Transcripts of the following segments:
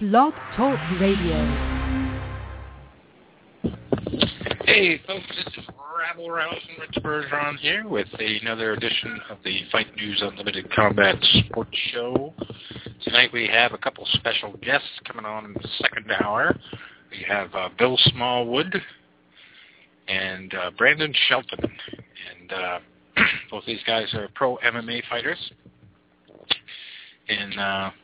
Blog Talk Radio. Hey folks, this is Rabble Rouse and Rich Bergeron here with another edition of the Fight News Unlimited Combat Sports Show. Tonight we have a couple special guests coming on in the second hour. We have Bill Smallwood and Brandon Shelton. And both these guys are pro MMA fighters. And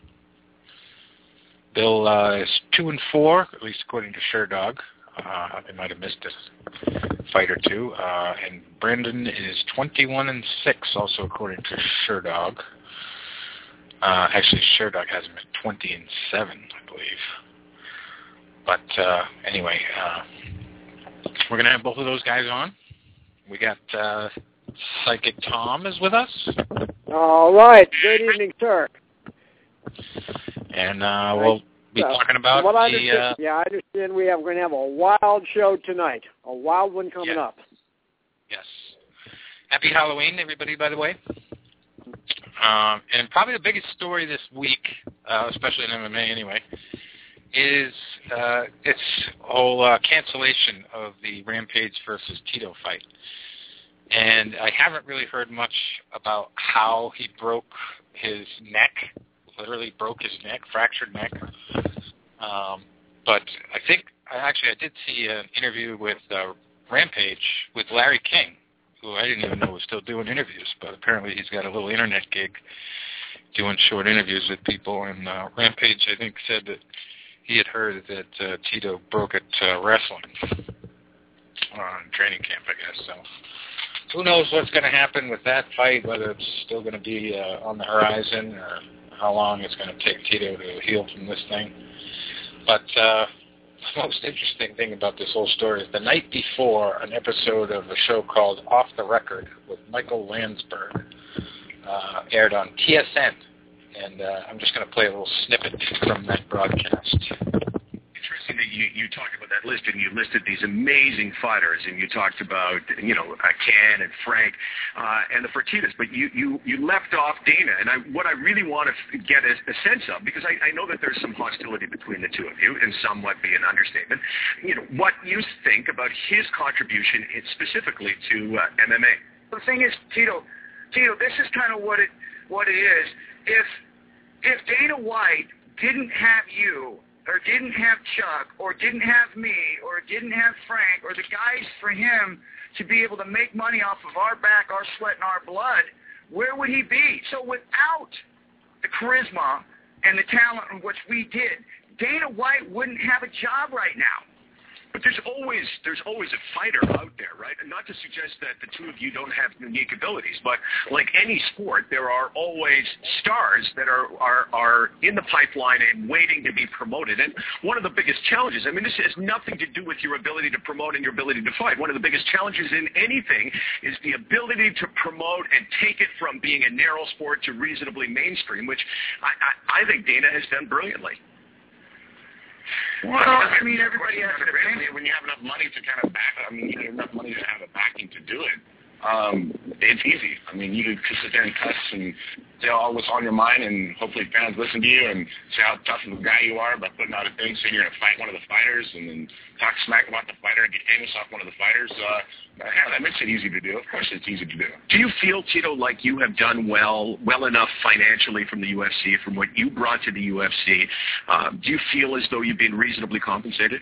Bill is 2-4, at least according to Sherdog. They might have missed a fight or two. And Brandon is 21-6, also according to Sherdog. Actually, Sherdog has him at 20-7, I believe. But anyway, we're going to have both of those guys on. We got Psychic Tom is with us. All right. Good evening, sir. And we'll be talking about I understand we're going to have a wild show tonight. A wild one coming up. Yes. Happy Halloween, everybody, by the way. And probably the biggest story this week, especially in MMA anyway, is its whole cancellation of the Rampage versus Tito fight. And I haven't really heard much about how he broke his neck, literally broke his neck, fractured neck. But I did see an interview with Rampage with Larry King, who I didn't even know was still doing interviews, but apparently he's got a little internet gig doing short interviews with people. And Rampage, I think, said that he had heard that Tito broke at wrestling training camp, I guess. So who knows what's going to happen with that fight, whether it's still going to be on the horizon or how long it's going to take Tito to heal from this thing. But the most interesting thing about this whole story is the night before, an episode of a show called Off the Record with Michael Landsberg aired on TSN. And I'm just going to play a little snippet from that broadcast. Interesting that you talked about that list, and you listed these amazing fighters, and you talked about, Ken and Frank and the Fertittas, but you left off Dana, and what I really want to get a sense of, because I know that there's some hostility between the two of you, and some might be an understatement, what you think about his contribution specifically to MMA. The thing is, Tito, this is kind of what it is. If Dana White didn't have you, or didn't have Chuck, or didn't have me, or didn't have Frank, or the guys for him to be able to make money off of our back, our sweat, and our blood, where would he be? So without the charisma and the talent in which we did, Dana White wouldn't have a job right now. But there's always a fighter out there, right? And not to suggest that the two of you don't have unique abilities, but like any sport, there are always stars that are in the pipeline and waiting to be promoted. And one of the biggest challenges, this has nothing to do with your ability to promote and your ability to fight. One of the biggest challenges in anything is the ability to promote and take it from being a narrow sport to reasonably mainstream, which I think Dana has done brilliantly. Well, everybody has an opinion. When you have enough money to kind of back it, you have enough money to have a backing to do it. It's easy. You can sit there and cuss and say all what's on your mind, and hopefully fans listen to you and say how tough of a guy you are by putting out a thing saying you're going to fight one of the fighters and then talk smack about the fighter and get famous off one of the fighters. That makes it easy to do. Of course it's easy to do. Do you feel, Tito, like you have done well enough financially from the UFC, from what you brought to the UFC? Do you feel as though you've been reasonably compensated?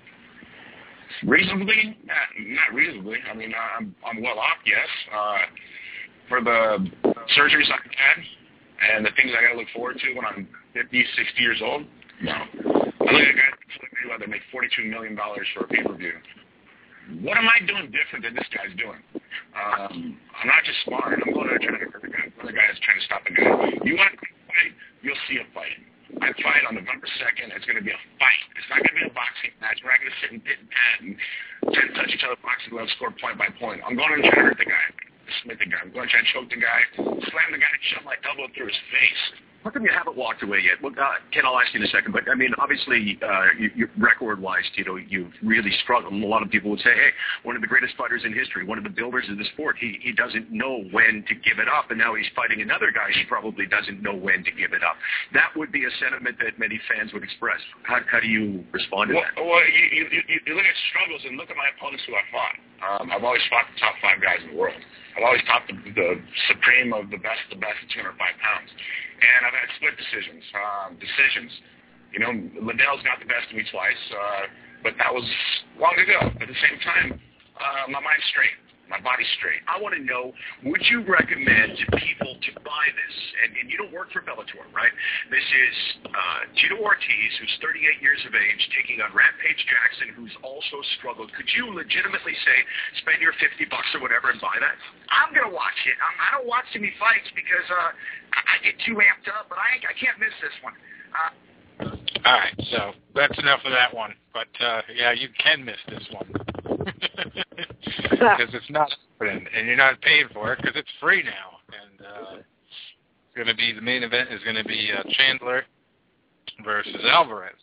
Reasonably? Not reasonably. I'm well off, yes. For the surgeries I've had and the things I got to look forward to when I'm 50, 60 years old, no. I look at a guy like Mayweather make $42 million for a pay-per-view. What am I doing different than this guy's doing? I'm not just smart. I'm going to try to hurt the guy. Another guy is trying to stop a guy. You want to fight? You'll see a fight. I fight on November 2nd. It's going to be a fight. It's not going to be a boxing match. We're not going to sit and pit and pat and try to touch each other boxing gloves, score point by point. I'm going to try to hurt the guy, submit the guy. I'm going to try to choke the guy, slam the guy, and shove my elbow through his face. Talk them you haven't walked away yet? Well, Ken, I'll ask you in a second. But, I mean, obviously, you record-wise, Tito, you've really struggled. And a lot of people would say, hey, one of the greatest fighters in history, one of the builders of the sport, he doesn't know when to give it up. And now he's fighting another guy who probably doesn't know when to give it up. That would be a sentiment that many fans would express. How do you respond to that? Well, you look at struggles and look at my opponents who I fought. I've always fought the top 5 guys in the world. I've always fought the supreme of the best at 205 pounds. And I've had split decisions. You know, Liddell's got the best of me twice, but that was long ago. At the same time, my mind's straight. My body's straight. I want to know, would you recommend to people to buy this? And you don't work for Bellator, right? This is Tito Ortiz, who's 38 years of age, taking on Rampage Jackson, who's also struggled. Could you legitimately say, spend your $50 or whatever and buy that? I'm going to watch it. I don't watch too many fights because I get too amped up, but I can't miss this one. All right, so that's enough of that one. But, yeah, you can miss this one. Because it's not open, and you're not paying for it because it's free now. And it's going to be, the main event is going to be Chandler versus Alvarez.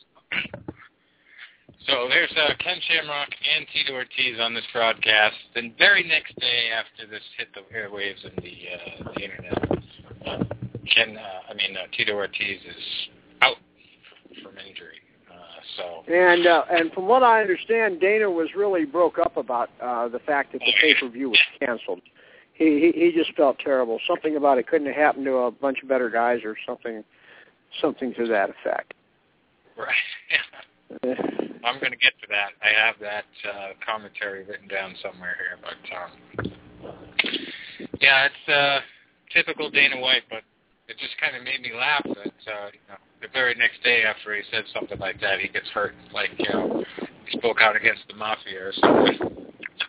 So there's Ken Shamrock and Tito Ortiz on this broadcast. The very next day after this hit the airwaves and the internet, Tito Ortiz is out from injury. And from what I understand, Dana was really broke up about the fact that the pay-per-view was canceled. He just felt terrible. Something about it couldn't have happened to a bunch of better guys or something to that effect. Right. I'm going to get to that. I have that commentary written down somewhere here. But, yeah, it's typical Dana White, but it just kind of made me laugh that, the very next day after he said something like that, he gets hurt, like, he spoke out against the mafia or something.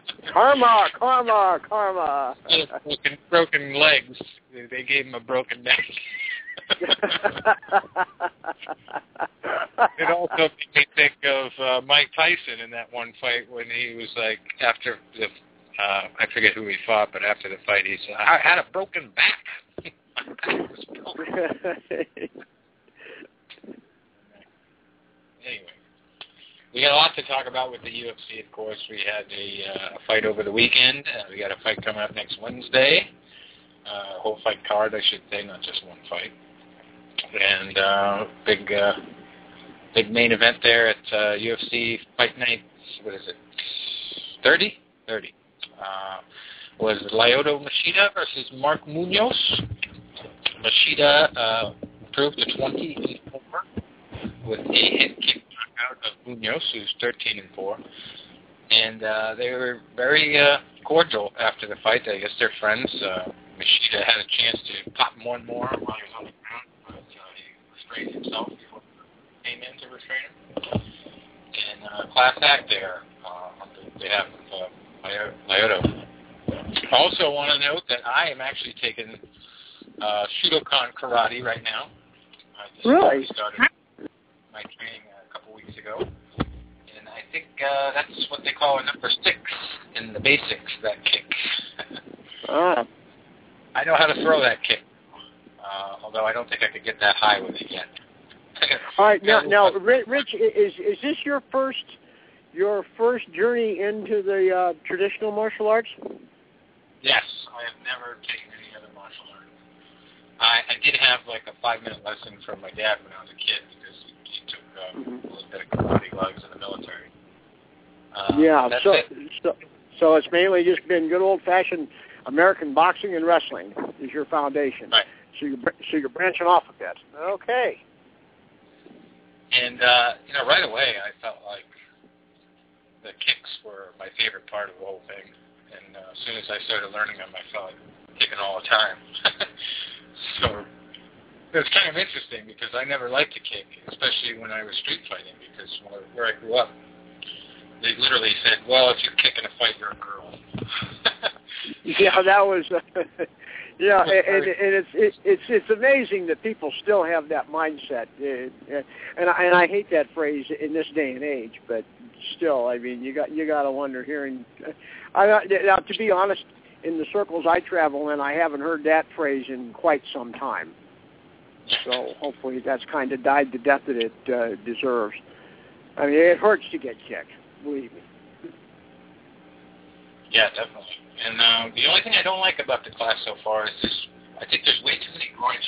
Karma. Broken legs. They gave him a broken neck. It also made me think of Mike Tyson in that one fight when he was like, after the, I forget who he fought, but after the fight he said, I had a broken back. Anyway, we got a lot to talk about with the UFC, of course. We had a fight over the weekend. We got a fight coming up next Wednesday. Whole fight card, I should say, not just one fight. And big main event there at UFC Fight Night, what is it, 30? 30. Was Lyoto Machida versus Mark Munoz. Machida improved to 20-4 with a hit kick knockout of Munoz, who's 13-4. And they were very cordial after the fight. I guess they're friends. Machida had a chance to pop him one more while he was on the ground, but he restrained himself before he came in to restrain him. And class act there on behalf of Lyoto. I also want to note that I am actually taking Shudokan Karate right now. I Really? Started my training a couple weeks ago. And I think that's what they call a number 6 in the basics, that kick. I know how to throw that kick, although I don't think I could get that high with it yet. All right, now, Rich, is this your first journey into the traditional martial arts? Yes, I have never taken any other martial art. I did have like a 5-minute lesson from my dad when I was a kid because he took a little bit of karate gloves in the military. So it's mainly just been good old-fashioned American boxing and wrestling is your foundation. Right. So you're branching off a bit. Okay. And right away I felt like the kicks were my favorite part of the whole thing. And as soon as I started learning them, I felt like kicking all the time. So it's kind of interesting because I never liked to kick, especially when I was street fighting, because where I grew up, they literally said, well, if you're kicking a fight, you're a girl. Yeah, that was... Yeah, and it's amazing that people still have that mindset, and I hate that phrase in this day and age. But still, I mean, you got to wonder hearing. Now, to be honest, in the circles I travel in, I haven't heard that phrase in quite some time. So hopefully that's kind of died the death that it deserves. I mean, it hurts to get kicked, believe me. Yeah, definitely. And the only thing I don't like about the class so far is I think there's way too many groin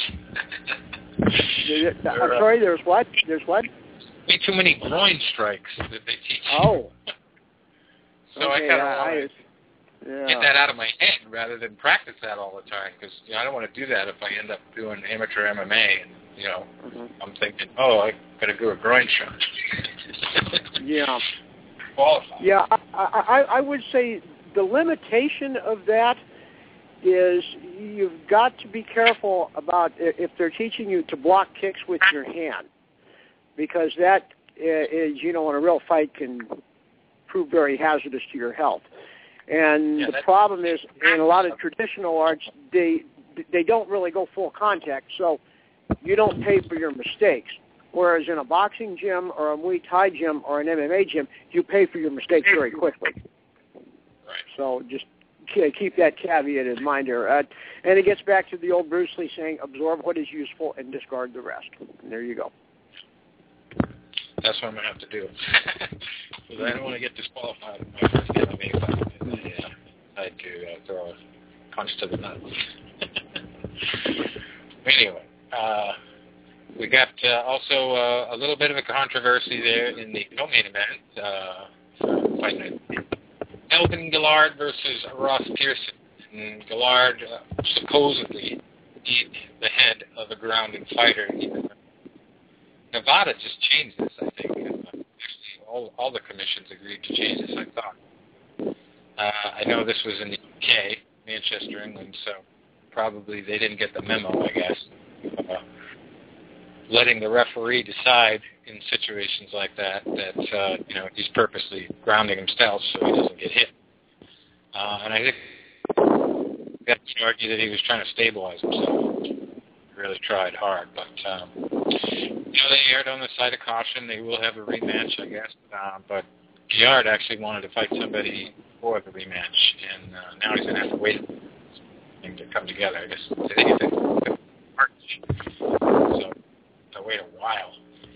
strikes. I'm sorry, there's what? There's what? Way too many groin strikes that they teach. Oh. So okay, I kind of want to get that out of my head rather than practice that all the time, because I don't want to do that if I end up doing amateur MMA and I'm thinking, I got to do a groin shot. Yeah. Qualify. Yeah, I would say the limitation of that is you've got to be careful about if they're teaching you to block kicks with your hand, because that is, in a real fight can prove very hazardous to your health. And the problem is, in a lot of traditional arts, they don't really go full contact, so you don't pay for your mistakes. Whereas in a boxing gym or a Muay Thai gym or an MMA gym, you pay for your mistakes very quickly. Right. So just keep that caveat in mind there. And it gets back to the old Bruce Lee saying, absorb what is useful and discard the rest. And there you go. That's what I'm going to have to do. Because I don't want to get disqualified in my first MMA fight. I had to throw a punch to the nuts. Anyway, we got also a little bit of a controversy there in the co-main event, fighting Elgin Gillard versus Ross Pearson. And Gillard supposedly beat the head of a grounded fighter. Nevada just changed this, I think. Actually, all the commissions agreed to change this, I thought. I know this was in the UK, Manchester, England, so probably they didn't get the memo, I guess. Letting the referee decide in situations like that he's purposely grounding himself so he doesn't get hit. And I think you can argue that he was trying to stabilize himself. He really tried hard, but they erred on the side of caution. They will have a rematch, I guess. But Gillard actually wanted to fight somebody for the rematch, and now he's going to have to wait for things to come together. I guess I think it's in March, so to wait a while.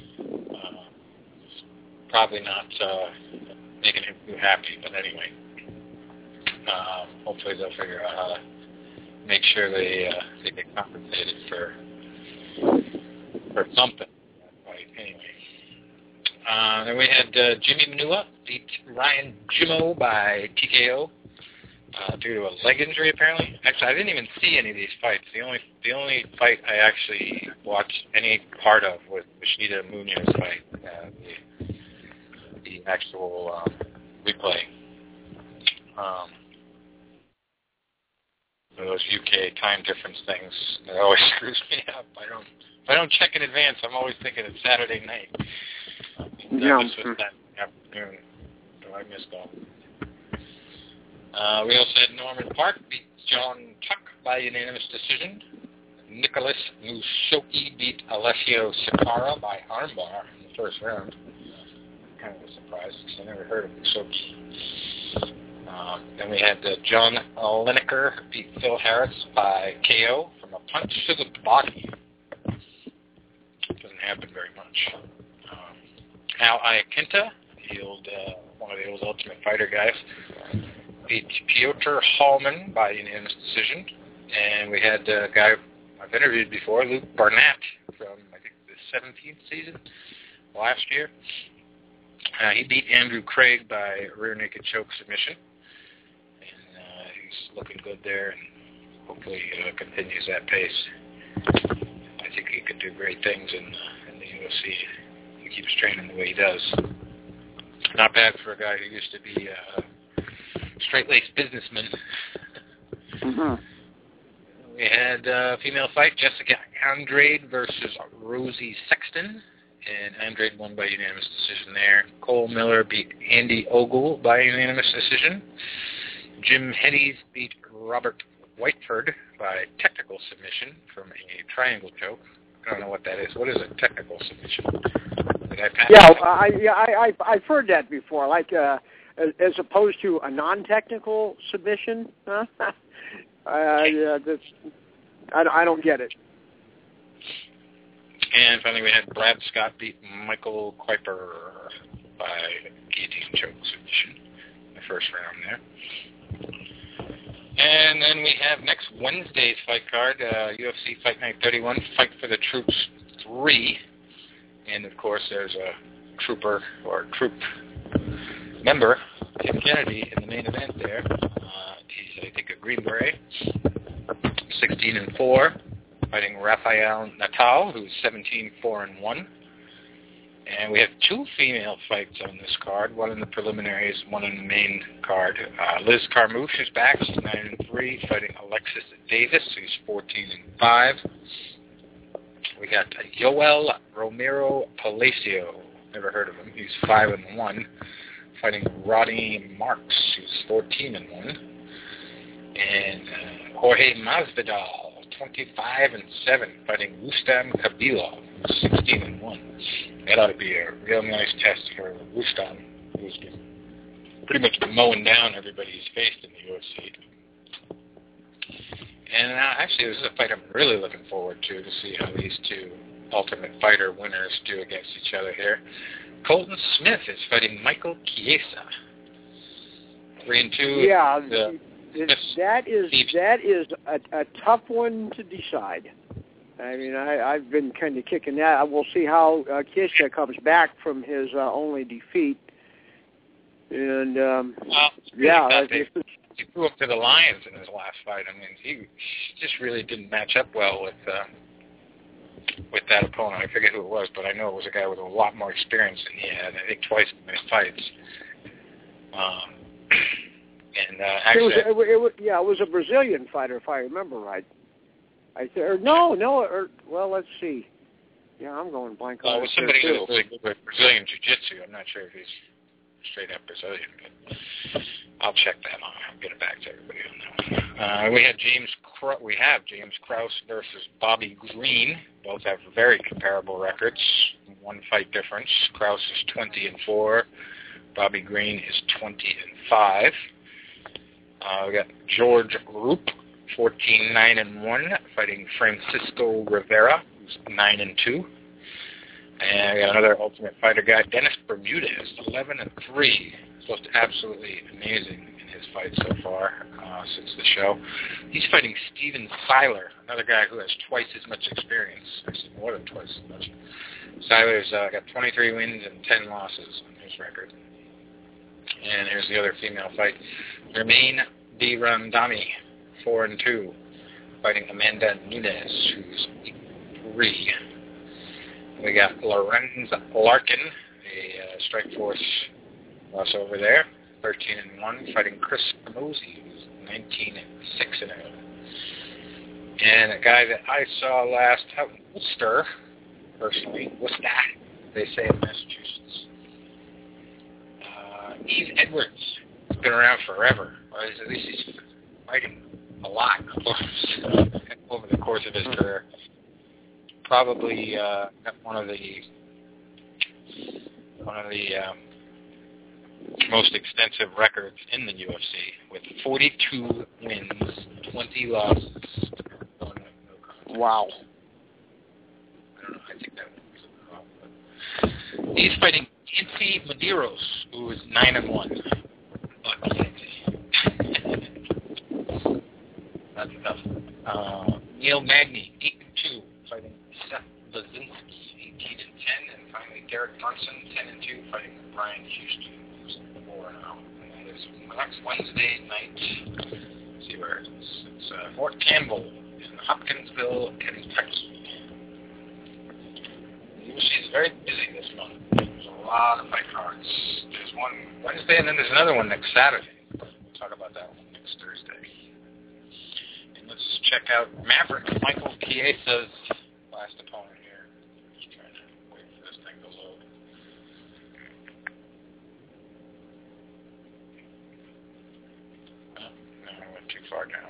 Probably not making him too happy, but anyway. Hopefully they'll figure out how to make sure they get compensated for something. Right. Anyway. Then we had Jimmy Manua beat Ryan Jimmo by TKO due to a leg injury, apparently. Actually, I didn't even see any of these fights. The only fight I actually watched any part of was Machida Munoz's fight, the actual replay. Those UK time difference things, that always screws me up. If I don't check in advance, I'm always thinking it's Saturday night. That was that afternoon, so I missed all. We also had Norman Park beat John Tuck by unanimous decision. Nicholas Mushoki beat Alessio Sakara by armbar in the first round. Kind of a surprise because I never heard of Mushoki. Then we had John Lineker beat Phil Harris by KO from a punch to the body. Doesn't happen very much. Al Iaquinta, one of the old Ultimate Fighter guys, beat Piotr Hallman by unanimous decision. And we had a guy I've interviewed before, Luke Barnett, from, I think, the 17th season last year. He beat Andrew Craig by rear naked choke submission. And he's looking good there, and hopefully continues that pace. I think he could do great things in the UFC. He keeps training the way he does. Not bad for a guy who used to be a straight-laced businessman. Mm-hmm. We had a female fight, Jessica Andrade versus Rosie Sexton, and Andrade won by unanimous decision there. Cole Miller beat Andy Ogle by unanimous decision. Jim Hedges beat Robert Whiteford by technical submission from a triangle choke. I don't know what that is. What is a technical submission? Did I pass I've heard that before, like as opposed to a non-technical submission. Huh? I don't get it. And finally, we had Brad Scott beat Michael Kuiper by guillotine choke submission in the first round there. And then we have next Wednesday's fight card, UFC Fight Night 31, Fight for the Troops 3. And, of course, there's a trooper or troop member, Tim Kennedy, in the main event there. He's, I think, a Green Beret, 16-4, fighting Rafael Natal, who's 17-4-1. And we have two female fights on this card, one in the preliminaries, one in the main card. Liz Carmouche is back. She's 9-3, fighting Alexis Davis, who's 14-5. We got Yoel Romero Palacio. Never heard of him. He's 5-1, fighting Rodney Marks, who's 14-1. And Jorge Masvidal, 25-7, fighting Rustam Khabilov, 16-1. That ought to be a real nice test for Rustam, who's been pretty much mowing down everybody he's faced in the UFC. And actually, this is a fight I'm really looking forward to see how these two Ultimate Fighter winners do against each other here. Colton Smith is fighting Michael Chiesa. 3-2. Yeah, that is a tough one to decide. I mean, I've been kind of kicking that. We'll see how Chiesa comes back from his only defeat. And he threw up to the Lions in his last fight. I mean, he just really didn't match up well with that opponent. I forget who it was, but I know it was a guy with a lot more experience than he had. I think twice in his fights. Actually, it was a Brazilian fighter, if I remember right. Well, let's see. Yeah, I'm going blank on it. It was somebody who was really good with Brazilian Jiu-Jitsu. I'm not sure if he's straight up Brazilian, but I'll check that on. I'll get it back to everybody on that one. We have James Krause versus Bobby Green. Both have very comparable records. One fight difference. Krause is 20-4. Bobby Green is 20-5. We got George Roop, 14-9-1, fighting Francisco Rivera, who's 9-2. And we got another Ultimate Fighter guy, Dennis Bermudez, 11-3. He's looked absolutely amazing in his fights so far since the show. He's fighting Steven Seiler, another guy who has twice as much experience, actually more than twice as much. Seiler's got 23 wins and 10 losses on his record. And here's the other female fight. Jermaine Di Randami, 4-2, fighting Amanda Nunes, who's 3. We got Lorenz Larkin, a Strikeforce crossover there, 13-1, fighting Chris Camozzi, who's 19-6-0. And a guy that I saw last out in Worcester, personally, Worcester, they say in Massachusetts. Eve Edwards. He's been around forever. Or at least he's fighting a lot over the course of his career. Probably one of the most extensive records in the UFC, with 42 wins, 20 losses. Wow. I don't know. I think that was he's fighting Nancy Medeiros, who is 9-1. That's enough. Neil Magny, 8-2, fighting Seth Baczynski, 18-10, and finally Derek Brunson, 10-2, fighting Brian Houston, who's 4-0. And that is next Wednesday night. Let's see where it is. It's Fort Campbell in Hopkinsville, Kentucky. She's very busy this month. There's a lot of fight cards. There's one Wednesday, and then there's another one next Saturday. We'll talk about that one next Thursday. And let's check out Maverick Michael Chiesa's last opponent here. Just trying to wait for this thing to load. Oh, no, I went too far down.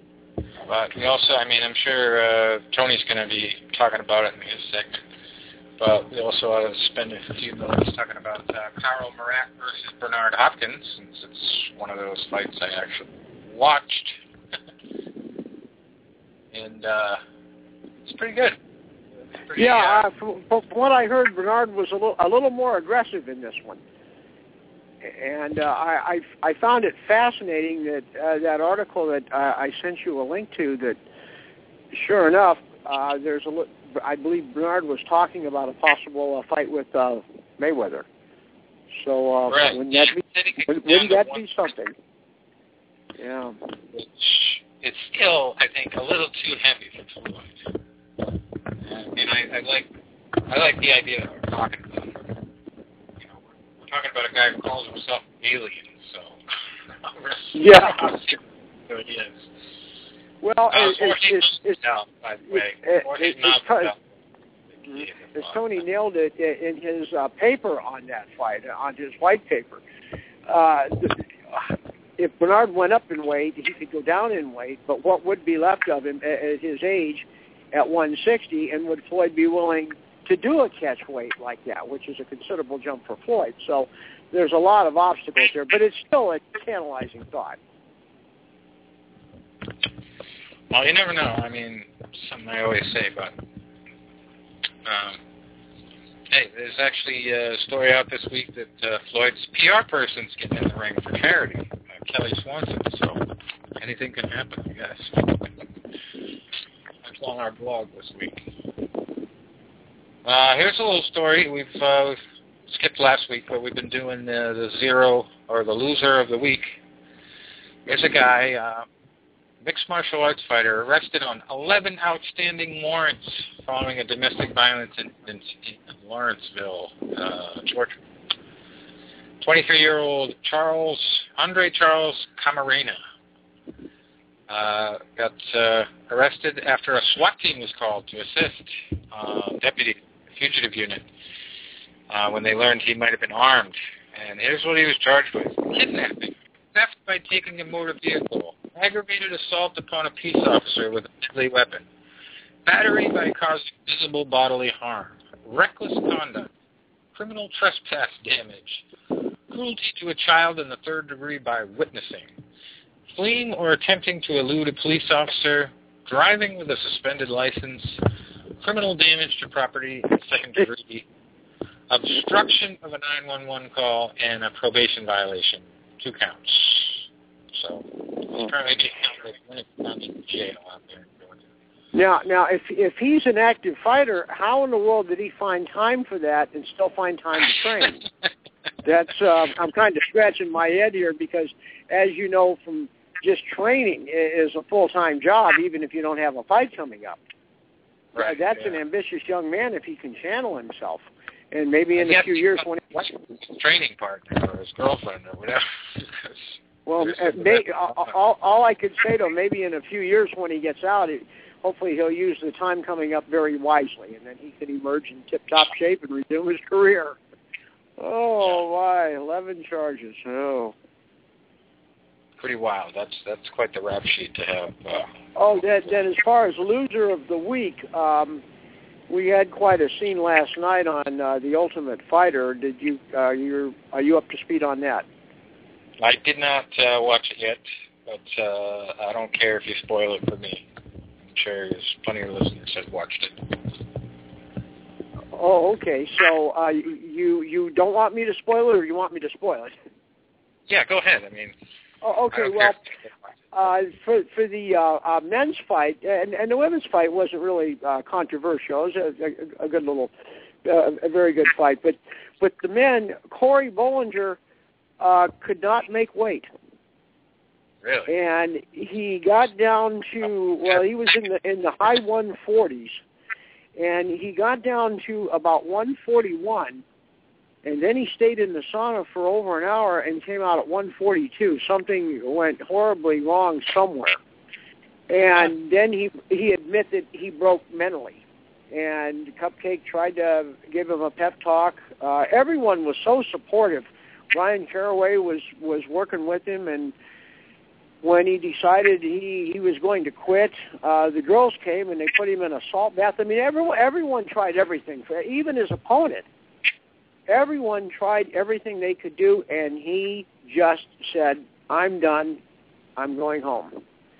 But we also, I'm sure Tony's going to be talking about it in his segment. But we also spend a few minutes talking about Karl Marat versus Bernard Hopkins, since it's one of those fights I actually watched. And it's pretty good. From what I heard, Bernard was a little more aggressive in this one. And I found it fascinating that that article that I sent you a link to, that sure enough, I believe Bernard was talking about a possible fight with Mayweather. So right. wouldn't that be something? Yeah. Which it's still, I think, a little too heavy for Floyd. And I like the idea that we're talking about. You know, we're talking about a guy who calls himself an alien, so yeah. So it is. Well, it's down, by the way. As Tony nailed it in his paper on that fight, on his white paper. If Bernard went up in weight, he could go down in weight, but what would be left of him at his age at 160, and would Floyd be willing to do a catch weight like that, which is a considerable jump for Floyd? So there's a lot of obstacles there, but it's still a tantalizing thought. Well, you never know. I mean, something I always say, but hey, there's actually a story out this week that Floyd's PR person's getting in the ring for charity, Kelly Swanson, so anything can happen, I guess. That's on our blog this week. Here's a little story. We've skipped last week, but we've been doing the zero, or the loser of the week. There's a guy, mixed martial arts fighter, arrested on 11 outstanding warrants following a domestic violence incident in Lawrenceville, Georgia. 23-year-old Andre Charles Camarena got arrested after a SWAT team was called to assist deputy fugitive unit when they learned he might have been armed. And here's what he was charged with: kidnapping, theft by taking a motor vehicle, aggravated assault upon a peace officer with a deadly weapon, battery by causing visible bodily harm, reckless conduct, criminal trespass damage, cruelty to a child in the third degree by witnessing, fleeing or attempting to elude a police officer, driving with a suspended license, criminal damage to property in second degree, obstruction of a 911 call, and a probation violation. 2 counts. So he's currently being in jail out there. Now, if he's an active fighter, how in the world did he find time for that and still find time to train? That's I'm kind of scratching my head here, because, as you know, from just training is a full-time job, even if you don't have a fight coming up. Right. That's an ambitious young man if he can channel himself, and maybe in a few years when his training partner or his girlfriend or whatever. Well, all I could say to him, maybe in a few years when he gets out, hopefully he'll use the time coming up very wisely, and then he can emerge in tip-top shape and resume his career. Oh, my, 11 charges. Oh. Pretty wild. That's quite the rap sheet to have. Then as far as loser of the week, we had quite a scene last night on The Ultimate Fighter. Are you up to speed on that? I did not watch it yet, but I don't care if you spoil it for me. I'm sure there's plenty of listeners that watched it. Oh, okay. So you don't want me to spoil it, or you want me to spoil it? Yeah, go ahead. I mean. Oh, okay. Well, for the men's fight and the women's fight wasn't really controversial. It was a good little, a very good fight. But the men, Corey Bollinger could not make weight. Really? And he got down to, well, he was in the high 140s, and he got down to about 141. And then he stayed in the sauna for over an hour and came out at 142. Something went horribly wrong somewhere. And then he admitted he broke mentally. And Cupcake tried to give him a pep talk. Everyone was so supportive. Ryan Caraway was working with him, and when he decided he was going to quit, the girls came and they put him in a salt bath. I mean, everyone tried everything, even his opponent. Everyone tried everything they could do, and he just said, I'm done. I'm going home.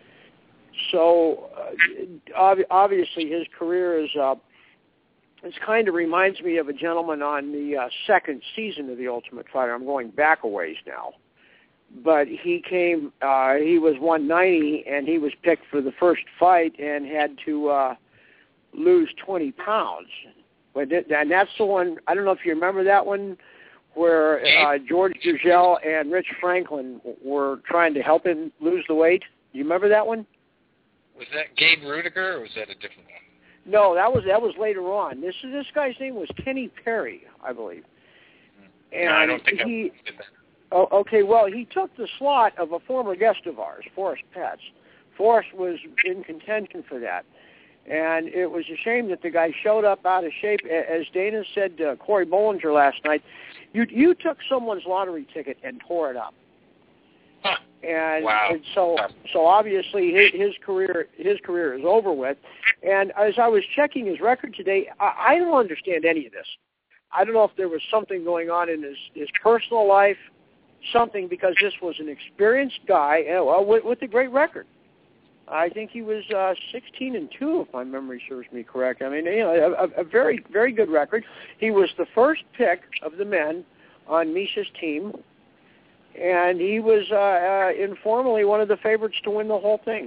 So obviously his career is it kind of reminds me of a gentleman on the second season of The Ultimate Fighter. I'm going back a ways now. But he came, he was 190, and he was picked for the first fight and had to lose 20 pounds. And that's the one, I don't know if you remember that one, where George Gurgel and Rich Franklin were trying to help him lose the weight. Do you remember that one? Was that Gabe Rudiger, or was that a different one? No, that was later on. This guy's name was Kenny Perry, I believe. And no, I don't think I did that. Oh, okay, well, he took the slot of a former guest of ours, Forrest Petz. Forrest was in contention for that. And it was a shame that the guy showed up out of shape. As Dana said to Corey Bollinger last night, you took someone's lottery ticket and tore it up. Huh. And, wow. and so obviously his career is over with. And as I was checking his record today, I don't understand any of this. I don't know if there was something going on in his personal life, something, because this was an experienced guy with a great record. I think he was 16-2, if my memory serves me correct. I mean, a very, very good record. He was the first pick of the men on Misha's team, and he was informally one of the favorites to win the whole thing.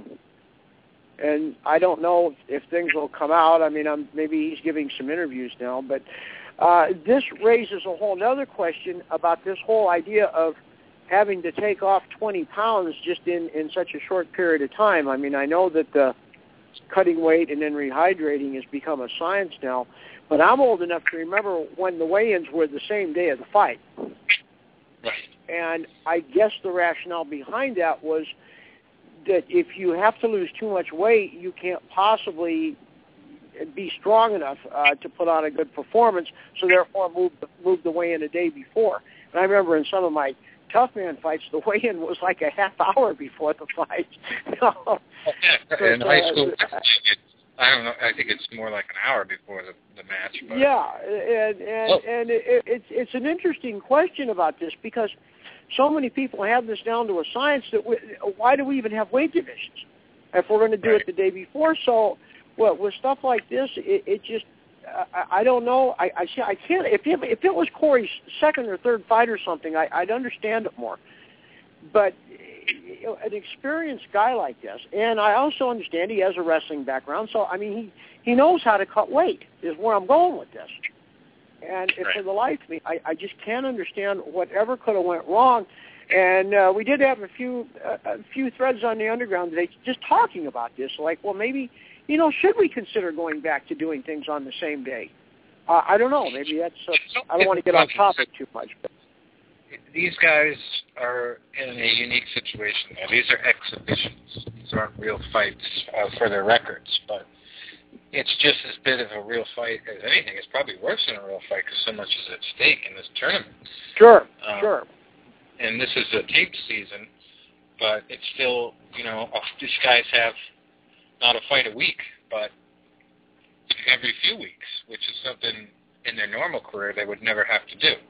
And I don't know if things will come out. I mean, maybe he's giving some interviews now, but this raises a whole other question about this whole idea of having to take off 20 pounds just in such a short period of time. I mean, I know that the cutting weight and then rehydrating has become a science now, but I'm old enough to remember when the weigh-ins were the same day of the fight. Right. And I guess the rationale behind that was that if you have to lose too much weight, you can't possibly be strong enough to put on a good performance, so therefore move the weigh-in a day before. And I remember in some of my tough man fights, the weigh-in was like a half hour before the fight. In high school, I don't know. I think it's more like an hour before the match. But. Yeah, and it's an interesting question about this, because so many people have this down to a science that why do we even have weight divisions if we're going to do it the day before? So, with stuff like this, it just I don't know. I can't. If it was Corey's second or third fight or something, I'd understand it more. But an experienced guy like this, and I also understand he has a wrestling background, so I mean he knows how to cut weight, is where I'm going with this. And for the life of me, I just can't understand whatever could have went wrong. And we did have a few threads on the Underground today just talking about this, like, well, maybe, should we consider going back to doing things on the same day? I don't know. Maybe that's. I don't want to get off topic too much. But these guys are in a unique situation now. These are exhibitions. These aren't real fights for their records, but it's just as big of a real fight as anything. It's probably worse than a real fight because so much is at stake in this tournament. Sure. And this is a taped season, but it's still, these guys have not a fight a week, but every few weeks, which is something in their normal career they would never have to do.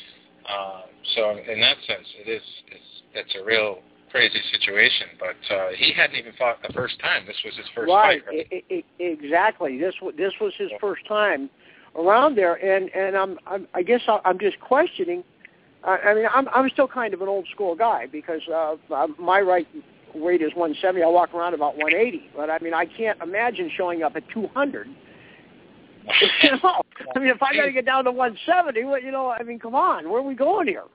So in that sense, it's a real crazy situation. But he hadn't even fought the first time. This was his first fight. Right. Exactly. This was his first time around there, and I guess I'm just questioning. I mean, I'm still kind of an old school guy because my right weight is 170. I walk around about 180, but I mean, I can't imagine showing up at 200. I mean, if I got to get down to 170, I mean, come on, where are we going here?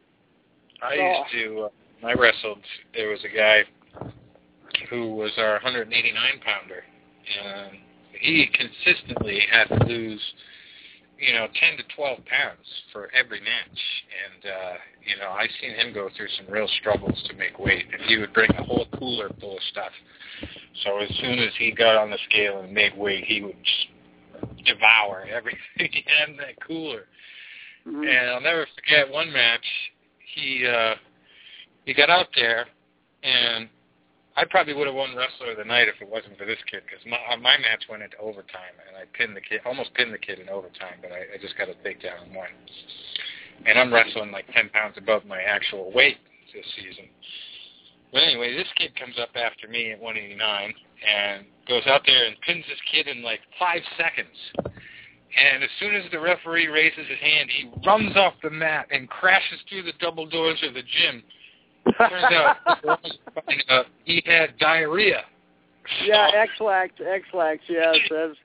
I wrestled, there was a guy who was our 189-pounder, and he consistently had to lose, 10 to 12 pounds for every match. And, I've seen him go through some real struggles to make weight, and he would bring a whole cooler full of stuff. So as soon as he got on the scale and made weight, he would just devour everything he had in that cooler. Mm-hmm. And I'll never forget one match. He got out there, And I probably would have won Wrestler of the Night if it wasn't for this kid, because my match went into overtime, and I almost pinned the kid in overtime, but I just got a takedown and won. And I'm wrestling like 10 pounds above my actual weight this season. But anyway, this kid comes up after me at 189 and goes out there and pins this kid in like 5 seconds. And as soon as the referee raises his hand, he runs off the mat and crashes through the double doors of the gym. Turns out he had diarrhea. Yeah, X-Lax, yes.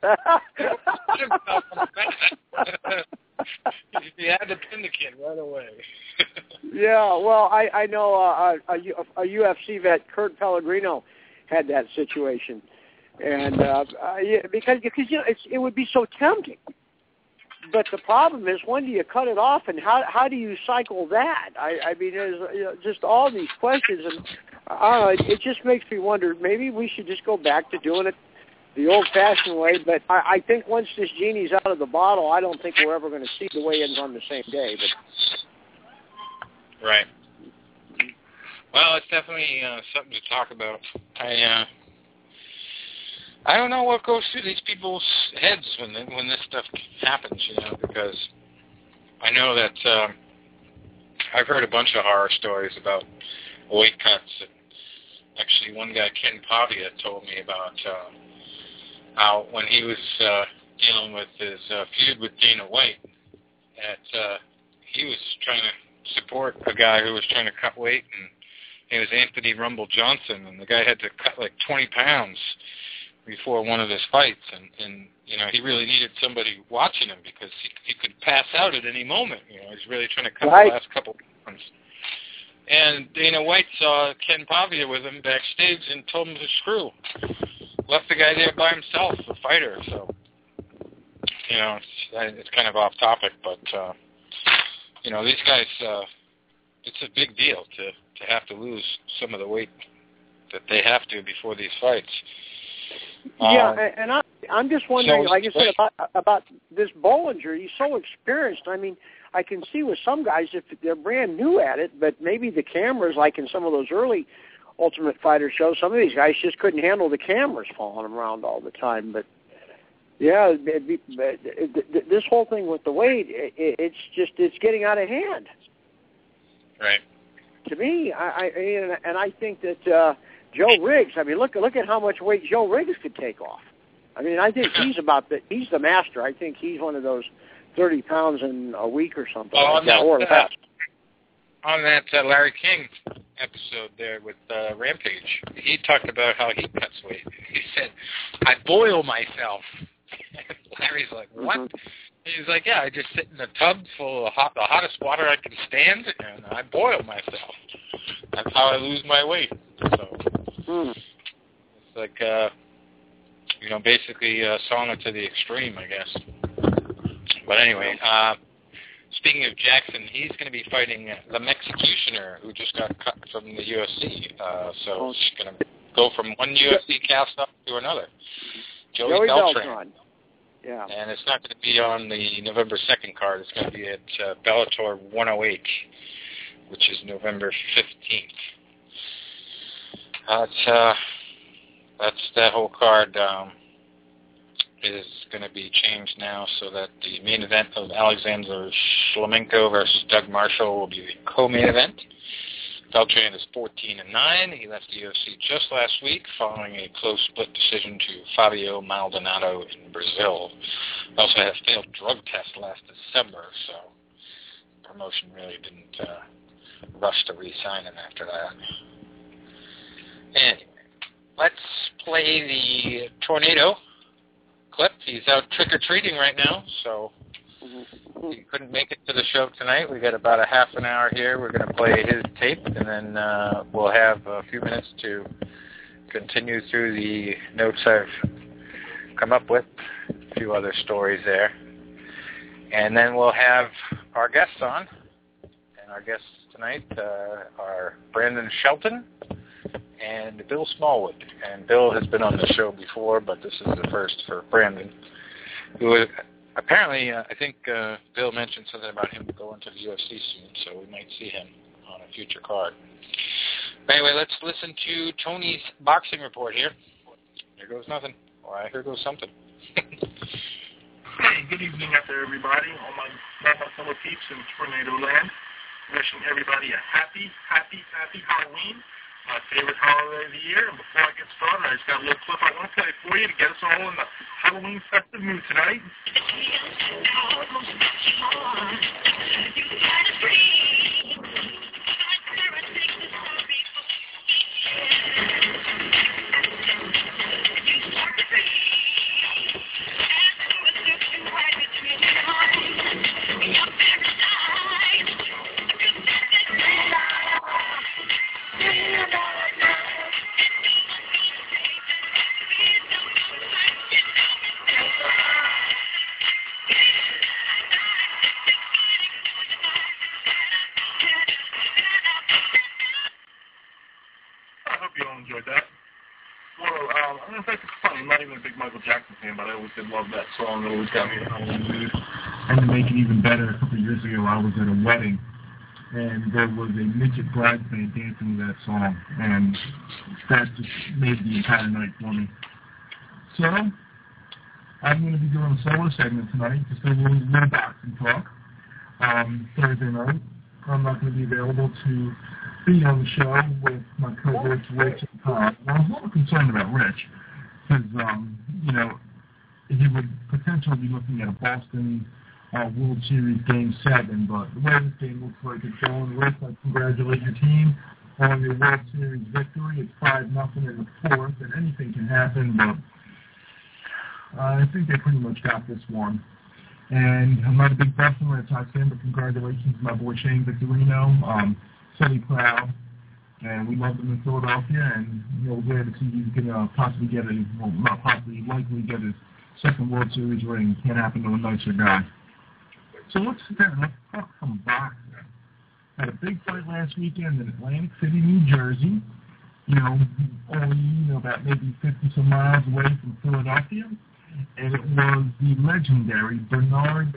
He had to pin the kid right away. Yeah, well, I know a UFC vet, Kurt Pellegrino, had that situation, and because it would be so tempting. But the problem is, when do you cut it off, and how do you cycle that? I mean, there's just all these questions, and it just makes me wonder. Maybe we should just go back to doing it the old-fashioned way. But I think once this genie's out of the bottle, I don't think we're ever going to see the weigh-ins on the same day. But right. Well, it's definitely something to talk about. I don't know what goes through these people's heads when this stuff happens, because I know that I've heard a bunch of horror stories about weight cuts. Actually, one guy, Ken Pavia, told me about how when he was dealing with his feud with Dana White, that he was trying to support a guy who was trying to cut weight, and it was Anthony Rumble Johnson, and the guy had to cut like 20 pounds before one of his fights, and he really needed somebody watching him because he could pass out at any moment. He's really trying to cut the last couple pounds. And Dana White saw Ken Pavia with him backstage and told him to screw. Left the guy there by himself, the fighter. So, it's kind of off topic, but these guys, it's a big deal to have to lose some of the weight that they have to before these fights. Yeah, and I'm just wondering, like I said, about this Bollinger. He's so experienced. I mean, I can see with some guys if they're brand new at it, but maybe the cameras, like in some of those early Ultimate Fighter shows, some of these guys just couldn't handle the cameras following them around all the time. But yeah, this whole thing with the weight, it's getting out of hand. Right. To me, I think that Joe Riggs. I mean, look at how much weight Joe Riggs could take off. I mean, I think he's the master. I think he's one of those 30 pounds in a week or something like that, or less. On that Larry King episode there with Rampage, he talked about how he cuts weight. He said, "I boil myself." And Larry's like, "What?" Mm-hmm. He's like, "Yeah, I just sit in a tub full of the hottest water I can stand, and I boil myself. That's how I lose my weight." So it's like, basically sauna to the extreme, I guess. But anyway, speaking of Jackson, he's going to be fighting the Mexicutioner, who just got cut from the UFC. So he's going to go from one UFC cast-off to another. Joey Beltran. Yeah. And it's not going to be on the November 2nd card. It's going to be at Bellator 108, which is November 15th. That's that whole card is going to be changed now so that the main event of Alexander Shlemenko versus Doug Marshall will be the co-main event. Beltran is 14-9. He left the UFC just last week following a close split decision to Fabio Maldonado in Brazil. He also had a failed drug test last December, so the promotion really didn't rush to re-sign him after that. Anyway, let's play the Tornado clip. He's out trick-or-treating right now, so he couldn't make it to the show tonight. We got about a half an hour here. We're going to play his tape, and then we'll have a few minutes to continue through the notes I've come up with, a few other stories there. And then we'll have our guests on. And our guests tonight are Brandon Shelton and Bill Smallwood. And Bill has been on the show before, but this is the first for Brandon, who apparently, I think Bill mentioned something about him going to the UFC soon, so we might see him on a future card. Anyway, let's listen to Tony's boxing report here. Here goes nothing. Or here goes something. Hey, good evening out there, everybody. All my fellow peeps in Tornado Land. Wishing everybody a happy Halloween. My favorite holiday of the year. And before I get started, I just got a little clip I want to play for you to get us all in the Halloween festive mood tonight. Love that song. It always got me in a Halloween mood. And to make it even better, a couple of years ago, I was at a wedding, and there was a midget bridesmaid dancing to that song, and that just made the entire night for me. So, I'm going to be doing a solo segment tonight, just a little boxing talk. Thursday night, I'm not going to be available to be on the show with my co-hosts Rich and Todd. Well, I'm a little concerned about Rich, because, he would potentially be looking at a Boston World Series Game 7, but the way this game looks like it's going, Rick, I congratulate your team on your World Series victory. It's 5-0 in the fourth, and anything can happen, but I think they pretty much got this one. And I'm not a big Boston Red Sox fan, but congratulations to my boy Shane Victorino. Silly proud. And we love him in Philadelphia, and we're glad to see he's going to possibly get likely get his second World Series ring. Can't happen to a nicer guy. So let's sit down and let's talk some boxing. Had a big fight last weekend in Atlantic City, New Jersey. Only about maybe 50-some miles away from Philadelphia. And it was the legendary Bernard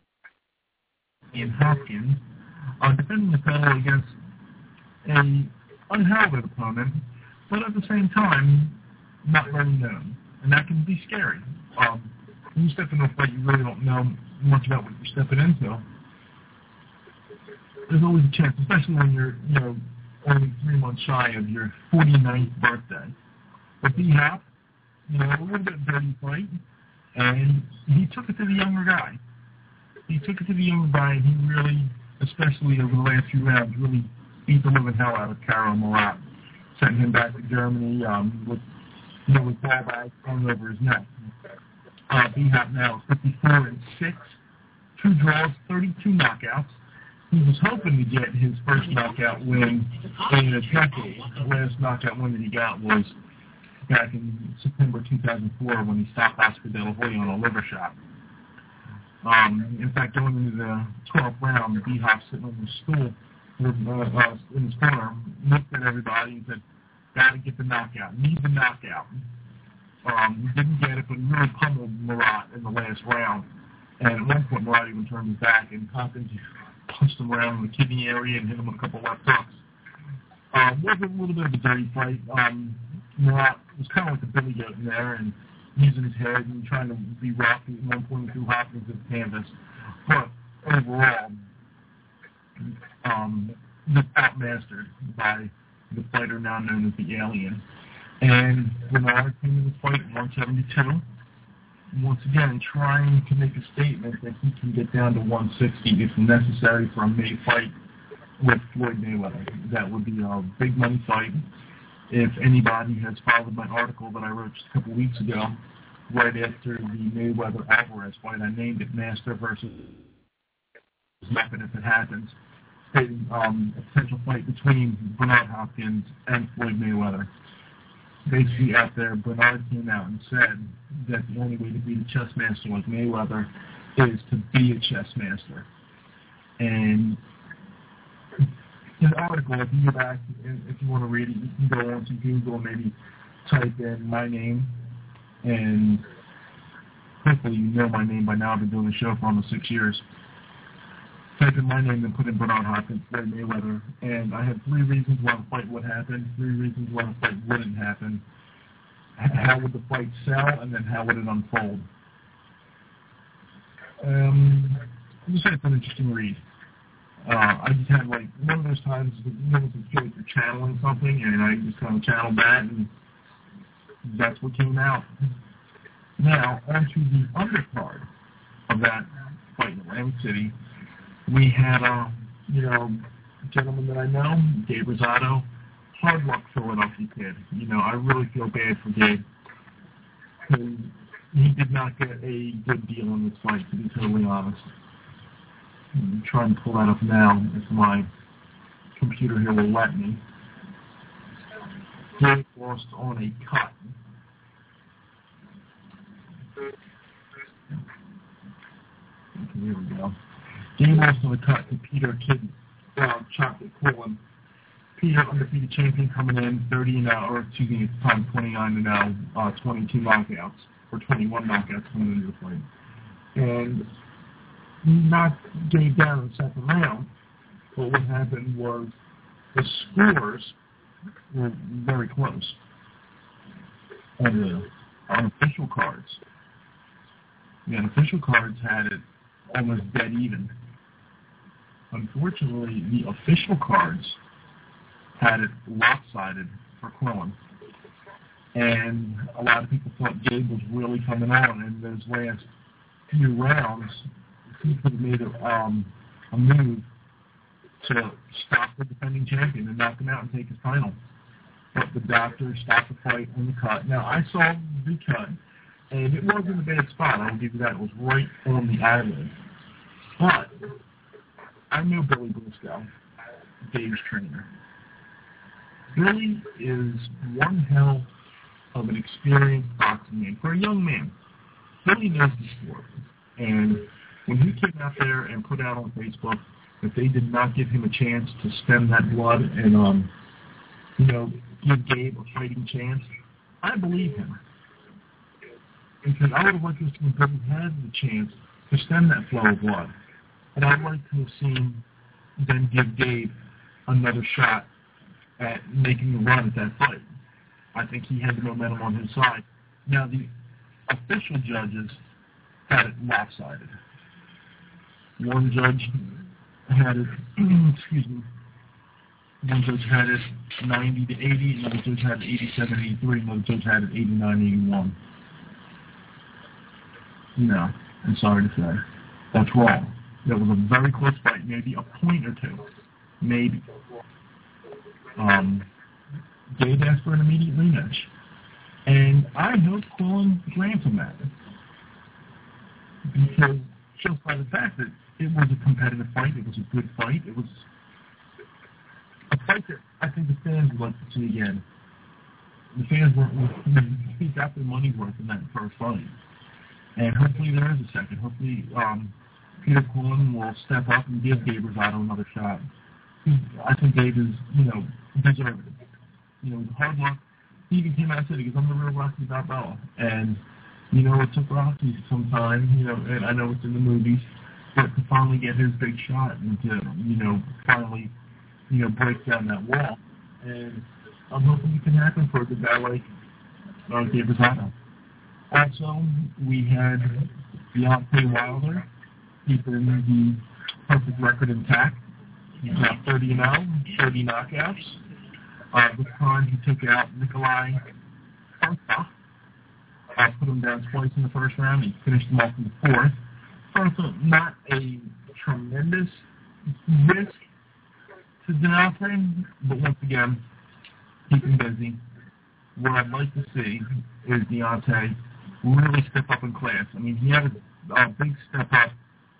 Hopkins defending the fellow against an unheralded opponent, but at the same time, not very known. And that can be scary. When you step into a fight, you really don't know much about what you're stepping into. There's always a chance, especially when you're, only 3 months shy of your 49th birthday. But D-Hop, a little bit dirty fight, and he took it to the younger guy. And he really, especially over the last few rounds, really beat the living hell out of Karol Murat, sent him back to Germany with ball bags thrown over his neck. D-Hop now is 54-6, 2 draws, 32 knockouts. He was hoping to get his first knockout win in a decade. The last knockout win that he got was back in September 2004 when he stopped Oscar De La Hoya on a liver shot. In fact, going into the 12th round, D-Hop sitting on the stool in his corner, looked at everybody and said, "Got to get the knockout. Need the knockout." He didn't get it, but he really pummeled Murat in the last round. And at one point, Murat even turned his back, and Hopkins punched him around in the kidney area and hit him with a couple left hooks. Was a little bit of a dirty fight. Murat was kind of like the Billy Goat in there, and using his head and trying to be rocky at one point through Hopkins at the canvas. But overall, just outmastered by the fighter now known as the Alien. And Bernard came in the fight at 172. Once again, trying to make a statement that he can get down to 160 if necessary for a May fight with Floyd Mayweather. That would be a big money fight. If anybody has followed my article that I wrote just a couple weeks ago, right after the Mayweather-Alvarez fight, I named it Master versus Weapon if it happens, stating a potential fight between Bernard Hopkins and Floyd Mayweather. Basically, out there, Bernard came out and said that the only way to be a chess master like Mayweather is to be a chess master. And in the article, if you go back, if you want to read it, you can go on to Google and maybe type in my name, and hopefully you know my name by now. I've been doing the show for almost 6 years. type in my name and put in Bernard Hopkins, Floyd Mayweather, and I had 3 reasons why the fight would happen, 3 reasons why the fight wouldn't happen. How would the fight sell, and then how would it unfold? I just had it's an interesting read. I just had like one of those times that you know, feel like you're channeling something, and I just kind of channeled that, and that's what came out. Now, onto the undercard of that fight in Atlantic City, we had a gentleman that I know, Gabe Rosado, hard luck Philadelphia kid. You know, I really feel bad for Gabe. He did not get a good deal in this fight, to be totally honest. I'm trying to pull that up now if my computer here will let me. Gabe lost on a cut. Okay, here we go. Gabe lost on a cut to Peter Chocolate Quillen. Peter, undefeated champion, coming in 30-0, or excuse me, it's time 29-0, 22 knockouts, or 21 knockouts coming into the fight. And knocked Gabe down in the second round, but what happened was the scores were very close on the unofficial cards. The unofficial cards had it almost dead even. Unfortunately, the official cards had it lopsided for Quillen. And a lot of people thought Gabe was really coming on in those last few rounds. He could have made a move to stop the defending champion and knock him out and take his title. But the doctor stopped the fight on the cut. Now, I saw the cut, and it wasn't a bad spot. I will give you that. It was right on the eyelid. But I know Billy Briscoe, Dave's trainer. Billy is one hell of an experienced boxing man. For a young man, Billy knows the sport. And when he came out there and put out on Facebook that they did not give him a chance to stem that blood and, give Gabe a fighting chance, I believe him. Because I would have liked to see Billy had the chance to stem that flow of blood. And I'd like to have seen them give Gabe another shot at making the run at that fight. I think he had the momentum on his side. Now, the official judges had it lopsided. One judge had it, one judge had it 90-80, another judge had it 87-83, another judge had it 89-81. No, I'm sorry to say. That's wrong. That was a very close fight, maybe a point or two. Maybe. Gabe asked for an immediate rematch. And I hope Quillen grants him that. Because just by the fact that it was a competitive fight, it was a good fight, it was a fight that I think the fans would like to see again. The fans got their money's worth in that first fight. And hopefully there is a second. Hopefully Peter Quillen will step up and give Gabe Rosado another shot. I think Gabe is, deserved it. Hard luck. He even came out and said, because I'm the real Rocky Balboa. And, it took Rocky some time, and I know it's in the movies, but to finally get his big shot and to, finally, break down that wall. And I'm hoping it can happen for a good guy like Gabe Rosado. Also, we had Deontay Wilder keeping the perfect record intact. He's now 30-0, 30 knockouts. This time he took out Nikolai Farsa. Put him down twice in the first round. He finished him off in the fourth. Farsa, not a tremendous risk to Deontay, but once again, keep him busy. What I'd like to see is Deontay really step up in class. I mean, he had a big step up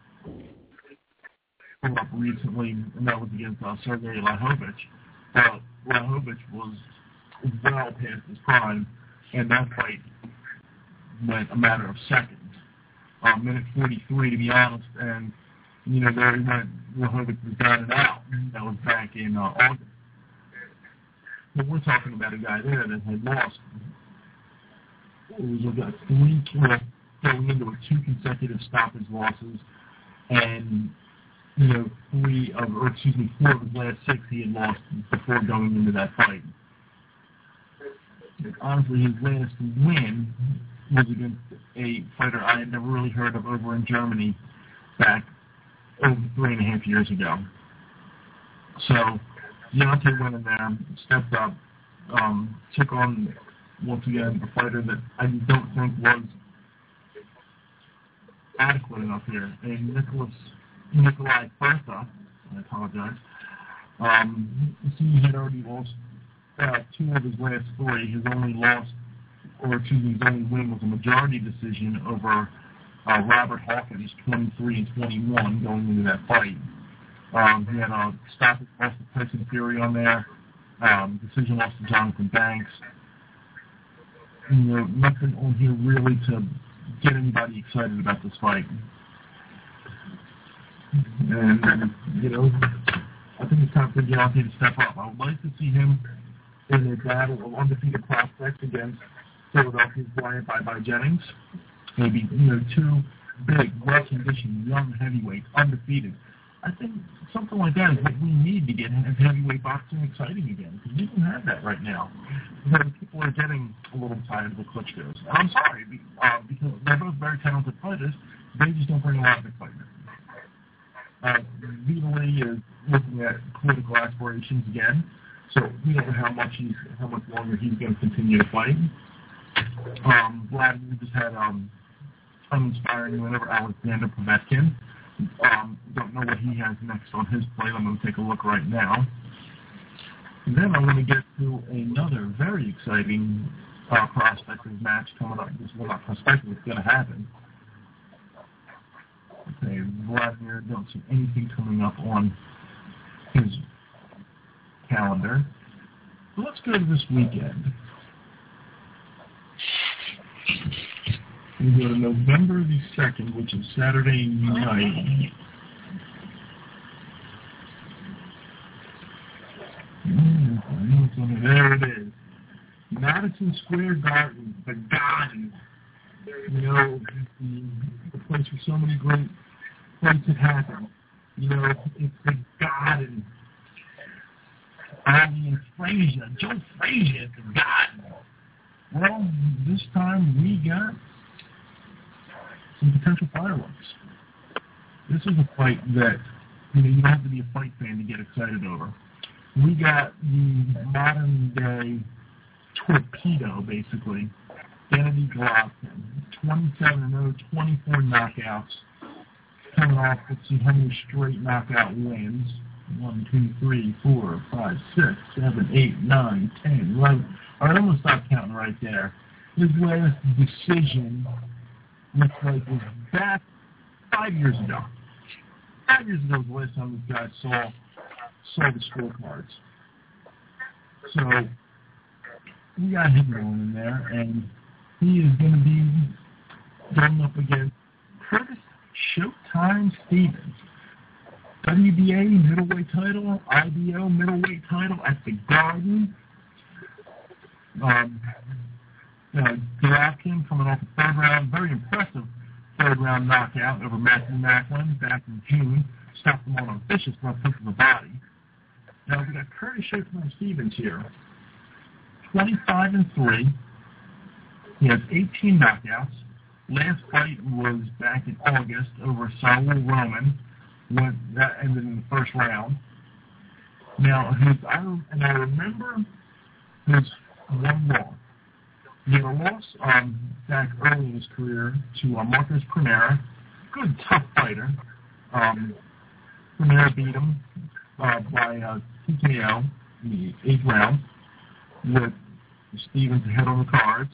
recently, and that was against Sergey Lahovich. But Lahovich was well past his prime, and that fight went a matter of seconds. Minute 43, to be honest, and, there he went. Lahovich was down and out. That was back in August. But we're talking about a guy there that had lost. It was about going into 2 consecutive stoppage losses, and 4 of his last 6 he had lost before going into that fight. And honestly, his last win was against a fighter I had never really heard of over in Germany back over 3.5 years ago. So Deontay went in there, stepped up, took on, once again, a fighter that I don't think was adequate enough here. And Nikolai Bertha, I apologize, he had already lost 2 of his last 3. His only win was a majority decision over Robert Hawkins, 23 and 21, going into that fight. He had a stoppage loss to Tyson Fury on there, decision loss to Jonathan Banks. Nothing on here really to get anybody excited about this fight. And, I think it's time for Deontay to step up. I would like to see him in a battle of undefeated prospects against Philadelphia's Bryant Bye Jennings. Maybe, 2 big, well-conditioned, young heavyweights, undefeated. I think something like that is what we need to get heavyweight boxing exciting again, because we don't have that right now. People are getting a little tired of the Klitschko's. I'm sorry, because they're both very talented fighters. They just don't bring a lot of excitement. Vitaly is looking at political aspirations again, so we don't know how much longer he's going to continue to fight. Vladimir just had uninspiring win over Alexander Povetkin. Don't know what he has next on his plate. I'm going to take a look right now. And then I'm going to get to another very exciting prospective match coming up. Well, not prospective, it's going to happen. Okay, Vladimir, don't see anything coming up on his calendar. So let's go to this weekend. We go to November the 2nd, which is Saturday night. There it is. Madison Square Garden, the Garden. The place where so many great fights have happened. It's the Garden. And Frazier, Joe Frazier at the Garden. Well, this time we got some potential fireworks. This is a fight that, you don't have to be a fight fan to get excited over. We got the modern-day torpedo, basically. Gennady Golovkin, 27-0, 24 knockouts. Coming off, let's see how many straight knockout wins. 1, 2, 3, 4, 5, 6, 7, 8, 9, 10, 11. All right, I'm going to stop counting right there. His last decision looks like was back 5 years ago. 5 years ago was the last time this guy saw the scorecards. So we got him going in there, and he is going to be going up against Curtis Showtime Stevens. WBA middleweight title, IBO middleweight title at the Garden. Golovkin coming off the 3rd round, very impressive 3rd round knockout over Matthew Macklin back in June. Stopped him on a vicious left hook to the body. Now we got Curtis Showtime Stevens here, 25-3. He has 18 knockouts. Last fight was back in August over Saul Roman. That ended in the 1st round. Now, I remember his one loss. He had a loss back early in his career to Marcos Primera. Good, tough fighter. Primera beat him by TKO in the 8th round with Stevens ahead on the cards.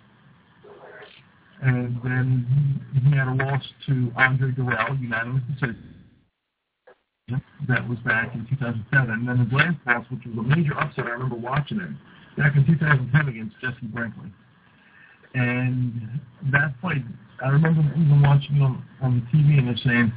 And then he had a loss to Andre Durrell, unanimous decision. That was back in 2007. And then his last loss, which was a major upset, I remember watching it, back in 2010 against Jesse Brinkley. And that fight, I remember even watching it on the TV, and they're saying,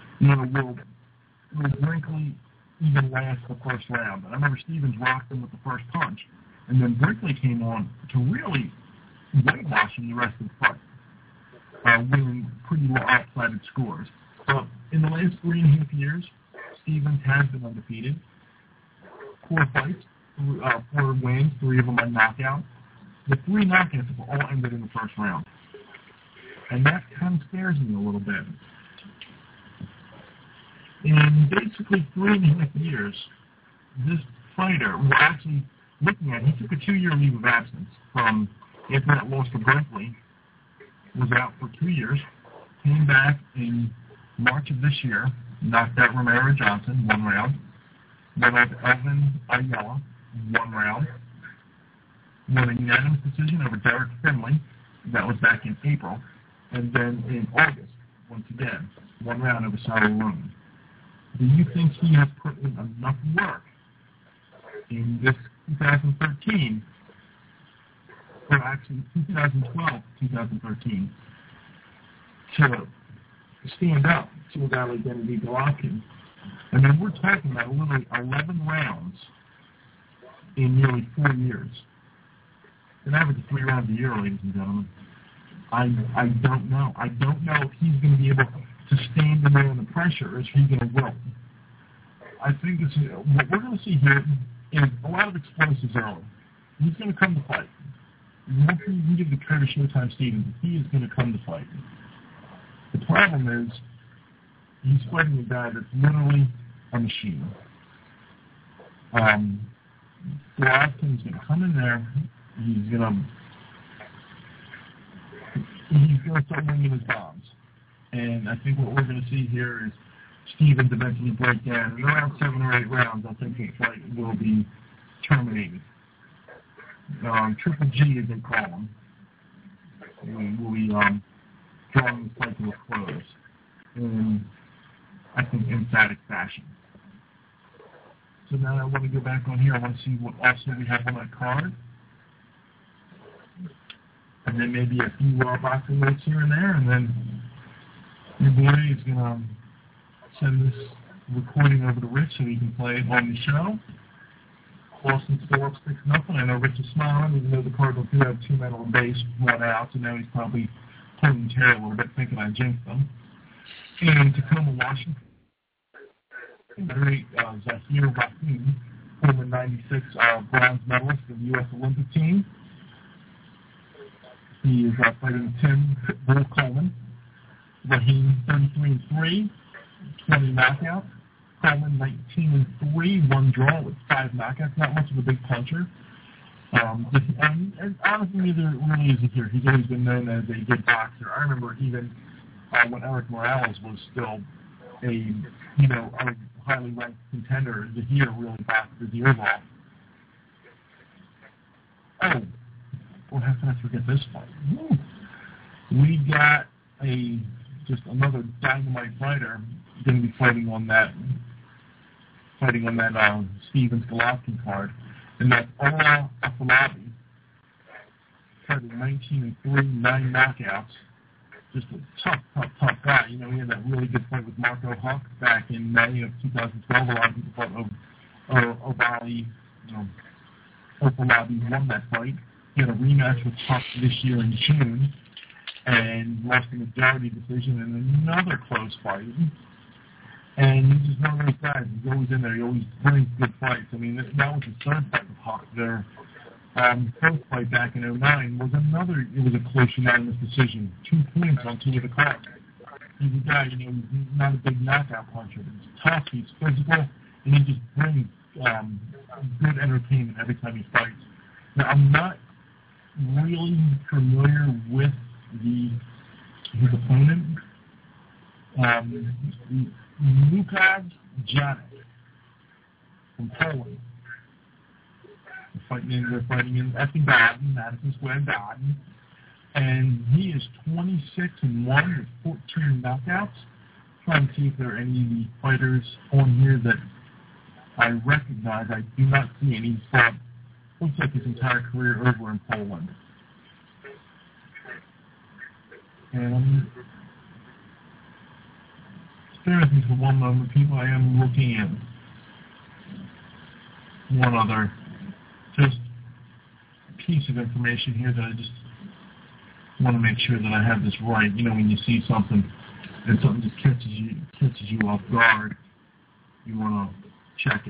will Brinkley even last the 1st round? And I remember Stevens rocked him with the 1st punch. And then Brinkley came on to really whitewash him the rest of the fight, winning pretty lopsided scores. So in the last 3.5 years, Stevens has been undefeated. 4 fights, 4 wins, 3 of them by knockout. The 3 knockouts have all ended in the first round. And that kind of scares me a little bit. In basically 3.5 years, this fighter, we're actually looking at, he took a 2-year leave of absence from after that loss to Berkeley, was out for 2 years, came back in March of this year, knocked out Romero Johnson, 1 round, went up Evan Ayala, 1 round, won a unanimous decision over Derek Finley, that was back in April, and then in August, once again, 1 round over Saul Room. Do you think he has put in enough work in this 2013, or actually 2012, 2013, to stand up to a guy like Gennady Golovkin? I mean, we're talking about literally 11 rounds in nearly 4 years. An average of 3 rounds a year, ladies and gentlemen. I don't know. I don't know if he's going to be able to stand in there under pressure, or is he going to wilt. I think this is, what we're going to see here is a lot of explosives early. He's going to come to fight. Once we can give the Curtis Showtime Stevens, he is going to come to fight. The problem is, he's fighting a guy that's literally a machine. Golovkin's going to come in there. He's going to start winging his bombs. And I think what we're going to see here is Stevens eventually break down. In around 7 or 8 rounds, I think the fight will be terminated. Triple G, as they call him, will be drawing the fight to a close in, I think, emphatic fashion. So now I want to go back on here. I want to see what also we have on that card. And then maybe a few boxing notes here and there, and then your boy is going to send this recording over to Rich so he can play it on the show. Boston's still up 6-0. I know Rich is smiling, even though the Cardinals do have 2 men on base, 1 out, so now he's probably pulling the chair a little bit, thinking I jinxed them. And Tacoma, Washington, Zahir Rahim, former 96 bronze medalist of the U.S. Olympic team. He is fighting Tim Bull Coleman. Rahim 33-3, 20 knockouts. Coleman 19-3, 1 draw with 5 knockouts. Not much of a big puncher. And honestly, neither really is he here. He's always been known as a good boxer. I remember even when Eric Morales was still a highly ranked contender, Zahir really boxed his ears off. Oh, well, how can I forget this fight? Woo. We got just another dynamite fighter going to be fighting on that Stevens Golovkin card, and that's Ola Afolabi, fighting 19-3, 9 knockouts. Just a tough guy. He had that really good fight with Marco Huck back in May of 2012. A lot of people thought Afolabi won that fight. He had a rematch with Huck this year in June and lost a majority decision in another close fight. And he's just one of those guys. He's always in there. He always brings good fights. I mean, that was his 3rd fight with Huck. Their 1st fight back in 2009 was it was a close unanimous decision. 2 points on 2 of the cards. He's a guy, he's not a big knockout puncher, but he's tough, he's physical, and he just brings good entertainment every time he fights. Now, I'm not really familiar with his opponent, Łukasz Janek from Poland. They're fighting in Baden, Madison Square Garden, and he is 26-1 with 14 knockouts. Trying to see if there are any of the fighters on here that I recognize. I do not see any. So looks like his entire career over in Poland. And bear with me for one moment, people. I am looking at one other just piece of information here that I just want to make sure that I have this right. When you see something and something just catches you off guard. you want to check it.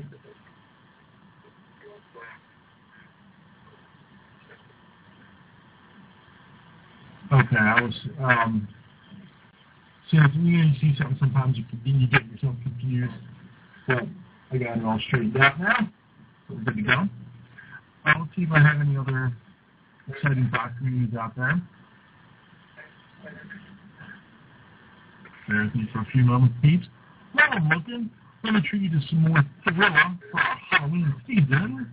Okay, I was, so if you see something, sometimes you get yourself confused, but I got it all straightened out now, so we're good to go. I'll see if I have any other exciting boxing news out there. Bear with me for a few moments, peeps. While I'm looking, I'm going to treat you to some more Thriller for our Halloween season.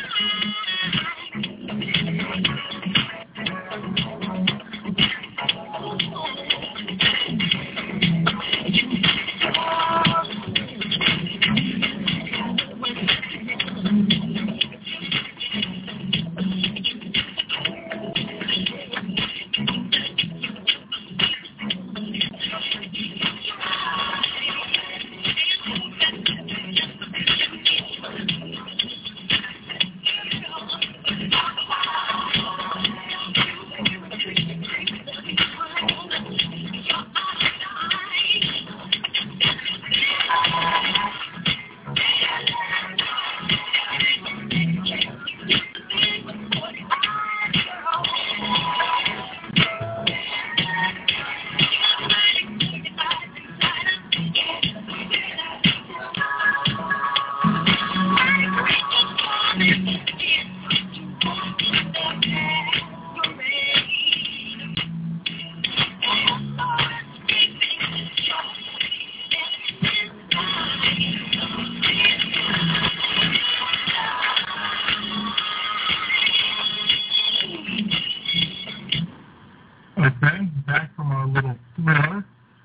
Okay, back from our little Thriller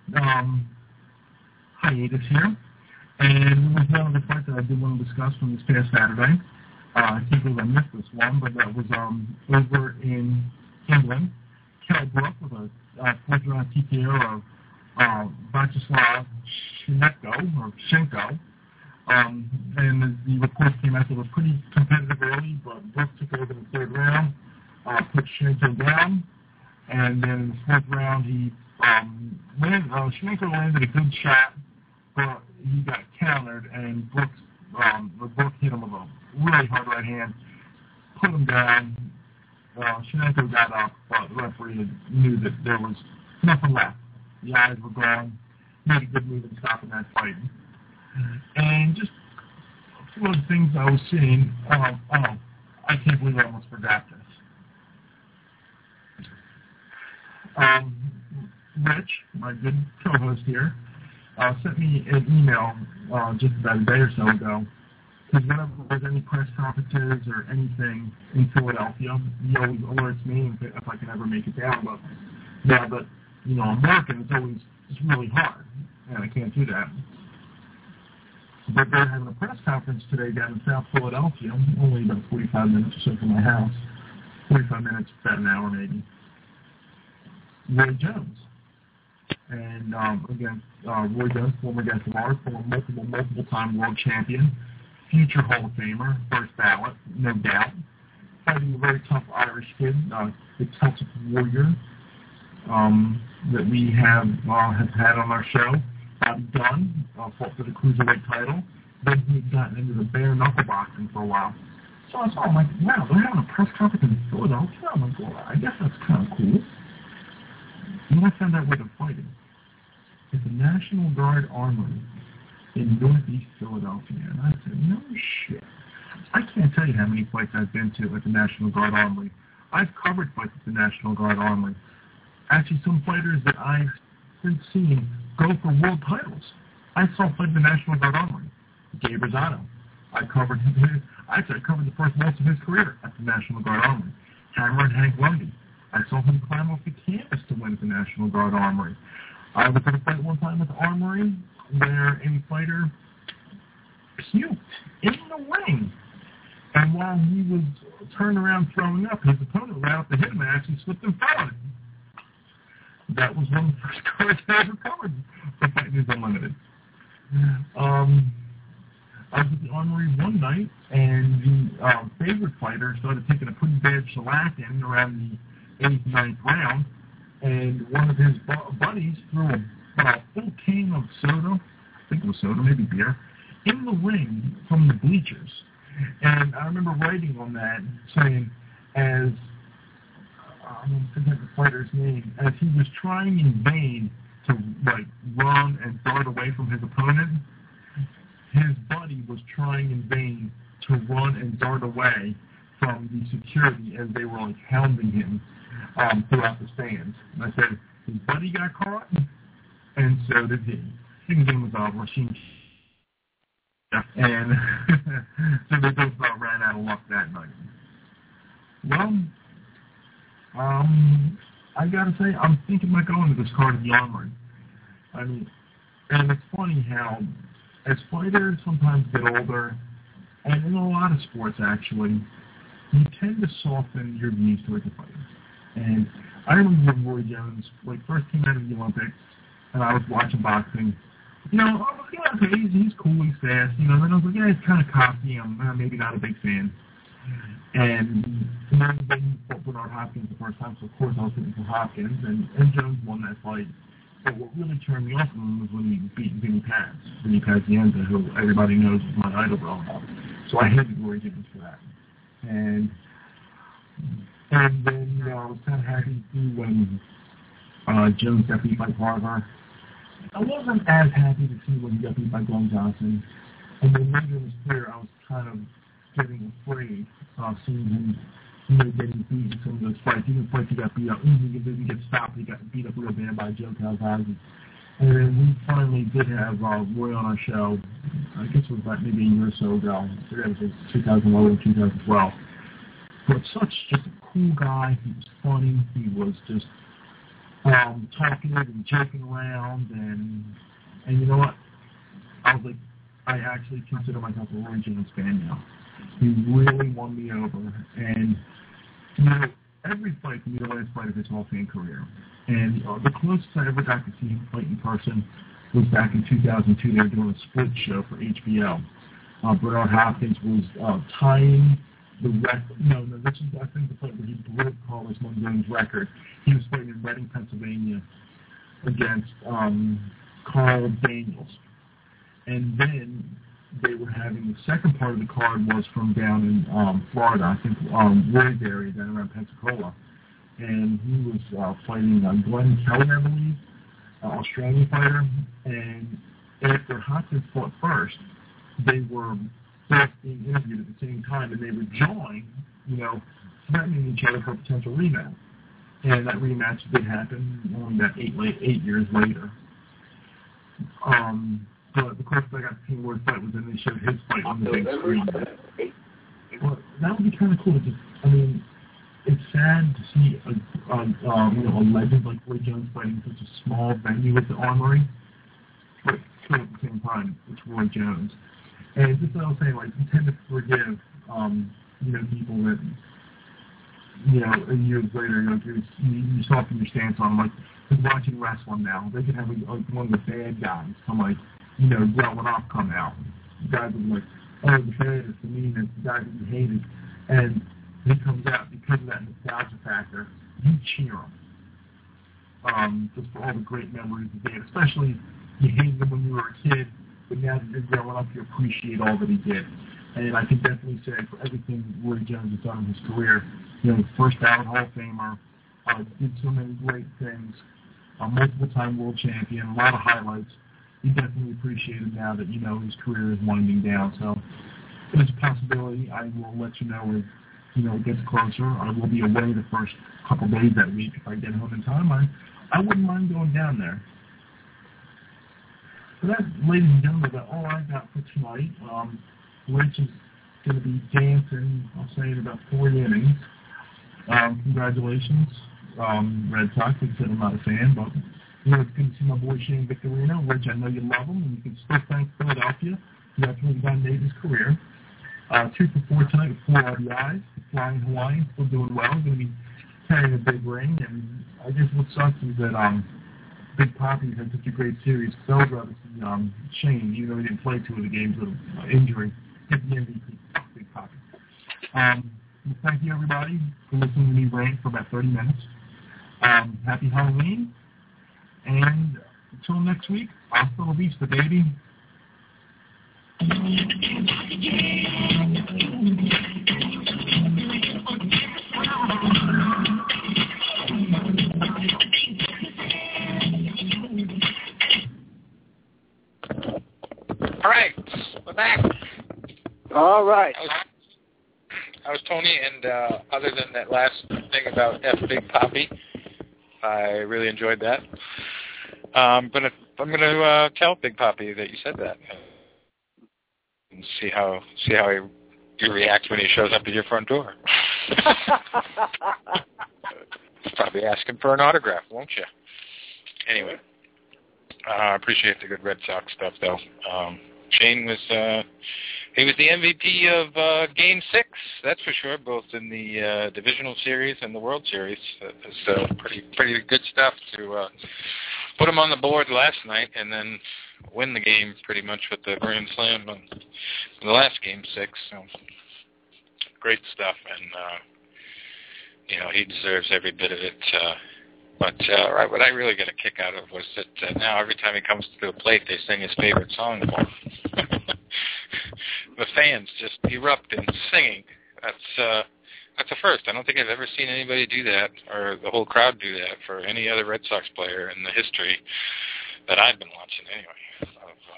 hiatus here. And there was one other fight that I did want to discuss from this past Saturday. I can't believe I missed this one, but that was over in England. Kell Brook with a fourth-round TKO of Vyacheslav Shchenko. And as the reports came out, it was pretty competitive early, but Brook took over in the third round, put Shchenko down. And then in the fourth round, Shchenko landed a good shot, but he got countered, and Brook hit him with a really hard right hand, put him down. Shchenko got up, but the referee knew that there was nothing left. The eyes were gone. Made a good move in stopping that fight. And just one of the things I was seeing, I can't believe I almost forgot this. Rich, my good co-host here, sent me an email just about a day or so ago. Because whenever there's any press conferences or anything in Philadelphia, he always alerts me if I can ever make it down. But yeah, but I'm working. It's really hard, and I can't do that. But they're having a press conference today down in South Philadelphia, only about 45 minutes or so from my house. 45 minutes, about an hour maybe. Roy Jones. And again, Roy Jones, former guest of ours, former multiple-time world champion, future Hall of Famer, first ballot, no doubt. Fighting a very tough Irish kid, the Celtic Warrior that we have had on our show. Bobby Dunn fought for the cruiserweight title. Then he had gotten into the bare knuckle boxing for a while. So I saw him like, wow, they're having a press conference in Philadelphia. I'm like, well, I guess that's kind of cool. And I found out where they're fighting. It's the National Guard Armory in northeast Philadelphia. And I said, no shit. I can't tell you how many fights I've been to at the National Guard Armory. I've covered fights at the National Guard Armory. Actually, some fighters that I've been seeing go for world titles. I saw fight at the National Guard Armory. Gabe Rosado. I covered the first most of his career at the National Guard Armory. Hammer and Hank Lundy. I saw him climb off the canvas to win at the National Guard Armory. I was at a fight one time at the Armory where a fighter puked in the ring. And while he was turning around throwing up, his opponent ran up to hit him and actually slipped and fell on him. That was one of the first cards I ever covered for Fight News Unlimited. I was at the Armory one night, and the favorite fighter started taking a pretty bad shellacking around the 8th, 9th round, and one of his buddies threw a full can of soda, I think it was soda, maybe beer, in the ring from the bleachers. And I remember writing on that saying, as I forget the fighter's name, as he was trying in vain to run and dart away from his opponent, his buddy was trying in vain to run and dart away from the security as they were hounding him throughout the stands. And I said, his buddy got caught, and so did he. His name was Rashim. And so they both about ran out of luck that night. Well, I gotta say, I'm thinking about going to this card in the Armory. I mean, and it's funny how, as fighters sometimes get older, and in a lot of sports actually, you tend to soften your views towards the fighters. And I remember when Roy Jones first came out of the Olympics, and I was watching boxing. I was like, okay, he's cool, he's fast, and then I was like, yeah, he's kind of cocky, I'm maybe not a big fan. And then he fought Bernard Hopkins the first time, so of course I was rooting for Hopkins, and Jones won that fight. But what really turned me off of him was when he beat Vinny Pazienza, who everybody knows is my idol growing up. So I hated Roy Jones for that. And then I was kind of happy when Jones got beat by Carver. I wasn't as happy to see when he got beat by Glenn Johnson. And then later in his career, I was kind of getting afraid of seeing him getting beat in some of those fights. Even fights he got beat up, even if he didn't get stopped, he got beat up real bad by Joe Calzaghe. And then we finally did have Roy on our show. I guess it was maybe a year or so ago. I forget if it was 2011 or 2012. But just a cool guy. He was funny. He was just talking and joking around. And you know what? I was like, I actually consider myself a Roy Jones fan now. He really won me over. And, every fight can be the last fight of his Hall of Fame career. And the closest I ever got to see him fight in person was back in 2002. They were doing a split show for HBO. Bernard Hopkins was tying the record. No, this is, I think, the fight where he broke Carlos Monzon's record. He was fighting in Reading, Pennsylvania against Carl Daniels. And then they were having the second part of the card was from down in Florida, I think Lloyd area, down around Pensacola. And he was fighting Glenn Kelly, I believe, Australian fighter. And after Hopkins fought first, they were both being interviewed at the same time, and they were jawing, threatening each other for a potential rematch. And that rematch did happen only about 8 years later. But the closest I got to seeing Lloyd's fight was when they showed his fight on the big screen. Well, that would be kind of cool. It's sad to see a legend like Roy Jones fighting such a small venue at the Armory, but still at the same time, it's Roy Jones. And just what I was saying, you tend to forgive, people that, years later, you soften your stance on them. Like watching wrestling now, they could have one of the bad guys come growing up come out. The guys would be like, oh, the bad is the meanest, the guy that you hated. And he comes out because of that nostalgia factor. You cheer him. Just for all the great memories he did. Especially you hated him when you were a kid, but now that you're growing up, you appreciate all that he did. And I can definitely say for everything Roy Jones has done in his career, first ballot Hall of Famer, did so many great things, multiple time world champion, a lot of highlights. You definitely appreciate it now that his career is winding down. So there's a possibility. I will let you know as it gets closer. I will be away the first couple days that week. If I get home in time, I wouldn't mind going down there. So that, ladies and gentlemen, that's all I got for tonight. Rich is going to be dancing, I'll say, in about 4 innings. Congratulations, Red Sox. Like I said, I'm not a fan, but it's good to see my boy Shane Victorino. Rich, I know you love him, and you can still thank Philadelphia. That's where he made his career. 2 for 4 tonight with 4 RBIs. The Flying Hawaiian still doing well. Going to be carrying a big ring. And I guess what sucks is that Big Papi had such a great series. So I would rather see Shane, even though he didn't play 2 of the games with injury, get the MVP. Big Papi. Thank you, everybody, for listening to me rant for about 30 minutes. Happy Halloween. And until next week, hasta la vista, baby. All right, we're back. All right. I was Tony, and other than that last thing about F Big Poppy, I really enjoyed that. But I'm going to tell Big Poppy that you said that, and see how he reacts when he shows up at your front door. Probably ask him for an autograph, won't you? Anyway, I appreciate the good Red Sox stuff, though. Shane was he was the MVP of Game 6, that's for sure, both in the Divisional Series and the World Series. So pretty good stuff to put him on the board last night and then win the game pretty much with the grand slam on the last Game 6. So great stuff, and he deserves every bit of it. But what I really got a kick out of was that now every time he comes to the plate, they sing his favorite song for him. The fans just erupt in singing. That's a first. I don't think I've ever seen anybody do that, or the whole crowd do that, for any other Red Sox player in the history that I've been watching, anyway.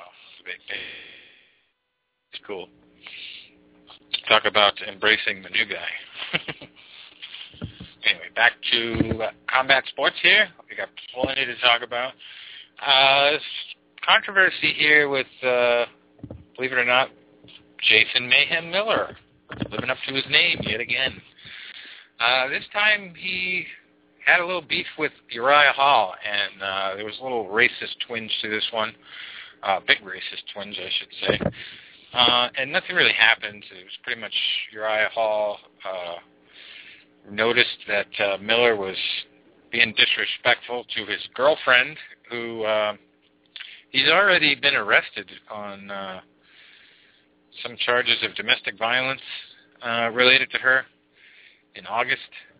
It's cool. Talk about embracing the new guy. Anyway, back to combat sports here. We got plenty to talk about. Controversy here with, believe it or not, Jason Mayhem Miller, living up to his name yet again. This time he had a little beef with Uriah Hall, and there was a little racist twinge to this one. Big racist twinge, I should say. And nothing really happened. It was pretty much Uriah Hall noticed that Miller was being disrespectful to his girlfriend, who he's already been arrested on some charges of domestic violence related to her in August.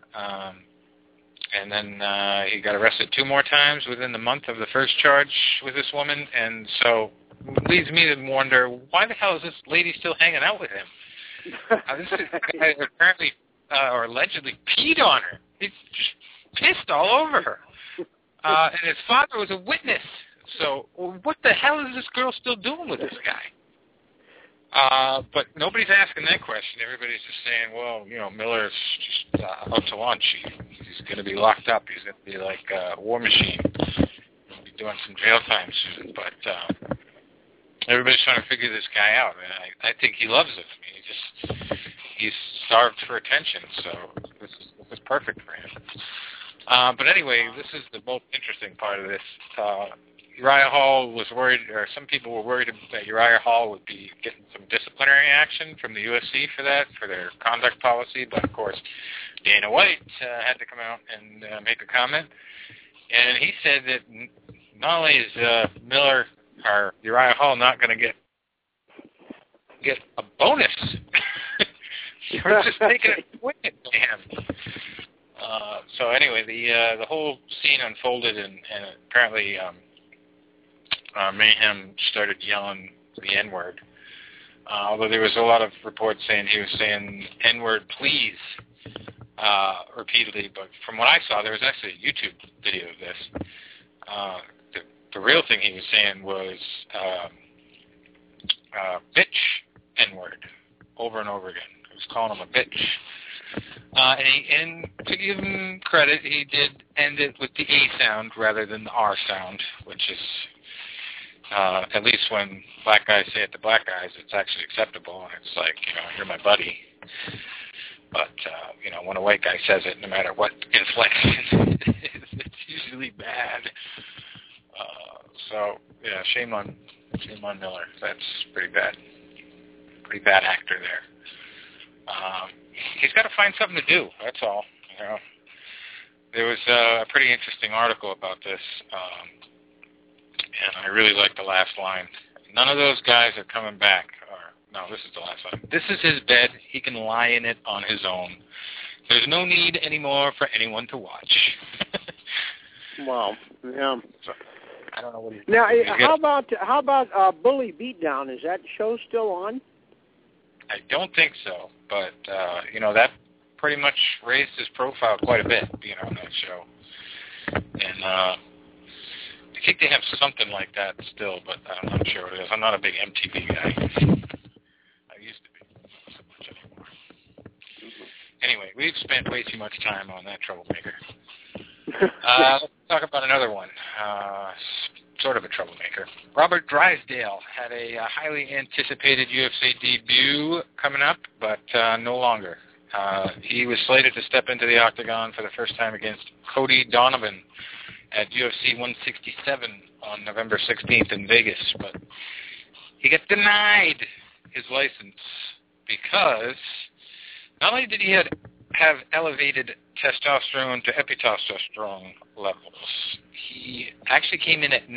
And then he got arrested 2 more times within the month of the first charge with this woman. And so it leads me to wonder, why the hell is this lady still hanging out with him? This is a guy that apparently or allegedly peed on her. He just pissed all over her. And his father was a witness. So what the hell is this girl still doing with this guy? But nobody's asking that question. Everybody's just saying, well, Miller's just out to lunch. He's going to be locked up. He's going to be like a war machine. He'll be doing some jail time soon. But everybody's trying to figure this guy out. And I think he loves it. I mean, he's starved for attention, so this is perfect for him. But anyway, this is the most interesting part of this. Uriah Hall was worried, or some people were worried that Uriah Hall would be getting some disciplinary action from the UFC for that, for their conduct policy. But, of course, Dana White had to come out and make a comment. And he said that not only is Miller or Uriah Hall not going to get a bonus, we're just making it win it to him. So anyway, the whole scene unfolded, and apparently Mayhem started yelling the N-word. Although there was a lot of reports saying he was saying N-word please repeatedly, but from what I saw, there was actually a YouTube video of this. The real thing he was saying was bitch N-word over and over again. He was calling him a bitch. And to give him credit, he did end it with the A sound rather than the R sound, which is, at least when black guys say it to black guys, it's actually acceptable. And it's like, you're my buddy. But, when a white guy says it, no matter what inflection, it's usually bad. So, yeah, shame on Miller. That's pretty bad. Pretty bad actor there. He's got to find something to do. That's all. There was a pretty interesting article about this, and I really like the last line. None of those guys are coming back. No, this is the last line. This is his bed. He can lie in it on his own. There's no need anymore for anyone to watch. Wow. Yeah. I don't know what he's now. doing. How about Bully Beatdown? Is that show still on? I don't think so, but that pretty much raised his profile quite a bit being on that show, and I think they have something like that still, but I'm not sure what it is. I'm not a big MTV guy. I used to be, not so much anymore. Anyway, we've spent way too much time on that troublemaker. Let's talk about another one, sort of a troublemaker. Robert Drysdale had a highly anticipated UFC debut coming up, but no longer. He was slated to step into the octagon for the first time against Cody Donovan at UFC 167 on November 16th in Vegas, but he got denied his license because not only did he have elevated testosterone to epitestosterone levels, he actually came in at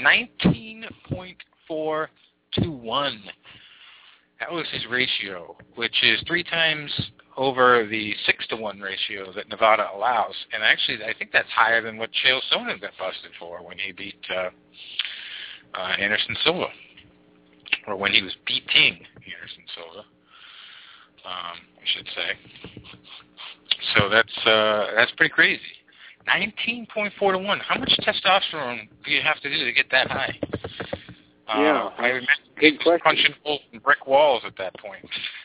19.4 to 1. That was his ratio, which is 3 times over the 6-to-1 ratio that Nevada allows. And actually, I think that's higher than what Chael Sonnen got busted for when he beat Anderson Silva, or when he was beating Anderson Silva, I should say. So that's pretty crazy. 19.4 to 1. How much testosterone do you have to do to get that high? Yeah, I imagine he was punching holes in brick walls at that point.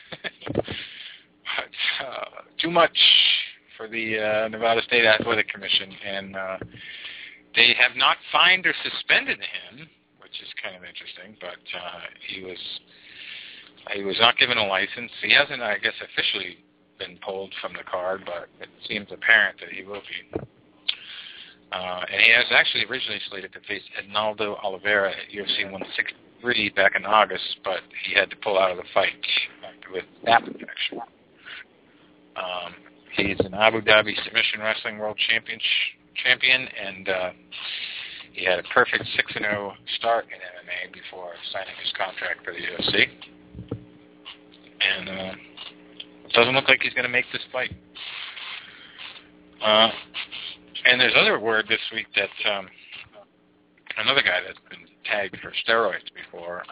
But, too much for the Nevada State Athletic Commission, and they have not fined or suspended him, which is kind of interesting. But he was not given a license. He hasn't, I guess, officially been pulled from the card, but it seems apparent that he will be. And he was actually originally slated to face Ednaldo Oliveira at UFC 163 back in August, but he had to pull out of the fight with staph infection. He's an Abu Dhabi Submission Wrestling World Champion, and he had a perfect 6-0 start in MMA before signing his contract for the UFC. And it doesn't look like he's going to make this fight. And there's other word this week that another guy that's been tagged for steroids before,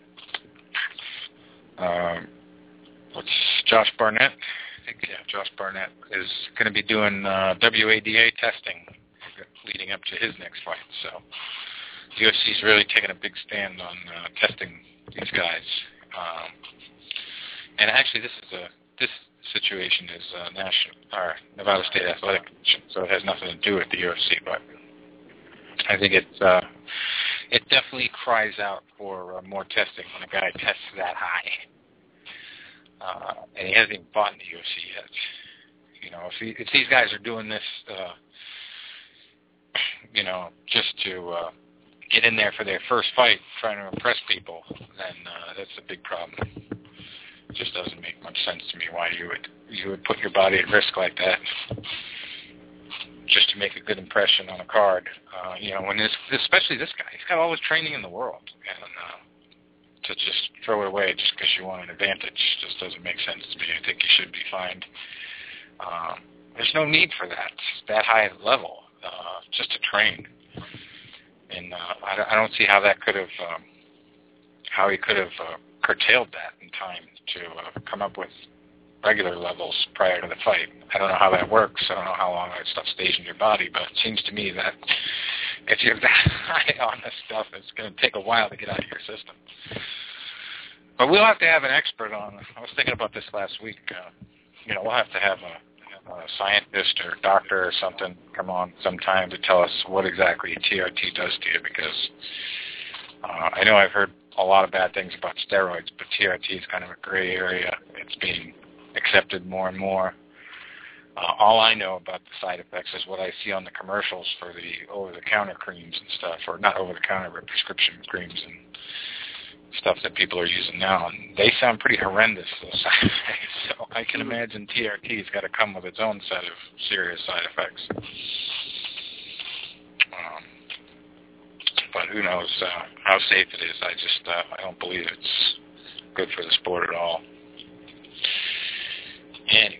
what's Josh Barnett? I think, yeah, Josh Barnett is going to be doing WADA testing leading up to his next fight. So the UFC's really taking a big stand on testing these guys. And actually, this situation is Nevada State Athletic Commission, so it has nothing to do with the UFC. But I think it definitely cries out for more testing when a guy tests that high, and he hasn't even fought in the UFC yet. You know, if these guys are doing this, just to get in there for their first fight, trying to impress people, then that's a big problem. It just doesn't make much sense to me why you would put your body at risk like that just to make a good impression on a card. When especially this guy, he's got all the training in the world, and to just throw it away just because you want an advantage just doesn't make sense to me. I think he should be fined. There's no need for that high level just to train, and I don't see how that could have how he could have curtailed that in time to come up with regular levels prior to the fight. I don't know how that works. I don't know how long that stuff stays in your body, but it seems to me that if you're that high on this stuff, it's going to take a while to get out of your system. But we'll have to have an expert on. I was thinking about this last week. We'll have to have a scientist or doctor or something come on sometime to tell us what exactly TRT does to you, because I know I've heard a lot of bad things about steroids, but TRT is kind of a gray area. It's being accepted more and more. All I know about the side effects is what I see on the commercials for the over-the-counter creams and stuff, or not over-the-counter, but prescription creams and stuff that people are using now. And they sound pretty horrendous, those side effects. So I can imagine TRT's got to come with its own set of serious side effects. But who knows how safe it is. I don't believe it's good for the sport at all. Anyway,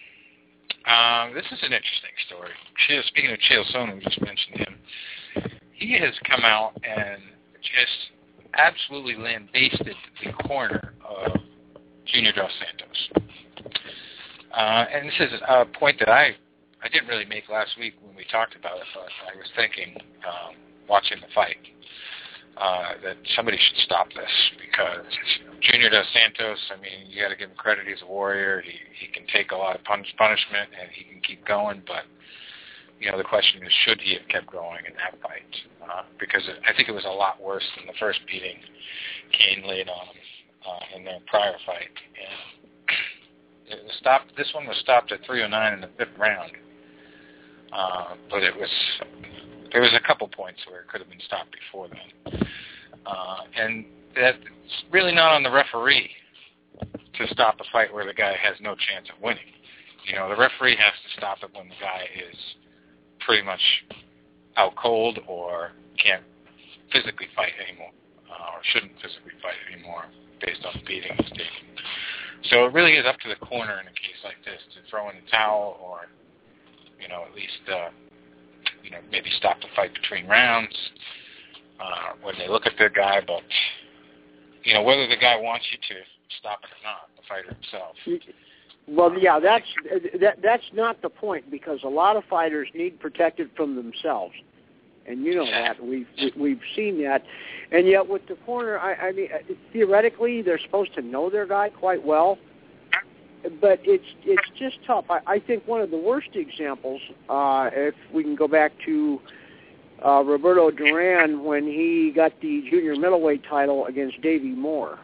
this is an interesting story. Speaking of Chael Sonnen, we just mentioned him. he has come out and just absolutely lambasted the corner of Junior Dos Santos. And this is a point that I didn't really make last week when we talked about it, but I was thinking, watching the fight, that somebody should stop this, because Junior Dos Santos, I mean, you got to give him credit. He's a warrior. He can take a lot of punishment, and he can keep going. But, you know, the question is, should he have kept going in that fight? Because I think it was a lot worse than the first beating Cain laid on him in their prior fight. And it was stopped. This one was stopped at 3:09 in the 5th round. But there was a couple points where it could have been stopped before then. And that's really not on the referee to stop a fight where the guy has no chance of winning. You know, the referee has to stop it when the guy is pretty much out cold or can't physically fight anymore, or shouldn't physically fight anymore based on the beating he's taking. So it really is up to the corner in a case like this to throw in the towel, or, you know, at least, you know, maybe stop the fight between rounds when they look at their guy. But, you know, whether the guy wants you to stop it or not, the fighter himself. Well, yeah, that's not the point, because a lot of fighters need protected from themselves, and you know that. We've seen that, and yet with the corner, I mean, theoretically, they're supposed to know their guy quite well, but it's just tough. I think one of the worst examples, if we can go back to Roberto Duran when he got the junior middleweight title against Davey Moore.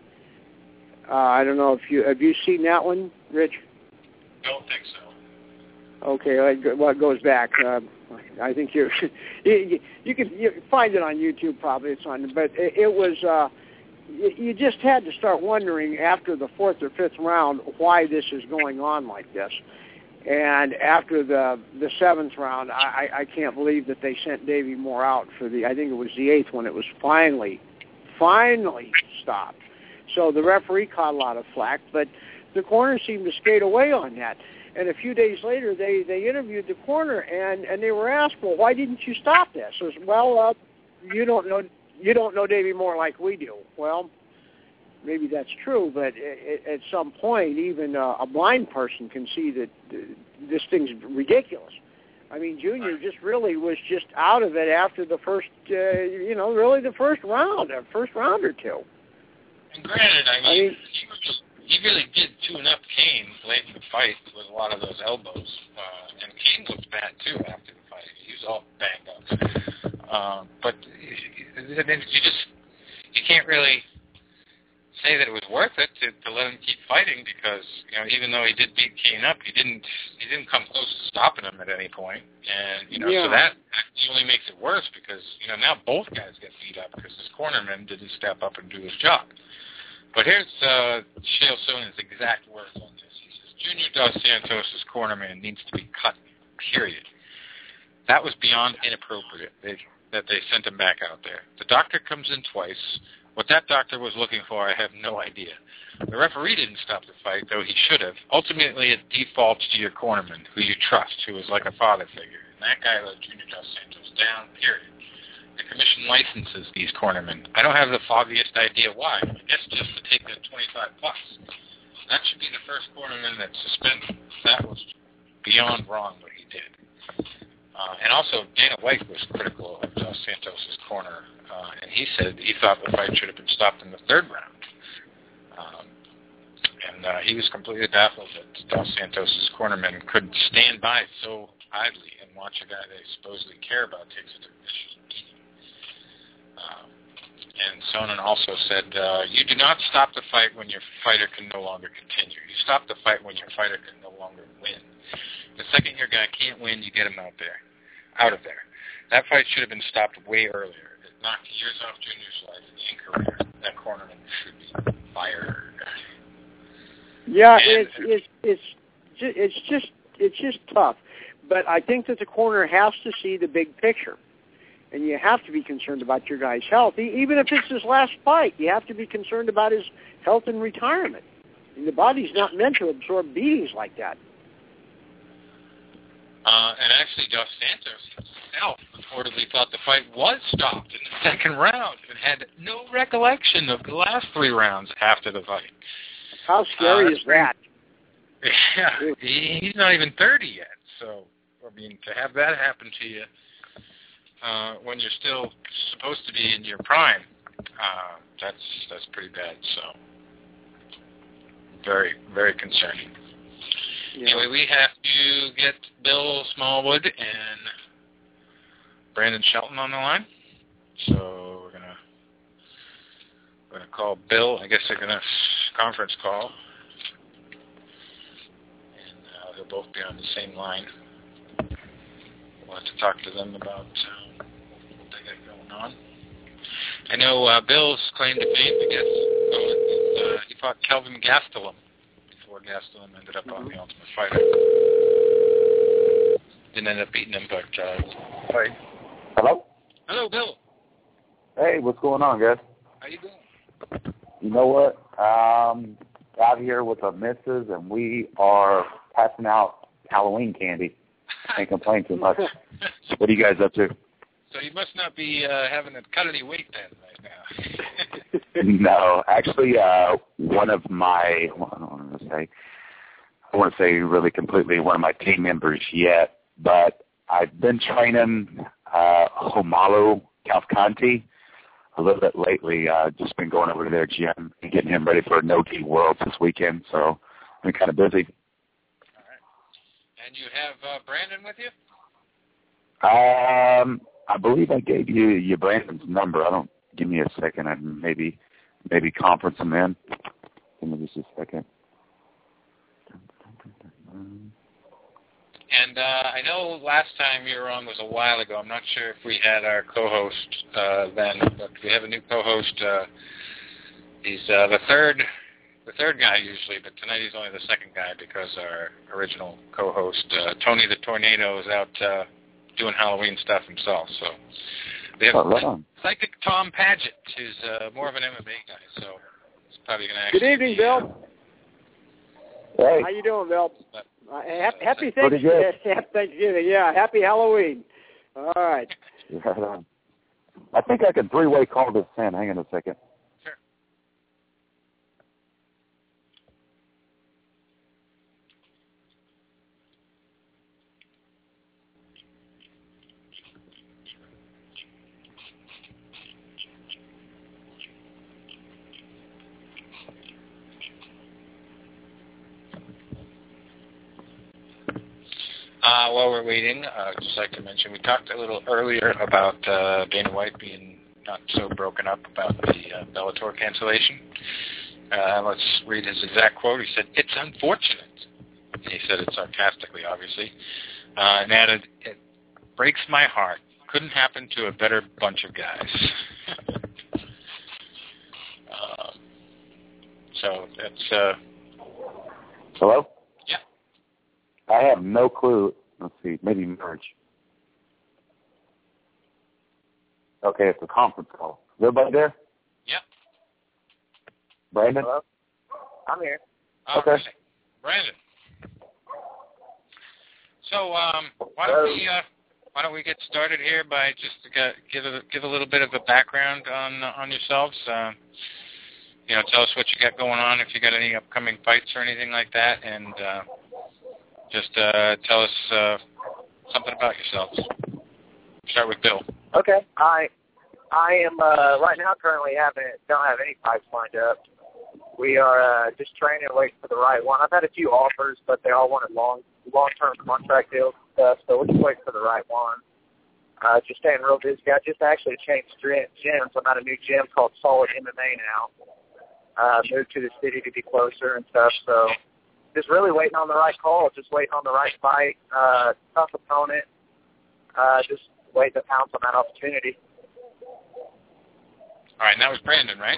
I don't know if have you seen that one, Rich? Don't think so. Okay, well, it goes back. I think you can find it on YouTube. Probably it's on, but it was. You just had to start wondering after the 4th or 5th round why this is going on like this. And after the 7th round, I can't believe that they sent Davey Moore out for I think it was the 8th when it was finally stopped. So the referee caught a lot of flack, but the corner seemed to skate away on that. And a few days later, they interviewed the corner, and they were asked, well, why didn't you stop this? It was, well, you don't know Davey Moore like we do. Well, maybe that's true, but at some point, even a blind person can see that this thing's ridiculous. I mean, Junior was just out of it after the first, really the first round or two. And granted, I mean he really did tune up Cain late in the fight with a lot of those elbows, and Cain looked bad too after the fight. He was all banged up. But you can't really say that it was worth it to let him keep fighting, because, you know, even though he did beat Cain up, he didn't come close to stopping him at any point. And, you know, so that actually only makes it worse, because, you know, now both guys get beat up because this cornerman didn't step up and do his job. But here's Chael Sonnen's exact words on this. He says, Junior Dos Santos' cornerman needs to be cut, period. That was beyond inappropriate that they sent him back out there. The doctor comes in twice. What that doctor was looking for, I have no idea. The referee didn't stop the fight, though he should have. Ultimately, it defaults to your cornerman, who you trust, who is like a father figure. And that guy let Junior Dos Santos down, period. The commission licenses these cornermen. I don't have the foggiest idea why. I guess just to take the $25. That should be the first cornerman that's suspended. That was beyond wrong what he did. And also, Dana White was critical of Dos Santos' corner, and he said he thought the fight should have been stopped in the 3rd round. And he was completely baffled that Dos Santos' cornerman could stand by so idly and watch a guy they supposedly care about take such a vicious beating. And Sonnen also said, you do not stop the fight when your fighter can no longer continue. You stop the fight when your fighter can no longer win. The second your guy can't win, you get him out of there. That fight should have been stopped way earlier. It knocked years off Junior's life and career. That cornerman should be fired. Yeah, it's just tough. But I think that the corner has to see the big picture. And you have to be concerned about your guy's health. Even if it's his last fight, you have to be concerned about his health and retirement. And the body's not meant to absorb beatings like that. And actually, Dos Santos himself reportedly thought the fight was stopped in the second round and had no recollection of the last 3 rounds after the fight. How scary is that? Yeah, he's not even 30 yet. So, I mean, to have that happen to you when you're still supposed to be in your prime, that's pretty bad. So, very, very concerning. Yeah. Anyway, we have to get Bill Smallwood and Brandon Shelton on the line. So we're gonna call Bill. I guess they're gonna conference call, and they'll both be on the same line. We'll have to talk to them about what they got going on. I know Bill's claim to fame, I guess, he fought Kelvin Gastelum before Gastelum ended up on The Ultimate Fighter. Didn't end up beating him, but fight. Hello? Hello, Bill. Hey, what's going on, guys? How you doing? You know what? Out here with the missus, and we are passing out Halloween candy. Can't complain too much. What are you guys up to? So you must not be having to cut any weight then right now. No, actually, one of my, I won't say really completely one of my team members yet, but I've been training Homalo Calcanti a little bit lately. Just been going over to their gym and getting him ready for No-Gi Worlds this weekend, so I've been kind of busy. All right. And you have Brandon with you? I believe I gave you Brandon's number. Give me a second. I maybe conference him in. Give me just a second. And I know last time you were on was a while ago. I'm not sure if we had our co-host then, but we have a new co-host. He's the third guy usually, but tonight he's only the second guy because our original co-host, Tony the Tornado, is out doing Halloween stuff himself. So we have Psychic Tom Paget, who's more of an MMA guy, so he's probably going to actually... Good evening, Bill. Hey. How you doing, Bill? Happy Thanksgiving. Yeah, happy Halloween. All right. I think I can 3-way call this in. Hang on a second. Sure. While we're waiting, I'd just like to mention, we talked a little earlier about Dana White being not so broken up about the Bellator cancellation. Let's read his exact quote. He said, "It's unfortunate." And he said it sarcastically, obviously. And added, "It breaks my heart. Couldn't happen to a better bunch of guys." So that's... Hello? Yeah. I have no clue. Let's see, maybe merge. Okay, it's a conference call. Is everybody there? Yep. Brandon? Hello? I'm here. Okay. Right. Brandon. So why don't we get started here by just give a little bit of a background on yourselves. Tell us what you got going on, if you got any upcoming fights or anything like that, and just tell us something about yourselves. Start with Bill. Okay. I am right now currently don't have any fights lined up. We are just training and waiting for the right one. I've had a few offers, but they all wanted long-term contract deals and stuff, so we're just waiting for the right one. Just staying real busy. I just actually changed gyms. I'm at a new gym called Solid MMA now. Moved to the city to be closer and stuff, so just really waiting on the right call, just waiting on the right fight, tough opponent, just waiting to pounce on that opportunity. All right, and that was Brandon, right?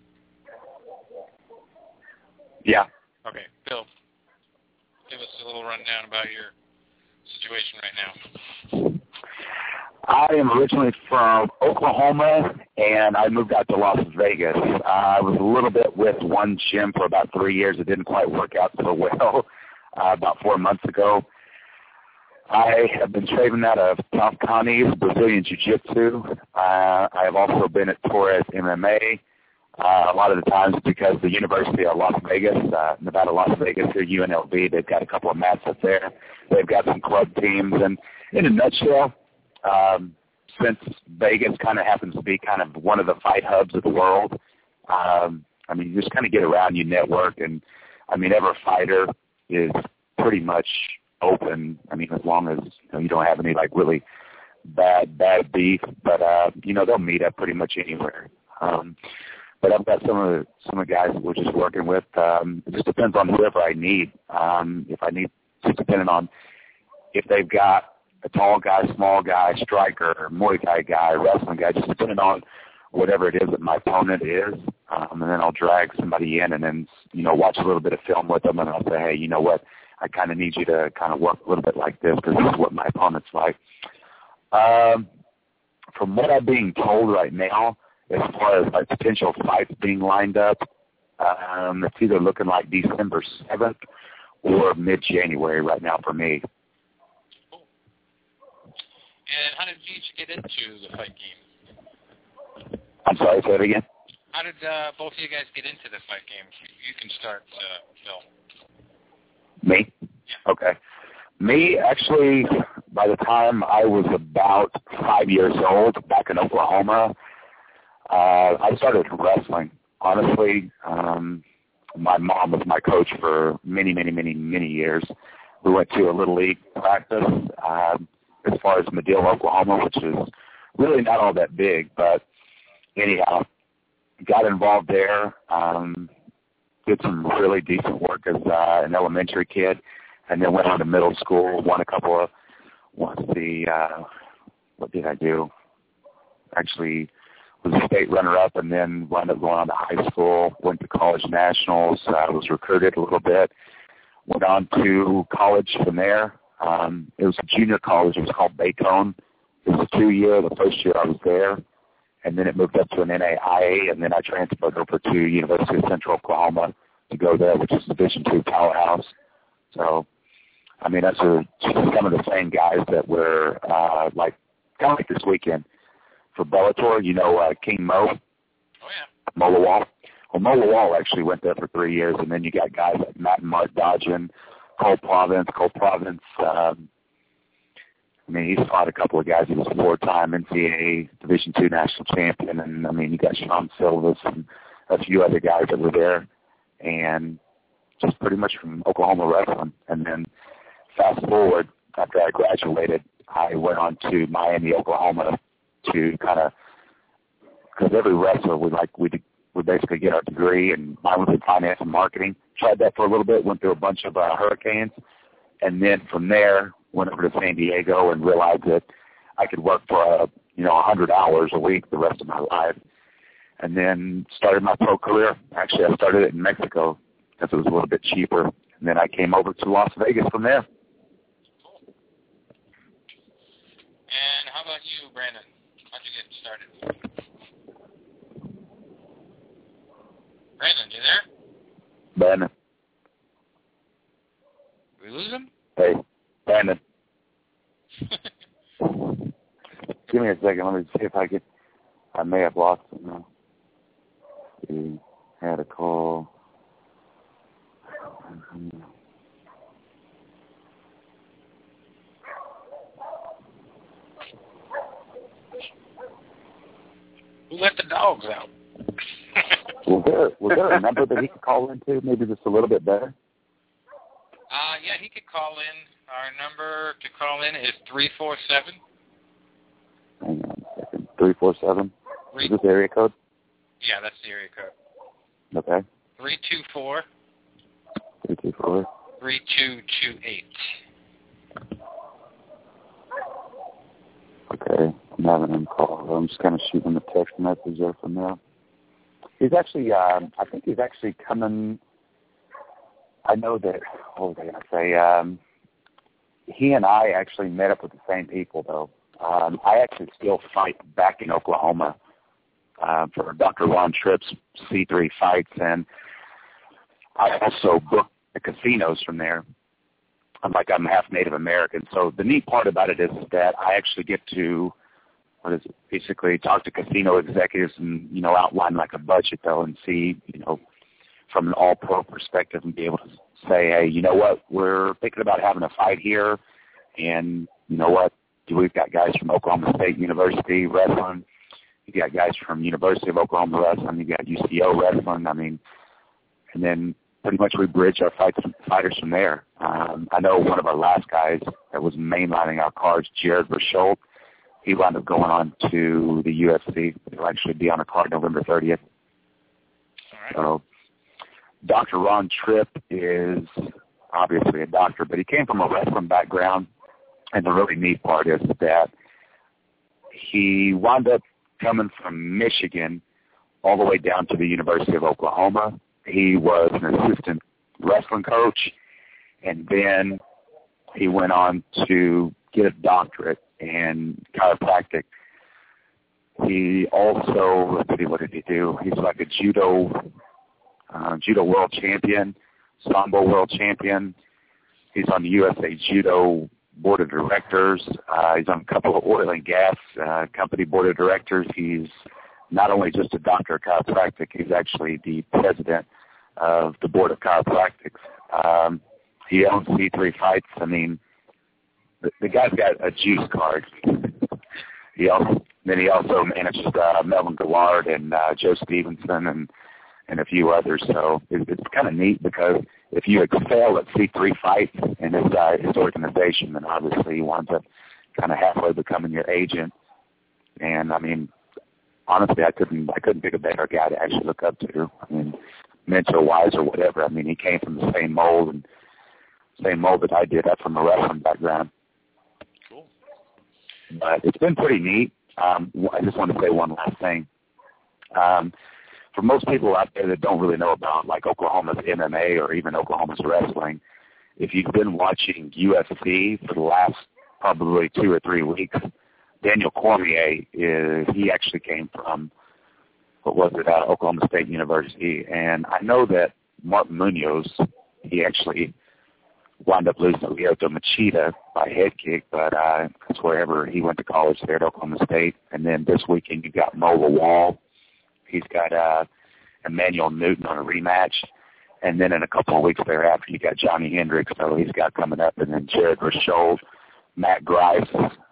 Yeah. Okay, Bill, give us a little rundown about your situation right now. I am originally from Oklahoma, and I moved out to Las Vegas. I was a little bit with one gym for about 3 years. It didn't quite work out so well about 4 months ago. I have been training out of Top Connie's Brazilian Jiu-Jitsu. I have also been at Torres MMA. A lot of the times because the University of Las Vegas, Nevada, Las Vegas, or UNLV, they've got a couple of mats up there. They've got some club teams. And in a nutshell, since Vegas kind of happens to be kind of one of the fight hubs of the world, I mean, you just kind of get around, you network, and, I mean, every fighter is pretty much open. I mean, as long as you don't have any, like, really bad beef. But, they'll meet up pretty much anywhere. But I've got some of the guys that we're just working with. It just depends on whoever I need. If I need, just depending on if they've got a tall guy, small guy, striker, Muay Thai guy, wrestling guy, just depending on whatever it is that my opponent is. And then I'll drag somebody in and then, watch a little bit of film with them, and I'll say, hey, you know what, I kind of need you to kind of work a little bit like this because this is what my opponent's like. From what I'm being told right now, as far as like potential fights being lined up, it's either looking like December 7th or mid-January right now for me. Cool. And how did you each get into the fight game? I'm sorry, say it again? How did both of you guys get into the fight game? You can start, Phil. Me? Yeah. Okay. Me, actually, by the time I was about 5 years old back in Oklahoma, I started wrestling. Honestly, my mom was my coach for many years. We went to a Little League practice as far as Madill, Oklahoma, which is really not all that big. But anyhow, got involved there, did some really decent work as an elementary kid, and then went on to middle school, won a couple of, what did I do? Actually, was a state runner-up and then wound up going on to high school, went to college nationals, was recruited a little bit, went on to college from there. It was a junior college. It was called Baycone. It was a 2-year. The first year I was there, and then it moved up to an NAIA, and then I transferred over to University of Central Oklahoma to go there, which is Division II powerhouse. So, I mean, that's some of the same guys that were kind of like this weekend. For Bellator, King Mo. Oh, yeah. Mo Lawal. Well, Mo Lawal actually went there for 3 years, and then you got guys like Matt and Mark Dodgen, Cole Province. I mean, he's fought a couple of guys. He was a 4-time NCAA Division II national champion, and, I mean, you got Sean Silvas and a few other guys that were there, and just pretty much from Oklahoma wrestling. And then fast forward, after I graduated, I went on to Miami, Oklahoma, to kind of, because every wrestler we basically get our degree, and mine was in finance and marketing. Tried that for a little bit, went through a bunch of hurricanes, and then from there went over to San Diego and realized that I could work for 100 hours a week the rest of my life, and then started my pro career. Actually, I started it in Mexico because it was a little bit cheaper, and then I came over to Las Vegas from there. Cool. And how about you, Brandon? How'd you get started? Brandon, you there? Brandon. Did we lose him? Hey, Brandon. Give me a second. Let me see if I may have lost him now. He had a call. Who let the dogs out? Was there a number that he could call into, maybe just a little bit better? Yeah, he could call in. Our number to call in is 347. Hang on a second. 347? Is this area code? Yeah, that's the area code. Okay. 324. 324. 3228. Okay. I'm having him call. I'm just kind of shooting a text message there from there. He's actually, I think he's actually coming. I know that, what was I going to say? He and I actually met up with the same people, though. I actually still fight back in Oklahoma for Dr. Ron Tripp's C3 fights, and I also book the casinos from there. I'm half Native American. So the neat part about it is that I actually get to, basically talk to casino executives and, outline like a budget though and see, from an all-pro perspective and be able to say, hey, you know what, we're thinking about having a fight here, and you know what, we've got guys from Oklahoma State University wrestling, you got guys from University of Oklahoma wrestling, you got UCO wrestling, and then pretty much we bridge our fighters from there. I know one of our last guys that was mainlining our cards, Jared Verschold, he wound up going on to the UFC. He'll actually be on a card November 30th. All right. So Dr. Ron Tripp is obviously a doctor, but he came from a wrestling background, and the really neat part is that he wound up coming from Michigan all the way down to the University of Oklahoma. He was an assistant wrestling coach, and then he went on to get a doctorate in chiropractic. He also, what did he do? He's like a judo world champion, sambo world champion. He's on the USA Judo board of directors. He's on a couple of oil and gas company board of directors. He's not only just a doctor of chiropractic, he's actually the president of the board of chiropractics. He owns C3 Fights. I mean, the guy's got a juice card. He also manages Melvin Gillard and Joe Stevenson and a few others. So it's kind of neat because if you excel at C3 Fights and his organization, then obviously you want to kind of halfway becoming your agent. And I mean, honestly, I couldn't pick a better guy to actually look up to. I mean, mentor-wise or whatever. I mean, he came from the same mold that I did. I'm from a wrestling background. Cool. But it's been pretty neat. I just want to say one last thing. For most people out there that don't really know about like Oklahoma's MMA or even Oklahoma's wrestling, if you've been watching UFC for the last probably 2 or 3 weeks, Daniel Cormier he actually came from Oklahoma State University, and I know that Martin Munoz, he actually wound up losing to Lyoto Machida by head kick, but that's wherever he went to college there at Oklahoma State. And then this weekend you got Mo Lawal. He's got Emmanuel Newton on a rematch. And then in a couple of weeks thereafter, you got Johnny Hendricks, so he's got coming up. And then Jared Verschold, Matt Grice.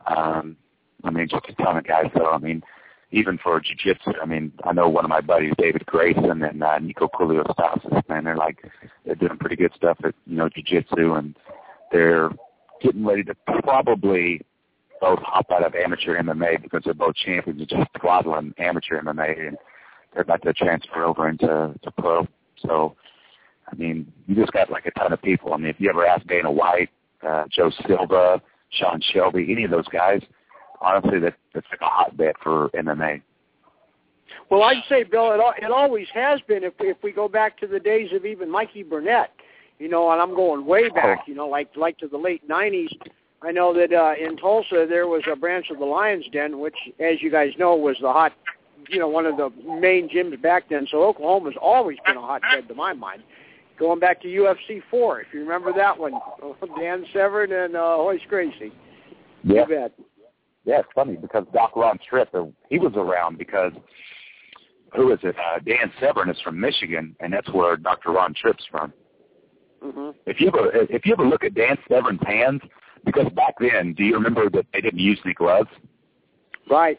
I mean, just a ton of guys. So, I mean, even for jiu-jitsu, I mean, I know one of my buddies, David Grayson and Nico Koulias, man, they're doing pretty good stuff at, jiu-jitsu, and they're getting ready to probably both hop out of amateur MMA because they're both champions of just throttling amateur MMA, and they're about to transfer over into pro. So, I mean, you just got like a ton of people. I mean, if you ever ask Dana White, Joe Silva, Sean Shelby, any of those guys, honestly, that's like a hotbed for MMA. Well, I'd say, Bill, it always has been. If we go back to the days of even Mikey Burnett, and I'm going way back, like to the late '90s. I know that in Tulsa there was a branch of the Lions Den, which, as you guys know, was the hot, one of the main gyms back then. So Oklahoma's always been a hotbed to my mind. Going back to UFC 4, if you remember that one, Dan Severn and Royce Gracie. Yeah. You bet. Yeah, it's funny because Doc Ron Tripp, he was around because, who is it? Dan Severn is from Michigan, and that's where Dr. Ron Tripp's from. Mm-hmm. If you ever look at Dan Severn's hands, because back then, do you remember that they didn't use any gloves? Right.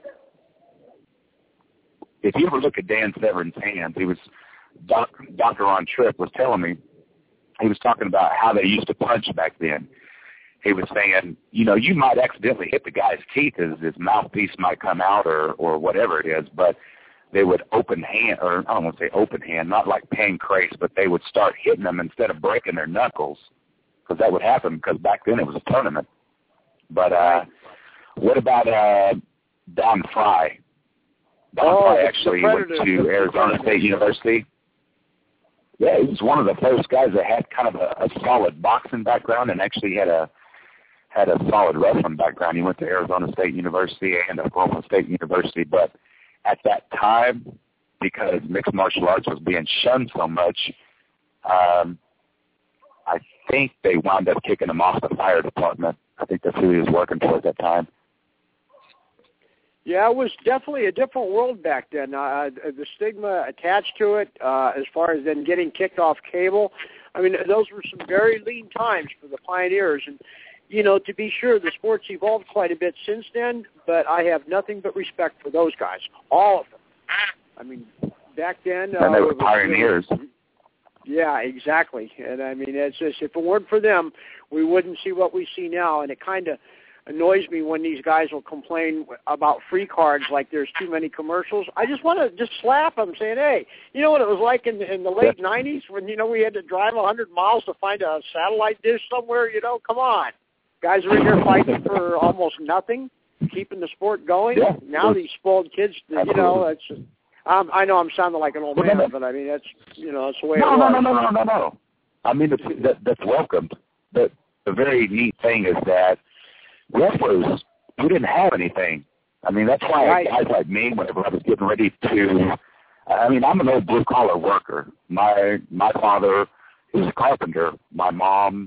If you ever look at Dan Severn's hands, Dr. Ron Tripp was telling me, he was talking about how they used to punch back then. He was saying, you might accidentally hit the guy's teeth as his mouthpiece might come out or whatever it is, but they would open hand, or I don't want to say open hand, not like pancrase, but they would start hitting them instead of breaking their knuckles, because that would happen because back then it was a tournament. But what about Don Fry? Don Fry actually went to Arizona State University. Yeah, he was one of the first guys that had kind of a solid boxing background and actually had a solid wrestling background. He went to Arizona State University and Oklahoma State University, but at that time, because mixed martial arts was being shunned so much, I think they wound up kicking him off the fire department. I think that's who he was working for at that time. Yeah, it was definitely a different world back then. The stigma attached to it, as far as then getting kicked off cable, I mean, those were some very lean times for the pioneers. And, you know, to be sure, the sport's evolved quite a bit since then, but I have nothing but respect for those guys, all of them. I mean, back then... and they were pioneers. Yeah, exactly. And, I mean, it's just, if it weren't for them, we wouldn't see what we see now, and it kind of annoys me when these guys will complain about free cards like there's too many commercials. I just want to just slap them saying, hey, you know what it was like in the late 90s when, you know, we had to drive 100 miles to find a satellite dish somewhere, you know? Come on. Guys are in here fighting for almost nothing, keeping the sport going. Yeah. Now these spoiled kids, you know, it's just, I know I'm sounding like an old man, but I mean, that's, you know, that's the way it was. No. I mean, that's welcomed. But the very neat thing is that wrestlers, we didn't have anything. I mean, that's why guys like me, whenever I was getting ready to, I mean, I'm an old blue-collar worker. My father was a carpenter. My mom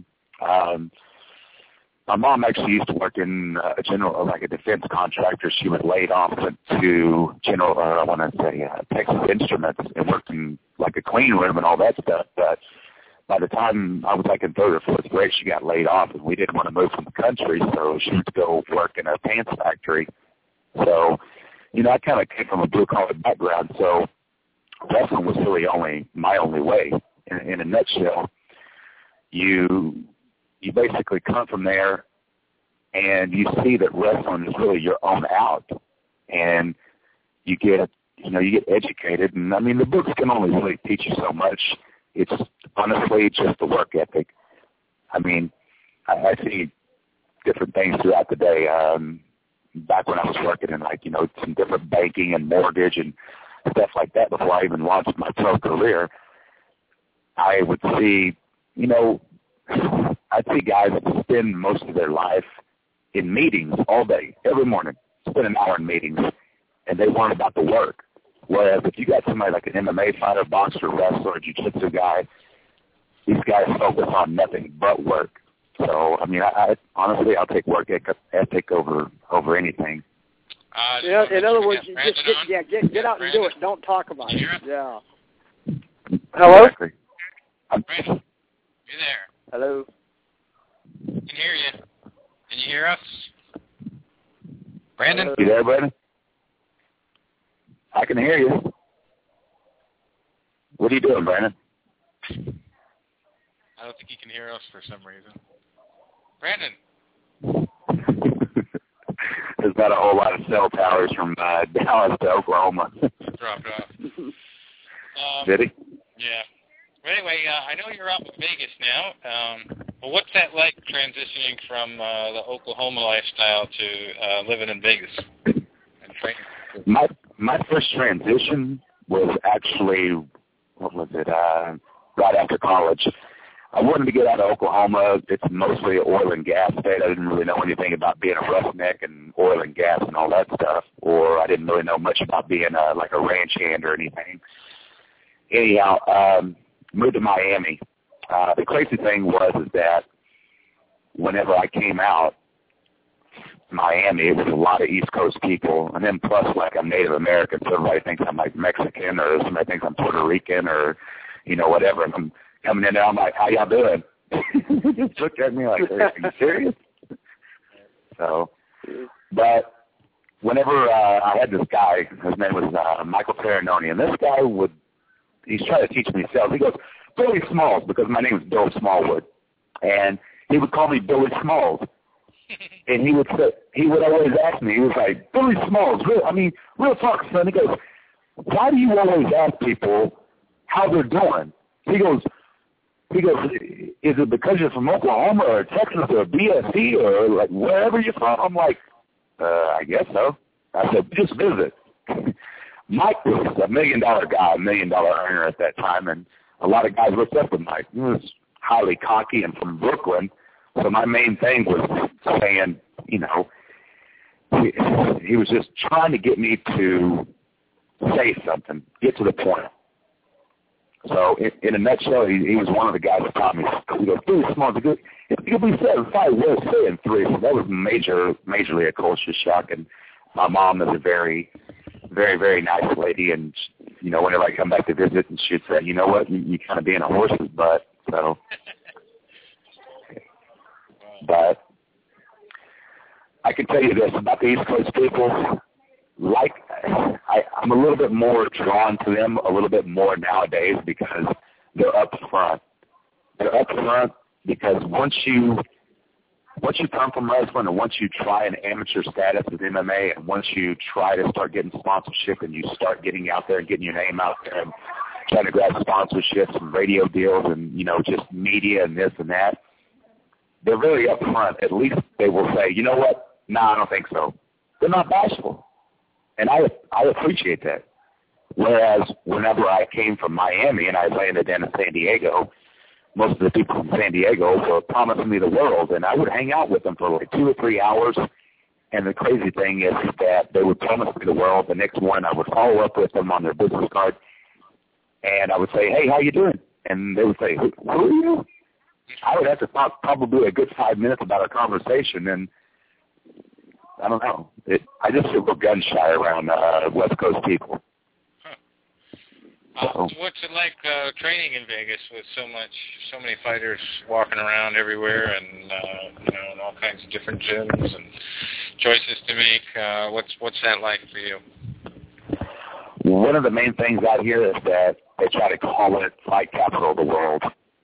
actually used to work in a defense contractor. She was laid off, went to Texas Instruments, and worked in like a clean room and all that stuff. But by the time I was like in third or fourth grade, she got laid off, and we didn't want to move from the country, so she would go work in a pants factory. So, you know, I kind of came from a blue-collar background, so wrestling was really my only way. In a nutshell, you basically come from there, and you see that wrestling is really your own out, and you get educated. And I mean, the books can only really teach you so much. It's honestly just the work ethic. I mean, I see different things throughout the day. Back when I was working in, like, you know, some different banking and mortgage and stuff like that before I even launched my pro career, I would see, you know, I'd see guys that spend most of their life in meetings all day, every morning, spend an hour in meetings, and they learn about the work. Whereas if you got somebody like an MMA fighter, boxer, wrestler, jiu-jitsu guy, these guys focus on nothing but work. So, I mean, I honestly, I'll take work ethic over anything. Yeah, in other words, you just get out and do it. Don't talk about it. Yeah. Hello? Exactly. Brandon, you there? Hello. I can hear you. Can you hear us? Brandon? You there, Brandon? I can hear you. What are you doing, Brandon? I don't think he can hear us for some reason. Brandon? There's not a whole lot of cell towers from Dallas to Oklahoma. Dropped off. Did he? Yeah. But anyway, I know you're out in Vegas now. Well, what's that like transitioning from the Oklahoma lifestyle to living in Vegas and training? My first transition was actually, right after college. I wanted to get out of Oklahoma. It's mostly an oil and gas state. I didn't really know anything about being a roughneck and oil and gas and all that stuff, or I didn't really know much about being like a ranch hand or anything. Anyhow, moved to Miami. The crazy thing was that whenever I came out, Miami, it was a lot of East Coast people, and then plus, like, I'm Native American, so everybody thinks I'm, like, Mexican, or somebody thinks I'm Puerto Rican, or, you know, whatever, and I'm coming in there, I'm like, how y'all doing? They just looked at me like, are you serious? So, but whenever I had this guy, his name was Michael Perinoni, and this guy he's trying to teach me sales. He goes, Billy Smalls, because my name is Bill Smallwood, and he would call me Billy Smalls. And he would always ask me, he was like, Billy Smalls, real talk, son. He goes, why do you always ask people how they're doing? He goes, is it because you're from Oklahoma or Texas or BSC or like wherever you're from? I'm like, I guess so. I said, just visit. Mike was a $1 million guy, $1 million earner at that time, and a lot of guys looked up to Mike. He was highly cocky and from Brooklyn. So my main thing was saying, you know, he was just trying to get me to say something, get to the point. So in a nutshell, he was one of the guys that taught me. He goes, dude, come on, it could be 7-5, we'll stay in 3. So that was majorly a culture shock. And my mom is a very, very, very nice lady. And, you know, whenever I come back to visit, and she'd say, you know what, you kind of being a horse's butt. So, but I can tell you this about the East Coast people. Like, I'm a little bit more drawn to them a little bit more nowadays because they're up front. They're up front because once you come from wrestling and once you try an amateur status with MMA and once you try to start getting sponsorship and you start getting out there and getting your name out there and trying to grab sponsorships and radio deals and, you know, just media and this and that, they're very up front. At least they will say, you know what? No, I don't think so. They're not bashful. And I appreciate that. Whereas whenever I came from Miami and I landed in San Diego, most of the people from San Diego were promising me the world, and I would hang out with them for like 2 or 3 hours. And the crazy thing is that they would promise me the world. The next morning I would follow up with them on their business card, and I would say, hey, how you doing? And they would say, who are you? I would have to talk probably a good 5 minutes about our conversation, and I don't know. I just feel gun shy around West Coast people. So. What's it like training in Vegas with so many fighters walking around everywhere, and you know, and all kinds of different gyms and choices to make? What's that like for you? One of the main things out here is that they try to call it fight capital of the world.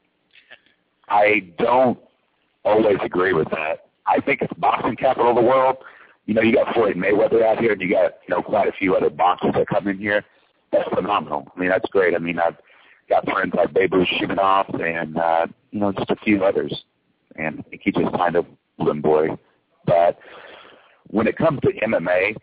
I don't always agree with that. I think it's boxing capital of the world. You know, you got Floyd Mayweather out here, and you got, you know, quite a few other boxers that come in here. That's phenomenal. I mean, that's great. I mean, I've got friends like Babu Shimanov and, you know, just a few others. And I think he just signed up with boy. But when it comes to MMA,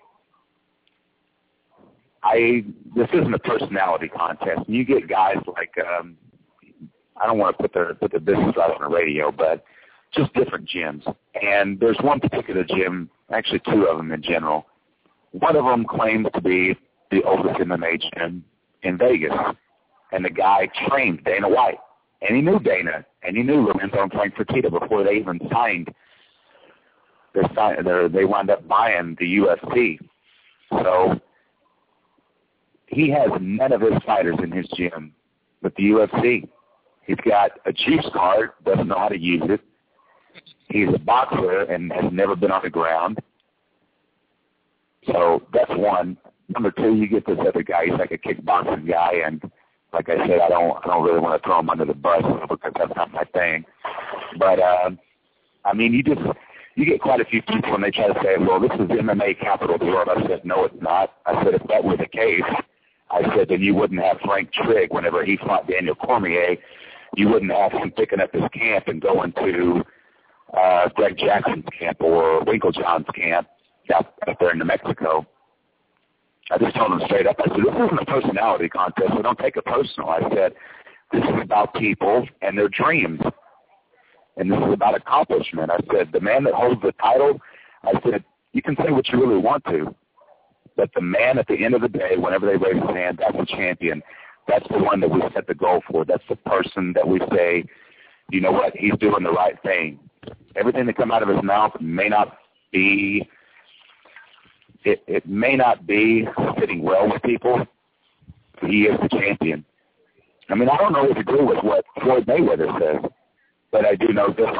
this isn't a personality contest. And you get guys like, I don't want to put the business out on the radio, but just different gyms. And there's one particular gym, actually 2 of them in general. One of them claims to be the oldest MMA gym in Vegas. And the guy trained Dana White. And he knew Dana. And he knew Lorenzo and Frank Fertitta before they even signed. They wound up buying the UFC. So he has none of his fighters in his gym but the UFC. He's got a Chiefs card, doesn't know how to use it. He's a boxer and has never been on the ground. So that's one. Number 2, you get this other guy. He's like a kickboxing guy, and like I said, I don't really want to throw him under the bus because that's not my thing. But I mean, you get quite a few people, and they try to say, well, this is MMA capital of the world. I said, no, it's not. I said, if that were the case, I said, then you wouldn't have Frank Trigg whenever he fought Daniel Cormier. You wouldn't have him picking up his camp and going to Greg Jackson's camp or Winklejohn's camp out there in New Mexico. I just told him straight up, I said, this isn't a personality contest, so don't take it personal. I said, this is about people and their dreams, and this is about accomplishment. I said, the man that holds the title, I said, you can say what you really want to, but the man at the end of the day, whenever they raise his hand, that's the champion. That's the one that we set the goal for. That's the person that we say, you know what, he's doing the right thing. Everything that comes out of his mouth may not be, it may not be sitting well with people. He is the champion. I mean, I don't always agree with what Floyd Mayweather says, but I do know this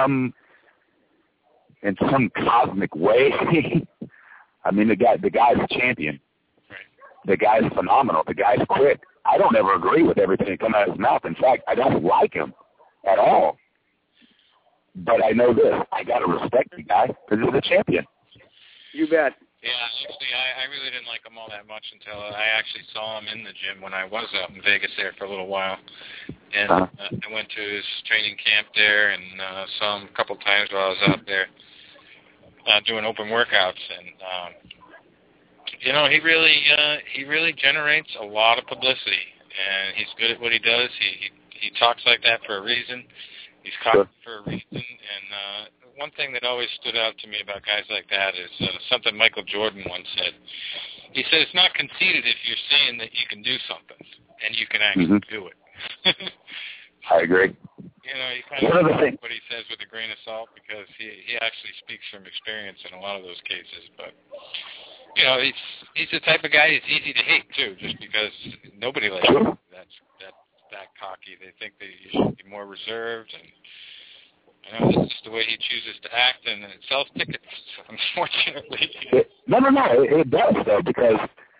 in some cosmic way. I mean, the guy's a champion. The guy's phenomenal. The guy's quick. I don't ever agree with everything that comes out of his mouth. In fact, I don't like him at all. But I know this. I got to respect the guy because he's a champion. You bet. Yeah, actually, I really didn't like him all that much until I actually saw him in the gym when I was out in Vegas there for a little while. And I went to his training camp there and saw him a couple times while I was out there doing open workouts. And, you know, he really generates a lot of publicity. And he's good at what he does. He talks like that for a reason. He's caught for a reason. And one thing that always stood out to me about guys like that is something Michael Jordan once said. He said, it's not conceited if you're saying that you can do something and you can actually do it. I agree. You know, you kind of take what he says with a grain of salt because he actually speaks from experience in a lot of those cases. But, you know, he's the type of guy that's easy to hate, too, just because nobody likes him. That's that cocky. They think that you should be more reserved, and you know, that's just the way he chooses to act, and it sells tickets, unfortunately. No, it does, though, because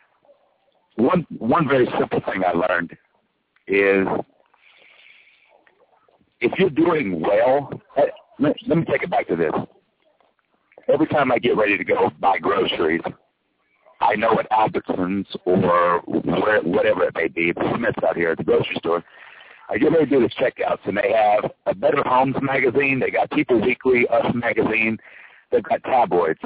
one very simple thing I learned is if you're doing well, let me take it back to this. Every time I get ready to go buy groceries, I know at Albertsons or whatever it may be, the Smiths out here at the grocery store, I get ready to do the checkouts, and they have a Better Homes magazine. They got People Weekly, Us magazine. They've got tabloids.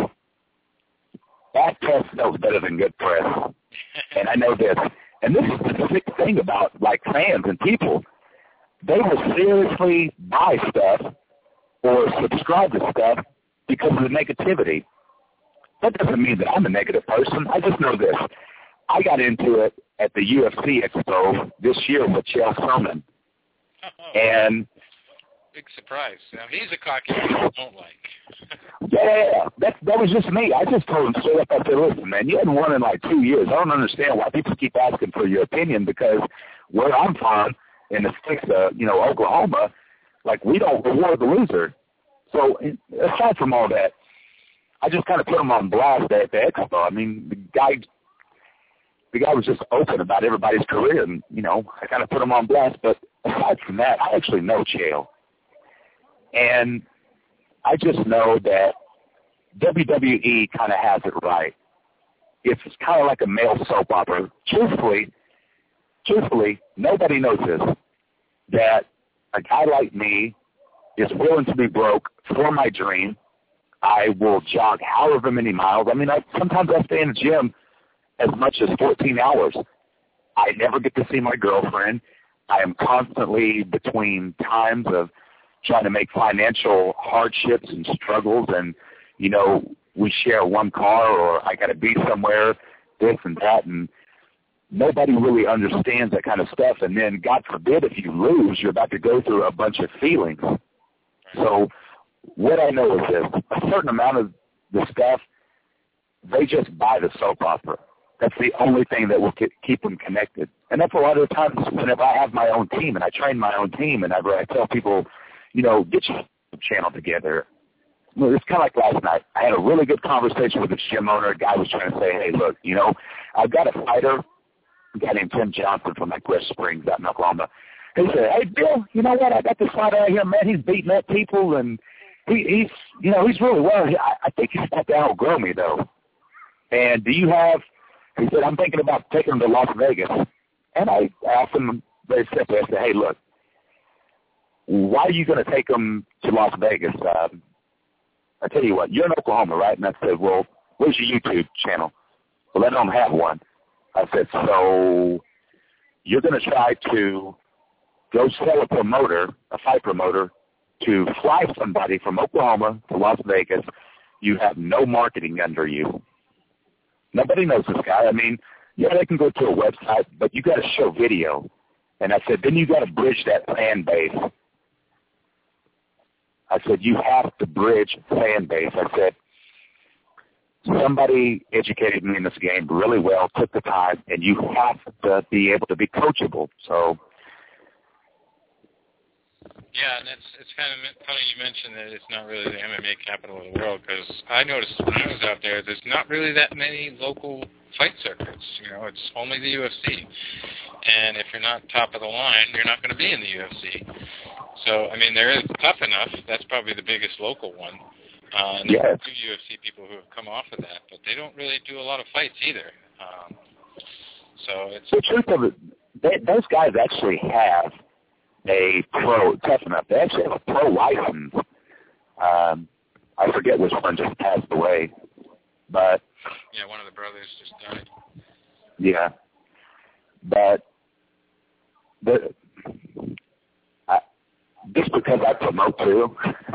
Bad press knows better than good press, and I know this. And this is the sick thing about, like, fans and people. They will seriously buy stuff or subscribe to stuff because of the negativity. That doesn't mean that I'm a negative person. I just know this. I got into it at the UFC Expo this year with Chael Sonnen. And big surprise. Now, he's a cocky guy I don't like. Yeah, that was just me. I just told him straight up, I said, listen, man, you haven't won in like 2 years. I don't understand why people keep asking for your opinion because where I'm from in the sticks of, Oklahoma, like, we don't reward the loser. So aside from all that, I just kind of put him on blast at the Expo. I mean, the guy was just open about everybody's career, and, I kind of put him on blast. But aside from that, I actually know Chael. And I just know that WWE kind of has it right. It's kind of like a male soap opera. Truthfully, nobody knows this, that a guy like me is willing to be broke for my dream. I will jog however many miles. I mean, sometimes I stay in the gym as much as 14 hours. I never get to see my girlfriend. I am constantly between times of trying to make financial hardships and struggles, and, we share one car or I got to be somewhere, this and that, and nobody really understands that kind of stuff. And then, God forbid, if you lose, you're about to go through a bunch of feelings. So what I know is this, a certain amount of the stuff, they just buy the soap opera. That's the only thing that will keep them connected. And that's a lot of the times whenever I have my own team and I train my own team and I tell people, get your channel together. Well, it's kind of like last night. I had a really good conversation with the gym owner. A guy was trying to say, hey, look, I've got a fighter, a guy named Tim Johnson from West Springs out in Oklahoma. He said, hey, Bill, you know what? I got this fighter out here, man. He's beating up people, and he's really well. I think he's about to outgrow me, though. And do you have, he said, I'm thinking about taking him to Las Vegas. And I asked him very simply, I said, hey, look, why are you going to take him to Las Vegas? I tell you what, you're in Oklahoma, right? And I said, well, where's your YouTube channel? Well, I don't have one. I said, so you're going to try to go sell a fight promoter, to fly somebody from Oklahoma to Las Vegas. You have no marketing under you. Nobody knows this guy. I mean, yeah, they can go to a website, but you got to show video. And I said, then you got to bridge that fan base. I said, you have to bridge fan base. I said, somebody educated me in this game really well, took the time, and you have to be able to be coachable. So, yeah, and it's kind of funny you mentioned that it's not really the MMA capital of the world, because I noticed when I was out there's not really that many local fight circuits. It's only the UFC. And if you're not top of the line, you're not going to be in the UFC. So, I mean, there is Tough Enough. That's probably the biggest local one. And there are two UFC people who have come off of that, but they don't really do a lot of fights either. So it's the truth of it, those guys actually have a pro, Tough Enough. They actually have a pro license. I forget which one just passed away, but yeah, one of the brothers just died. Yeah, but just because I promote too,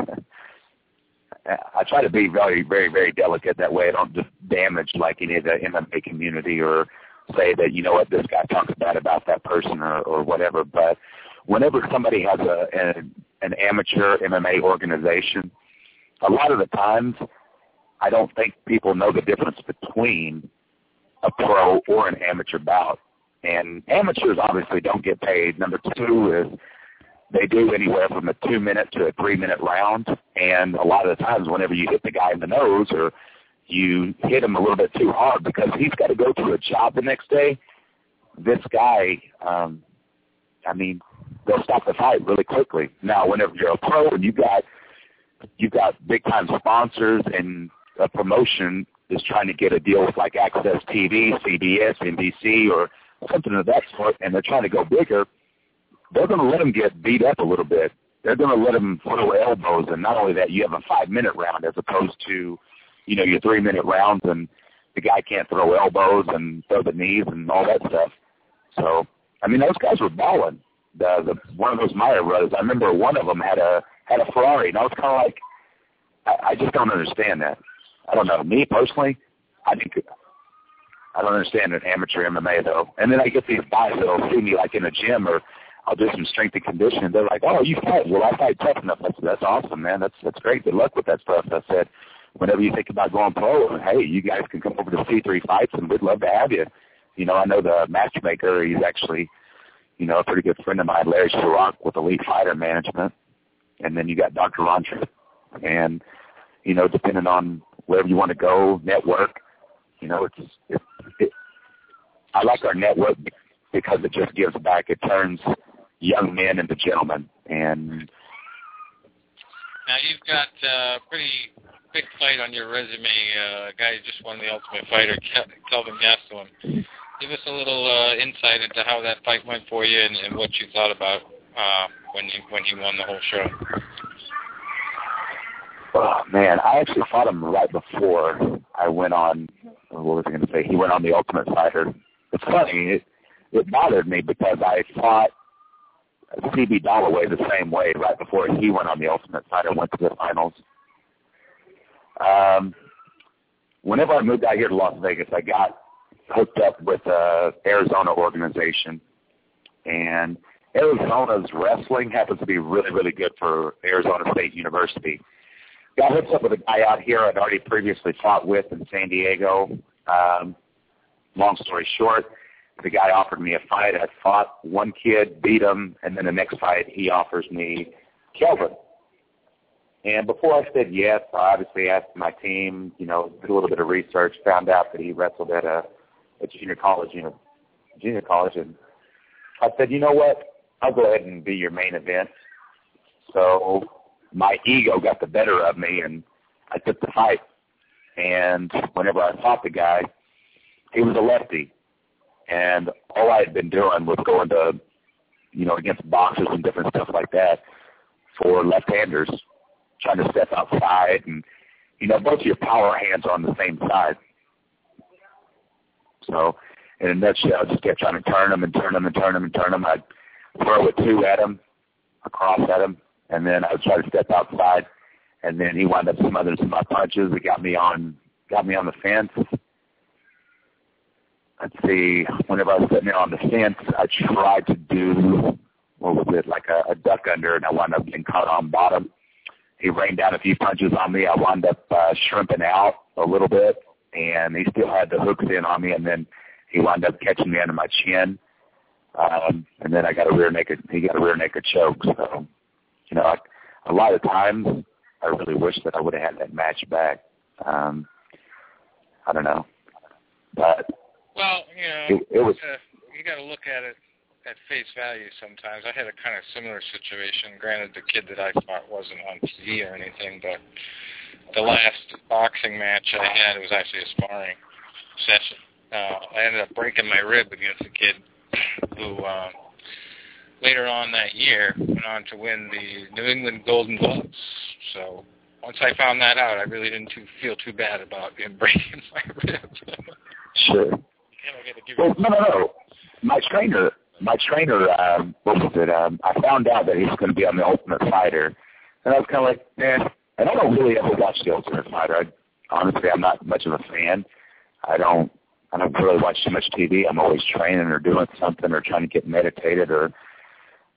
I try to be very, very, very delicate. That way I don't just damage like any of the MMA community or say that, this guy talks bad about that person or whatever. But whenever somebody has an amateur MMA organization, a lot of the times I don't think people know the difference between a pro or an amateur bout. And amateurs obviously don't get paid. Number two is they do anywhere from a 2-minute to a 3-minute round. And a lot of the times whenever you hit the guy in the nose or you hit him a little bit too hard because he's got to go to a job the next day, this guy, they'll stop the fight really quickly. Now, whenever you're a pro and you've got big-time sponsors and a promotion is trying to get a deal with like Access TV, CBS, NBC, or something of that sort, and they're trying to go bigger, they're going to let them get beat up a little bit. They're going to let them throw elbows, and not only that, you have a 5-minute round as opposed to, your 3-minute rounds, and the guy can't throw elbows and throw the knees and all that stuff. So, those guys were balling. The one of those Meyer brothers, I remember one of them had a Ferrari, and I was kind of like, I just don't understand that. I don't know. Me personally, I don't understand an amateur MMA though. And then I get these guys that'll see me like in a gym or I'll do some strength and conditioning. They're like, "Oh, you fight? Well, I fight tough enough." That's awesome, man. That's great. Good luck with that stuff. I said, whenever you think about going pro, hey, you guys can come over to C3 Fights, and we'd love to have you. I know the matchmaker. He's actually, a pretty good friend of mine, Larry Sherrock with Elite Fighter Management. And then you got Dr. Ron Tripp. And, depending on wherever you want to go, network, I like our network because it just gives back. It turns young men into gentlemen. And now you've got a pretty big fight on your resume. A guy who just won the Ultimate Fighter, Kelvin Gastelum. Give us a little insight into how that fight went for you and what you thought about when you won the whole show. Oh, man, I actually fought him right before I went on, what was I going to say? He went on the Ultimate Fighter. It's funny, it bothered me because I fought CB Dalloway the same way right before he went on the Ultimate Fighter, went to the finals. Whenever I moved out here to Las Vegas, I got hooked up with an Arizona organization, and Arizona's wrestling happens to be really, really good for Arizona State University. Got hooked up with a guy out here I'd already previously fought with in San Diego. Long story short, the guy offered me a fight. I fought one kid, beat him, and then the next fight he offers me Kelvin. And before I said yes, I obviously asked my team, did a little bit of research, found out that he wrestled at a junior college, and I said, you know what, I'll go ahead and be your main event. So my ego got the better of me, and I took the fight. And whenever I fought the guy, he was a lefty. And all I had been doing was going to, against boxers and different stuff like that for left-handers, trying to step outside. And, both of your power hands are on the same side. So in a nutshell, I just kept trying to turn him and turn him and turn him and turn him. I'd throw a 2 at him, a cross at him, and then I would try to step outside. And then he wound up smothering some of my punches. It got me on the fence. Let's see, whenever I was sitting there on the fence, I tried to do, like a duck under, and I wound up getting caught on bottom. He rained down a few punches on me. I wound up shrimping out a little bit, and he still had the hooks in on me, and then he wound up catching me under my chin. And then he got a rear naked choke. So, a lot of times I really wish that I would have had that match back. I don't know. But well, it was. You got to look at it at face value sometimes. I had a kind of similar situation. Granted, the kid that I fought wasn't on TV or anything, but the last boxing match I had, it was actually a sparring session. I ended up breaking my rib against a kid who later on that year went on to win the New England Golden Gloves. So once I found that out, I really didn't feel too bad about him breaking my rib. Sure. Well, no. My trainer, what was it? I found out that he was going to be on the Ultimate Fighter, and I was kind of like, man. And I don't really ever watch the Ultimate Fighter. Honestly, I'm not much of a fan. I don't really watch too much TV. I'm always training or doing something or trying to get meditated or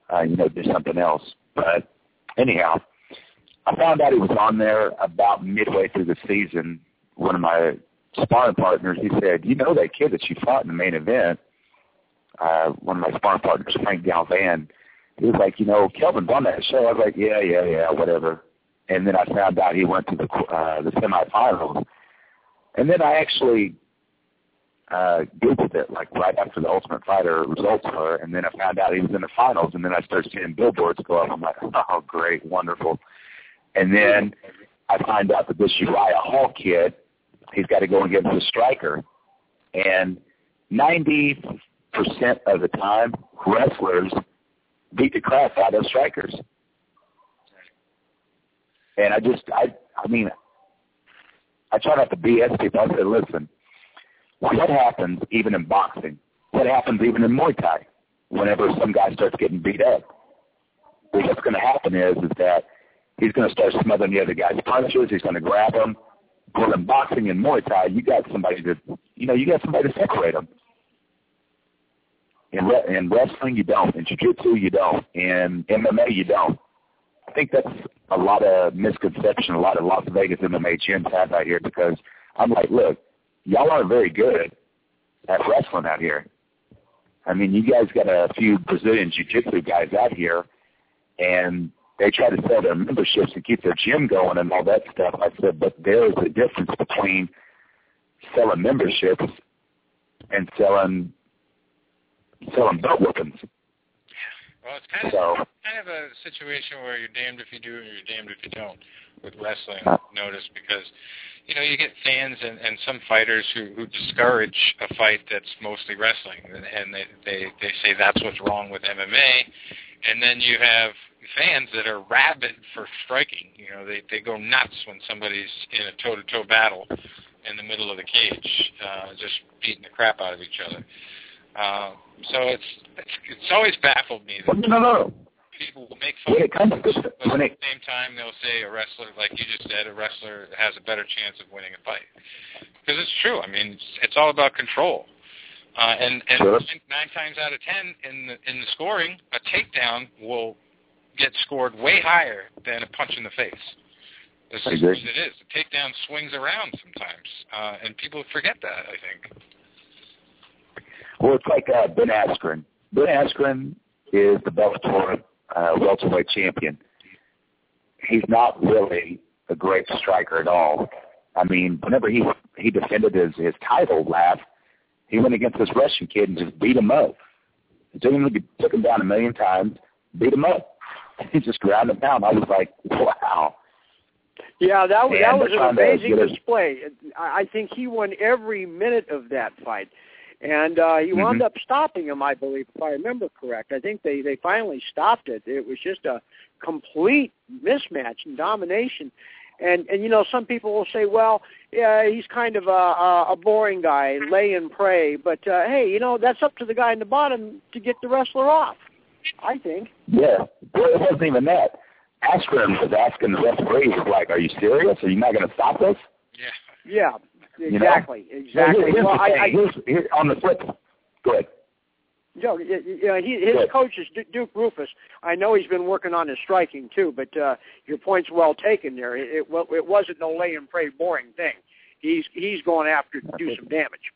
do something else. But anyhow, I found out he was on there about midway through the season. One of my sparring partners, he said, that kid that you fought in the main event, one of my sparring partners, Frank Galvan, he was like, Kelvin's on that show. I was like, yeah, whatever. And then I found out he went to the semifinals. And then I actually Googled it, like right after the Ultimate Fighter results were, and then I found out he was in the finals, and then I started seeing billboards go up. I'm like, oh, great, wonderful. And then I find out that this Uriah Hall kid, he's got to go against a striker. And 90% of the time, wrestlers beat the crap out of strikers. And I try not to BS people. I say, listen, what happens even in boxing? What happens even in Muay Thai whenever some guy starts getting beat up? What's going to happen is that he's going to start smothering the other guy's punches. He's going to grab him. Well, in boxing and Muay Thai, you got somebody to separate them. In wrestling, you don't. In jiu-jitsu, you don't. In MMA, you don't. I think that's a lot of misconception a lot of Las Vegas MMA gyms have out here, because I'm like, look, y'all aren't very good at wrestling out here. I mean, you guys got a few Brazilian jiu-jitsu guys out here, and they try to sell their memberships to keep their gym going and all that stuff. I said, but there is a difference between selling memberships and selling belt weapons. Well, it's kind of a situation where you're damned if you do and you're damned if you don't with wrestling, I've noticed, because, you get fans and some fighters who discourage a fight that's mostly wrestling, and they say that's what's wrong with MMA, and then you have fans that are rabid for striking. They go nuts when somebody's in a toe-to-toe battle in the middle of the cage, just beating the crap out of each other. So it's always baffled me that people will make fun of it, but at the same time they'll say a wrestler, like you just said, a wrestler has a better chance of winning a fight. Because it's true. I mean, it's all about control. And sure. 9 times out of 10 in the scoring, a takedown will get scored way higher than a punch in the face. This is what it is. The takedown swings around sometimes, and people forget that, I think. Well, it's like Ben Askren. Ben Askren is the Bellator welterweight champion. He's not really a great striker at all. I mean, whenever he defended his title last, he went against this Russian kid and just beat him up. He took him down 1,000,000 times, beat him up. He just ground him down. I was like, wow. Yeah, that was an amazing display. I think he won every minute of that fight. And he wound up stopping him, I believe, if I remember correct. I think they finally stopped it. It was just a complete mismatch and domination. And some people will say, well, yeah, he's kind of a boring guy, lay and pray. But, hey, that's up to the guy in the bottom to get the wrestler off, I think. Yeah, it wasn't even that. Askren was asking the referee, he was like, are you serious? Are you not going to stop this? Yeah. Exactly. Well, here's on the flip. Go ahead. His coach is Duke Rufus. I know he's been working on his striking too, but your point's well taken there. It wasn't no lay and pray boring thing. He's going after to do some damage.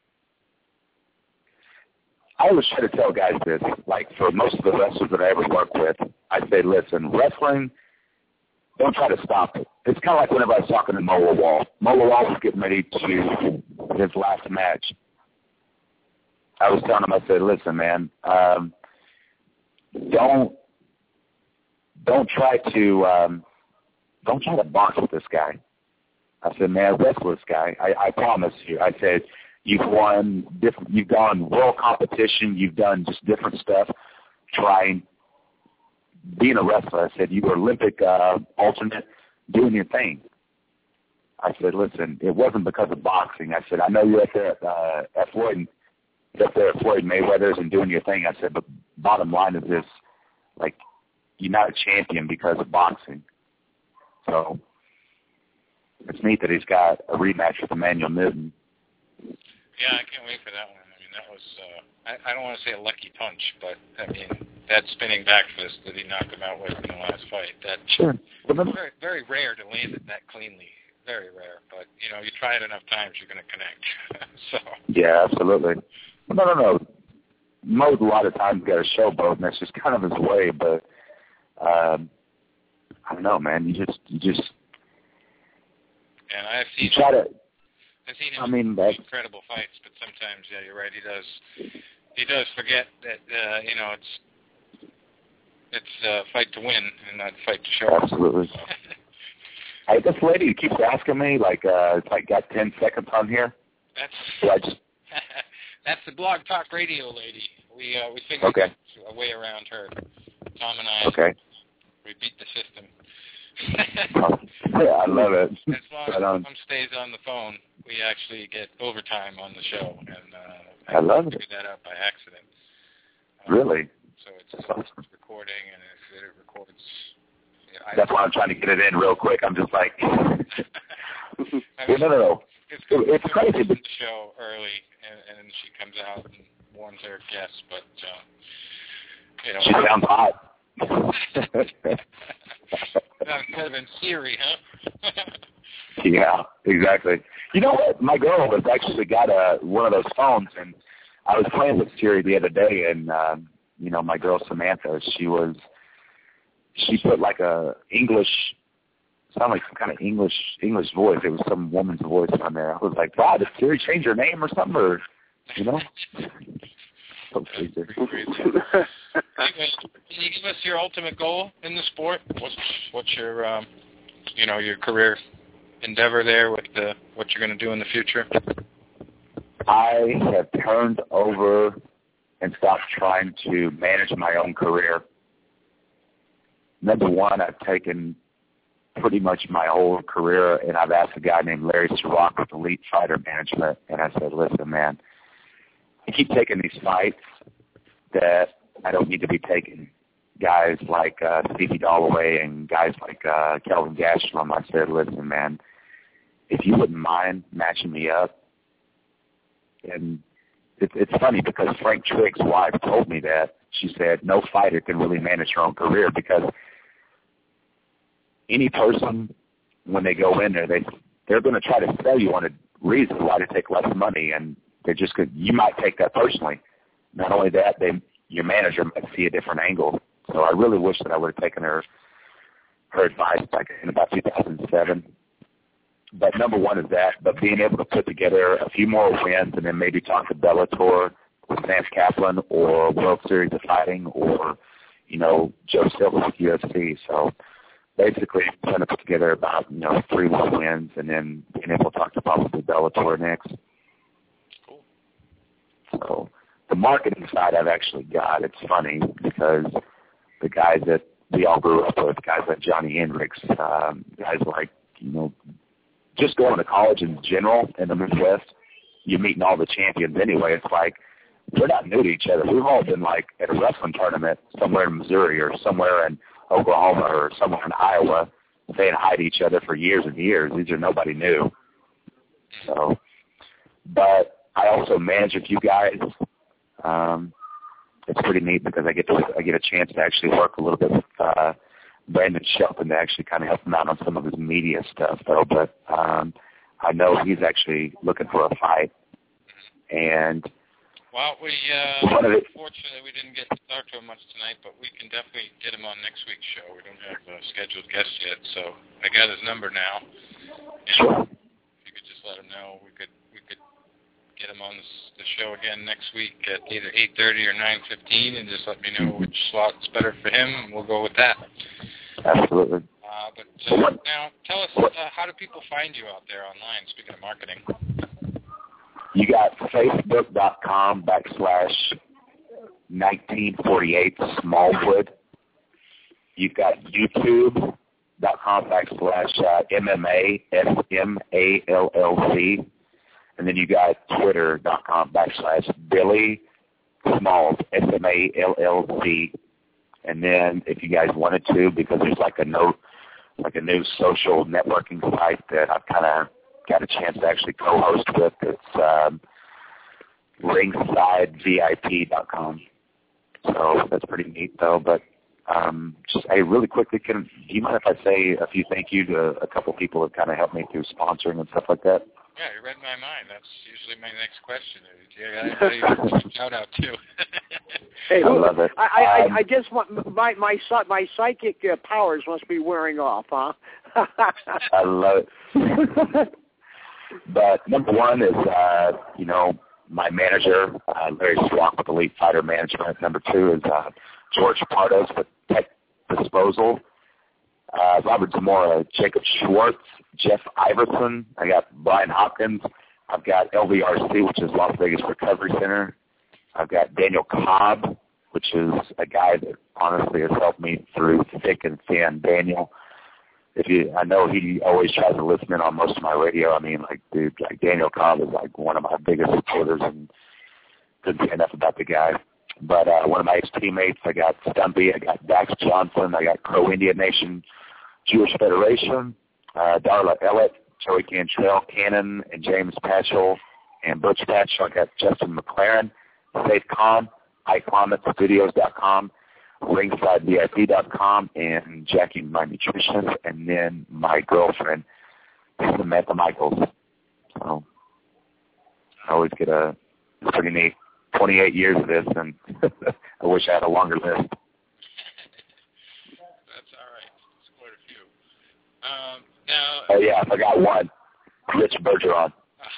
I always try to tell guys this, like for most of the wrestlers that I ever work with, I say, listen, wrestling, don't try to stop it. It's kind of like whenever I was talking to Mo Lawal. Mo Lawal was getting ready to his last match. I was telling him, I said, listen, man, don't try to box with this guy. I said, man, wrestle this guy. I promise you. I said, you've gone world competition, you've done just different stuff, trying being a wrestler. I said, you were Olympic alternate, doing your thing. I said, listen, it wasn't because of boxing. I said, I know you're up there at Floyd Mayweather's and doing your thing. I said, but bottom line is this, like, you're not a champion because of boxing. So it's neat that he's got a rematch with Emmanuel Newton. Yeah, I can't wait for that one. I mean, that was, I don't want to say a lucky punch, but, I mean, that spinning back fist that he knocked him out with in the last fight. That Sure. very, very rare to land it that cleanly. Very rare. But, you try it enough times, you're going to connect. So. Yeah, absolutely. No. Mo's a lot of times got a showboat, and that's just kind of his way. But I don't know, man. You just. And I've seen him in incredible fights, but sometimes, yeah, you're right. He does forget that it's a fight to win and not a fight to show. Absolutely. Hey, this lady keeps asking me, it's got 10 seconds on here. That's the Blog Talk Radio lady. We figured a way around her. Tom and I. We beat the system. Yeah, I love it. As long as Tom stays on the phone, we actually get overtime on the show, and I love it. figured that out by accident. Really? So it's recording, and if it records. That's why I'm trying to get it in real quick. I'm just like, no. It's crazy. The show early, and she comes out and warns her guests, but she sounds hot. Kind of in Siri, huh? Yeah, exactly. You know what? My girl has actually got one of those phones, and I was playing with Siri the other day, and my girl Samantha, she put like a English, sounded like some kind of English voice. It was some woman's voice on there. I was like, wow, did Siri change her name or something, or So crazy. Can you give us your ultimate goal in the sport? What's your your career endeavor there with what you're going to do in the future? I have turned over and stopped trying to manage my own career. Number one, I've taken pretty much my whole career, and I've asked a guy named Larry Siroc with Elite Fighter Management, and I said, listen, man, I keep taking these fights that I don't need to be taking. Guys like Stevie Dalloway and guys like Kelvin Gastelum, I said, listen, man, if you wouldn't mind matching me up. And it's funny because Frank Trigg's wife told me that. She said no fighter can really manage her own career because any person, when they go in there, they're going to try to sell you on a reason why to take less money, and they're just good. You might take that personally. Not only that, your manager might see a different angle. So I really wish that I would have taken her advice back in about 2007. But number one is that, but being able to put together a few more wins and then maybe talk to Bellator with Sam Kaplan or World Series of Fighting or, Joe Silva with UFC. So basically trying to put together about, 3 more wins and then being able to talk to probably Bellator next. Cool. So the marketing side I've actually got. It's funny because the guys that we all grew up with, guys like Johnny Hendricks, guys like, just going to college in general in the Midwest, you're meeting all the champions anyway. It's like we're not new to each other. We've all been like at a wrestling tournament somewhere in Missouri or somewhere in Oklahoma or somewhere in Iowa saying hi to each other for years and years. These are nobody new. So, but I also manage a few guys. It's pretty neat because I get a chance to actually work a little bit with Brandon Shelton to actually kind of help him out on some of his media stuff, though. But I know he's actually looking for a fight. And unfortunately we didn't get to talk to him much tonight, but we can definitely get him on next week's show. We don't have a scheduled guest yet, so I got his number now. And sure. If you could just let him know, we could get him on the show again next week at either 8:30 or 9:15, and just let me know which slot's better for him, and we'll go with that. Absolutely. But now, tell us, how do people find you out there online, speaking of marketing? You got Facebook.com/1948 Smallwood. You've got YouTube.com/MMA SMALLC. And then you got Twitter.com/Billy Smalls SMALLC. And then if you guys wanted to, because there's like a new social networking site that I've kind of got a chance to actually co-host with. It's ringsidevip.com. So that's pretty neat, though. But just, hey, really quickly, do you mind if I say a few thank you to a couple people that kind of helped me through sponsoring and stuff like that? Yeah, you read my mind. That's usually my next question. Do you got anybody to shout out to? Hey, I love it. I guess my psychic powers must be wearing off, huh? I love it. But number one is, my manager, Larry Swank with Elite Fighter Management. Number two is George Pardos with Tech Disposal. Robert Zamora, Jacob Schwartz, Jeff Iverson. I got Brian Hopkins. I've got LVRC, which is Las Vegas Recovery Center. I've got Daniel Cobb, which is a guy that honestly has helped me through thick and thin. Daniel, I know he always tries to listen in on most of my radio. I mean, dude, Daniel Cobb is like one of my biggest supporters, and couldn't say enough about the guy. But one of my ex-teammates, I got Stumpy, I got Dax Johnson, I got Crow Indian Nation, Jewish Federation, Darla Ellett, Joey Cantrell, Cannon, and James Patchell, and Butch Patchell. I got Justin McLaren, Safe Khan, iClimateVideos.com, RingsideVIP.com, and Jackie, my nutritionist, and then my girlfriend, Samantha Michaels. So I always get it's pretty neat. 28 years of this, and I wish I had a longer list. That's all right. It's quite a few. Oh, yeah, I forgot one. Rich Bergeron.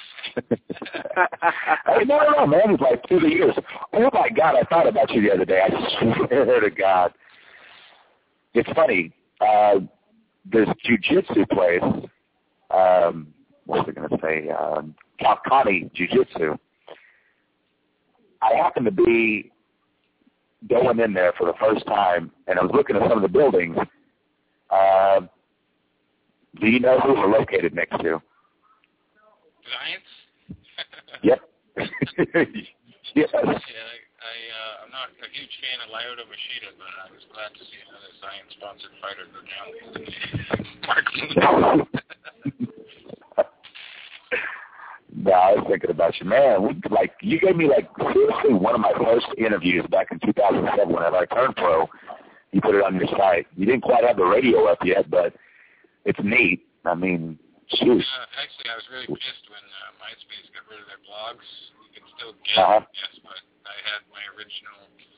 Hey, no, man. It's like through the years. Oh, my God, I thought about you the other day. I swear to God. It's funny. This jiu-jitsu place, what was I going to say? Kalkani Jiu-Jitsu. I happened to be going in there for the first time, and I was looking at some of the buildings. Do you know who we're located next to? Giants? Yep. Yes. Yeah, I'm not a huge fan of Lyoto Machida, but I was glad to see another Zion-sponsored fighter go down. No, I was thinking about you, man. You gave me seriously one of my first interviews back in 2007 when I turned pro. You put it on your site. You didn't quite have the radio up yet, but it's neat. I mean, shoot. Actually, I was really pissed when MySpace got rid of their blogs. You can still get them, yes, but I had my original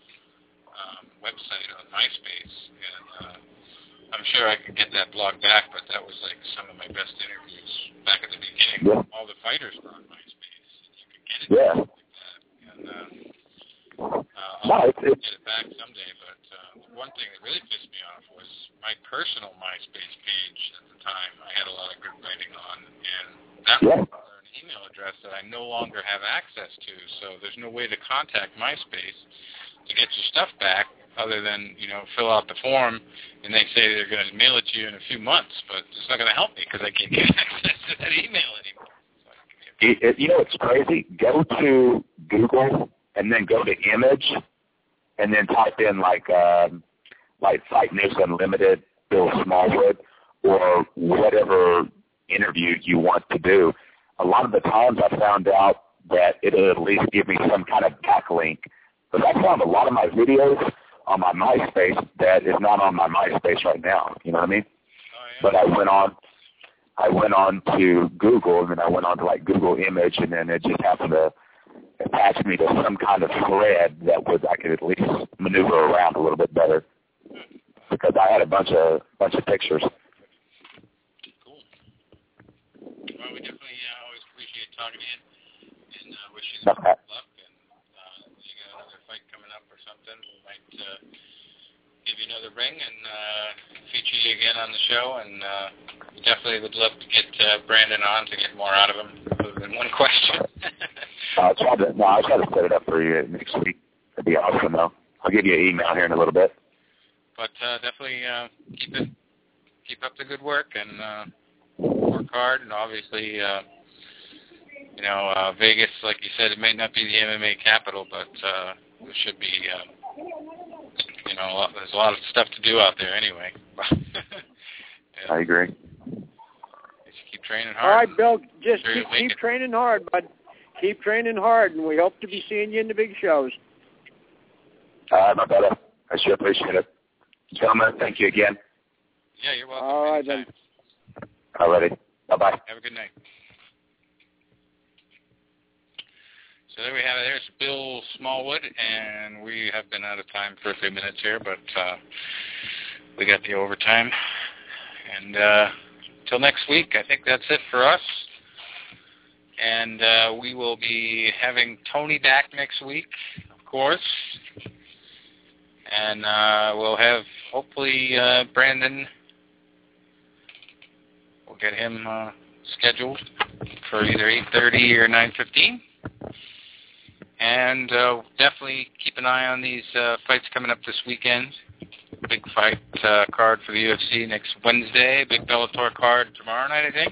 website on MySpace, and I'm sure I can get that blog back, but that was some of my best interviews back at the beginning. Yeah. All the fighters were on MySpace. You could get it like that. And I'll get it back someday, but one thing that really pissed me off was my personal MySpace page at the time. I had a lot of good writing on, and that was an email address that I no longer have access to, so there's no way to contact MySpace to get your stuff back other than, fill out the form, and they say they're going to mail it to you in a few months, but it's not going to help me because I can't get access to that email anymore. It's crazy. Go to Google and then go to image and then type in Fight News Unlimited, Bill Smallwood, or whatever interview you want to do. A lot of the times I found out that it'll at least give me some kind of backlink. But I found a lot of my videos on my MySpace that is not on my MySpace right now. You know what I mean? Oh, yeah. But I went on to Google, and then I went on to Google Image, and then it just happened to attach me to some kind of thread that I could at least maneuver around a little bit better because I had a bunch of pictures. Cool. Well, we definitely always appreciate talking to you, and wish you the best of luck. You got another fight coming up or something, we might give you another ring and feature you again on the show, and definitely would love to get Brandon on to get more out of him other than one question. I'll try to set it up for you next week. That'd be awesome, though. I'll give you an email here in a little bit. But definitely keep up the good work and work hard, and obviously Vegas, like you said, it may not be the MMA capital, but there should be, there's a lot of stuff to do out there anyway. I agree. Just keep training hard. All right, Bill, just keep training hard, bud. Keep training hard, and we hope to be seeing you in the big shows. My brother. I sure appreciate it. Gentlemen, thank you again. Yeah, you're welcome. All right, anytime. then. All righty. Bye-bye. Have a good night. So there we have it. There's Bill Smallwood, and we have been out of time for a few minutes here, but we got the overtime. And till next week, I think that's it for us. And we will be having Tony back next week, of course. And we'll have, hopefully, Brandon. We'll get him scheduled for either 8:30 or 9:15. And definitely keep an eye on these fights coming up this weekend. Big fight card for the UFC next Wednesday. Big Bellator card tomorrow night, I think.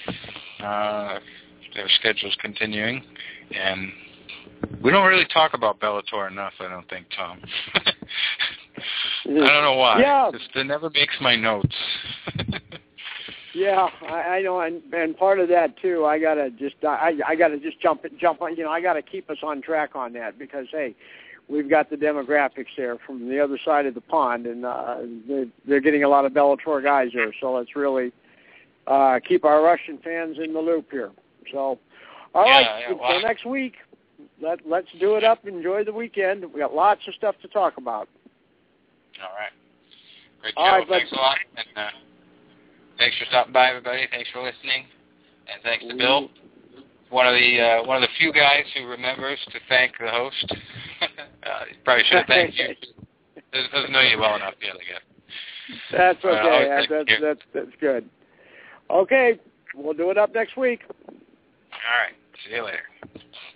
Their schedule's continuing. And we don't really talk about Bellator enough, I don't think, Tom. I don't know why. Yeah. It never makes my notes. Yeah, I know, and part of that too. I gotta just jump on. You know, I gotta keep us on track on that because hey, we've got the demographics there from the other side of the pond, and they're getting a lot of Bellator guys there. So let's really keep our Russian fans in the loop here. So, all right, until next week, let's do it up. Enjoy the weekend. We got lots of stuff to talk about. All right, great show. All right, thanks a lot. And, thanks for stopping by, everybody. Thanks for listening, and thanks to Bill, one of the few guys who remembers to thank the host. Probably should have thanked you. Doesn't know you well enough yet, I guess. That's okay. That's good. Okay, we'll do it up next week. All right. See you later.